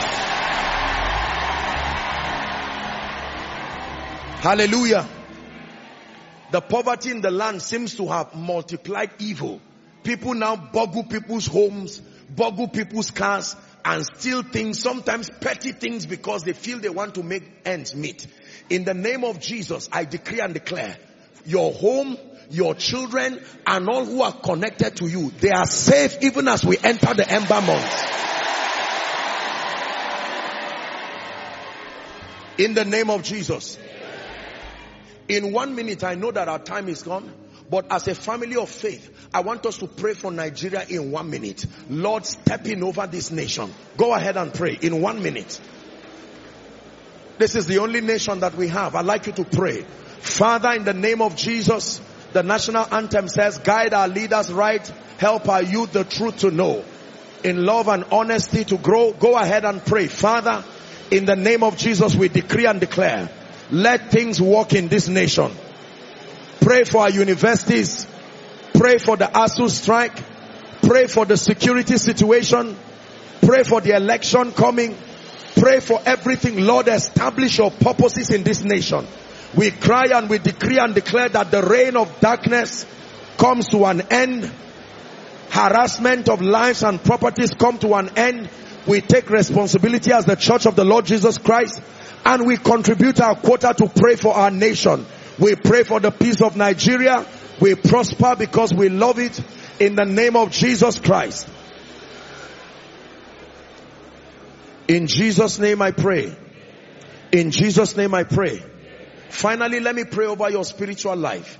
Hallelujah. The poverty in the land seems to have multiplied evil. People now boggle people's homes, boggle people's cars, and steal things, sometimes petty things, because they feel they want to make ends meet. In the name of Jesus, I decree and declare, your home, your children, and all who are connected to you, they are safe even as we enter the ember months. In the name of Jesus. In 1 minute, I know that our time is gone, but as a family of faith, I want us to pray for Nigeria in 1 minute. Lord, step in over this nation. Go ahead and pray in 1 minute. This is the only nation that we have. I'd like you to pray. Father, in the name of Jesus, the national anthem says, guide our leaders right, help our youth the truth to know, in love and honesty to grow. Go ahead and pray. Father, in the name of Jesus, we decree and declare, let things work in this nation. Pray for our universities. Pray for the ASU strike. Pray for the security situation. Pray for the election coming. Pray for everything. Lord, establish your purposes in this nation. We cry and we decree and declare that the reign of darkness comes to an end. Harassment of lives and properties come to an end. We take responsibility as the church of the Lord Jesus Christ, and we contribute our quota to pray for our nation. We pray for the peace of Nigeria. We prosper because we love it. In the name of Jesus Christ. In Jesus' name I pray. In Jesus' name I pray. Finally, let me pray over your spiritual life.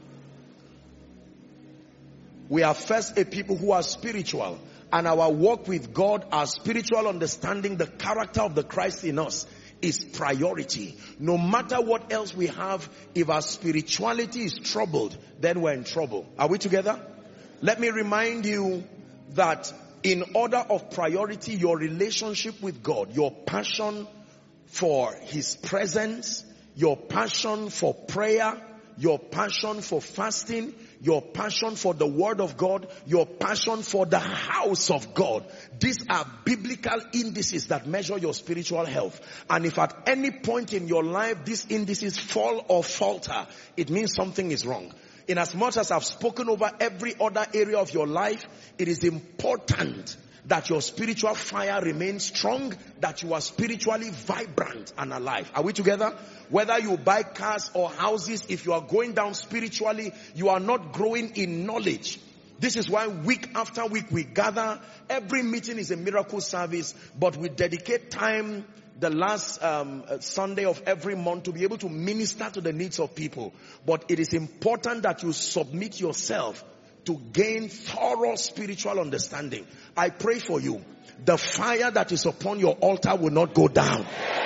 We are first a people who are spiritual, and our walk with God, our spiritual understanding, the character of the Christ in us is priority. No matter what else we have, if our spirituality is troubled, then we're in trouble. Are we together? Let me remind you that in order of priority, your relationship with God, your passion for His presence, your passion for prayer, your passion for fasting, your passion for the Word of God, your passion for the house of God. These are biblical indices that measure your spiritual health. And if at any point in your life these indices fall or falter, it means something is wrong. In as much as I've spoken over every other area of your life, it is important that your spiritual fire remains strong, that you are spiritually vibrant and alive. Are we together? Whether you buy cars or houses, if you are going down spiritually, you are not growing in knowledge. This is why week after week we gather. Every meeting is a miracle service, but we dedicate time the last Sunday of every month to be able to minister to the needs of people. But it is important that you submit yourself to gain thorough spiritual understanding. I pray for you. The fire that is upon your altar will not go down.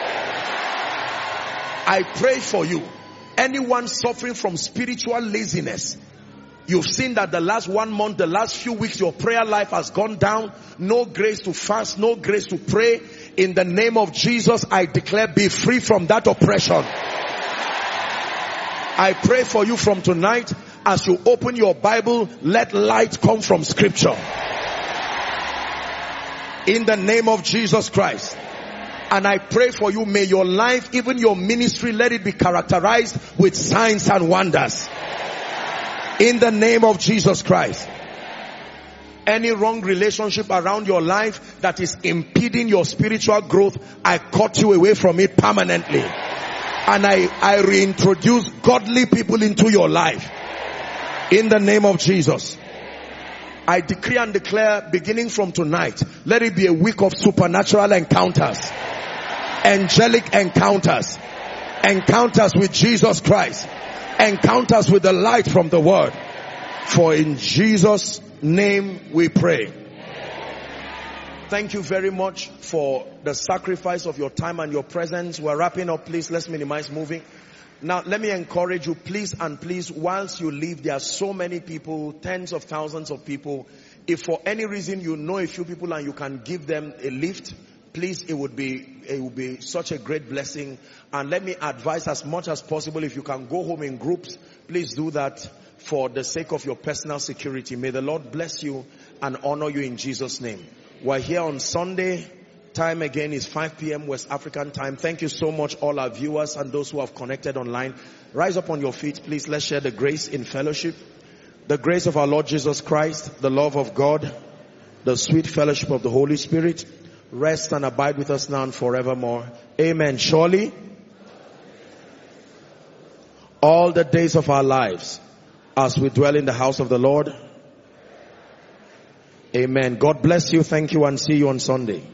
I pray for you. Anyone suffering from spiritual laziness, you've seen that the last 1 month, the last few weeks, your prayer life has gone down. No grace to fast, no grace to pray. In the name of Jesus, I declare, be free from that oppression. I pray for you from tonight. As you open your Bible, let light come from Scripture. In the name of Jesus Christ. And I pray for you, may your life, even your ministry, let it be characterized with signs and wonders. In the name of Jesus Christ. Any wrong relationship around your life that is impeding your spiritual growth, I cut you away from it permanently. And I reintroduce godly people into your life. In the name of Jesus. I decree and declare, beginning from tonight, let it be a week of supernatural encounters. Angelic encounters. Encounters with Jesus Christ. Encounters with the light from the Word. For in Jesus' name we pray. Thank you very much for the sacrifice of your time and your presence. We're wrapping up. Please, let's minimize moving. Now, let me encourage you, please and please, whilst you leave, there are so many people, tens of thousands of people. If for any reason you know a few people and you can give them a lift, please, it would be such a great blessing. And let me advise, as much as possible, if you can go home in groups, please do that for the sake of your personal security. May the Lord bless you and honor you in Jesus' name. We're here on Sunday. Time again is 5 p.m. West African time. Thank you so much, all our viewers and those who have connected online. Rise up on your feet, please. Let's share the grace in fellowship. The grace of our Lord Jesus Christ, the love of God, the sweet fellowship of the Holy Spirit, rest and abide with us now and forevermore. Amen. Surely, all the days of our lives, as we dwell in the house of the Lord. Amen. God bless you. Thank you, and see you on Sunday.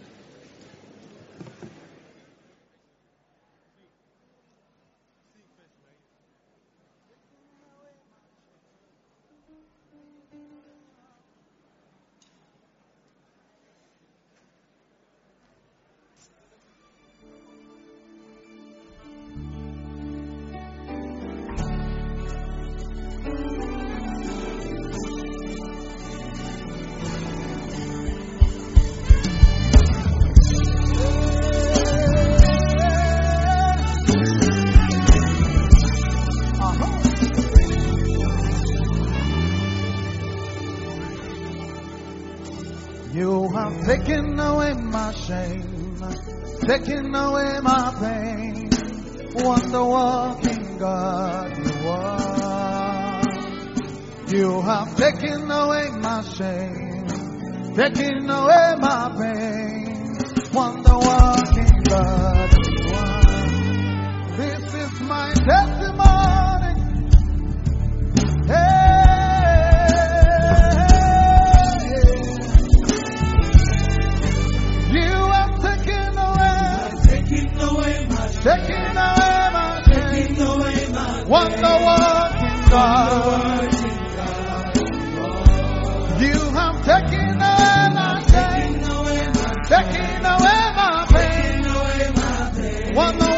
Taking away my shame, taking away my pain, wonder walking God you are. You have taken away my shame, taking away my pain, wonder walking God you are. This is my testimony. Hey. Wonder working God. You have taken away my shame, taken away my pain. Wonder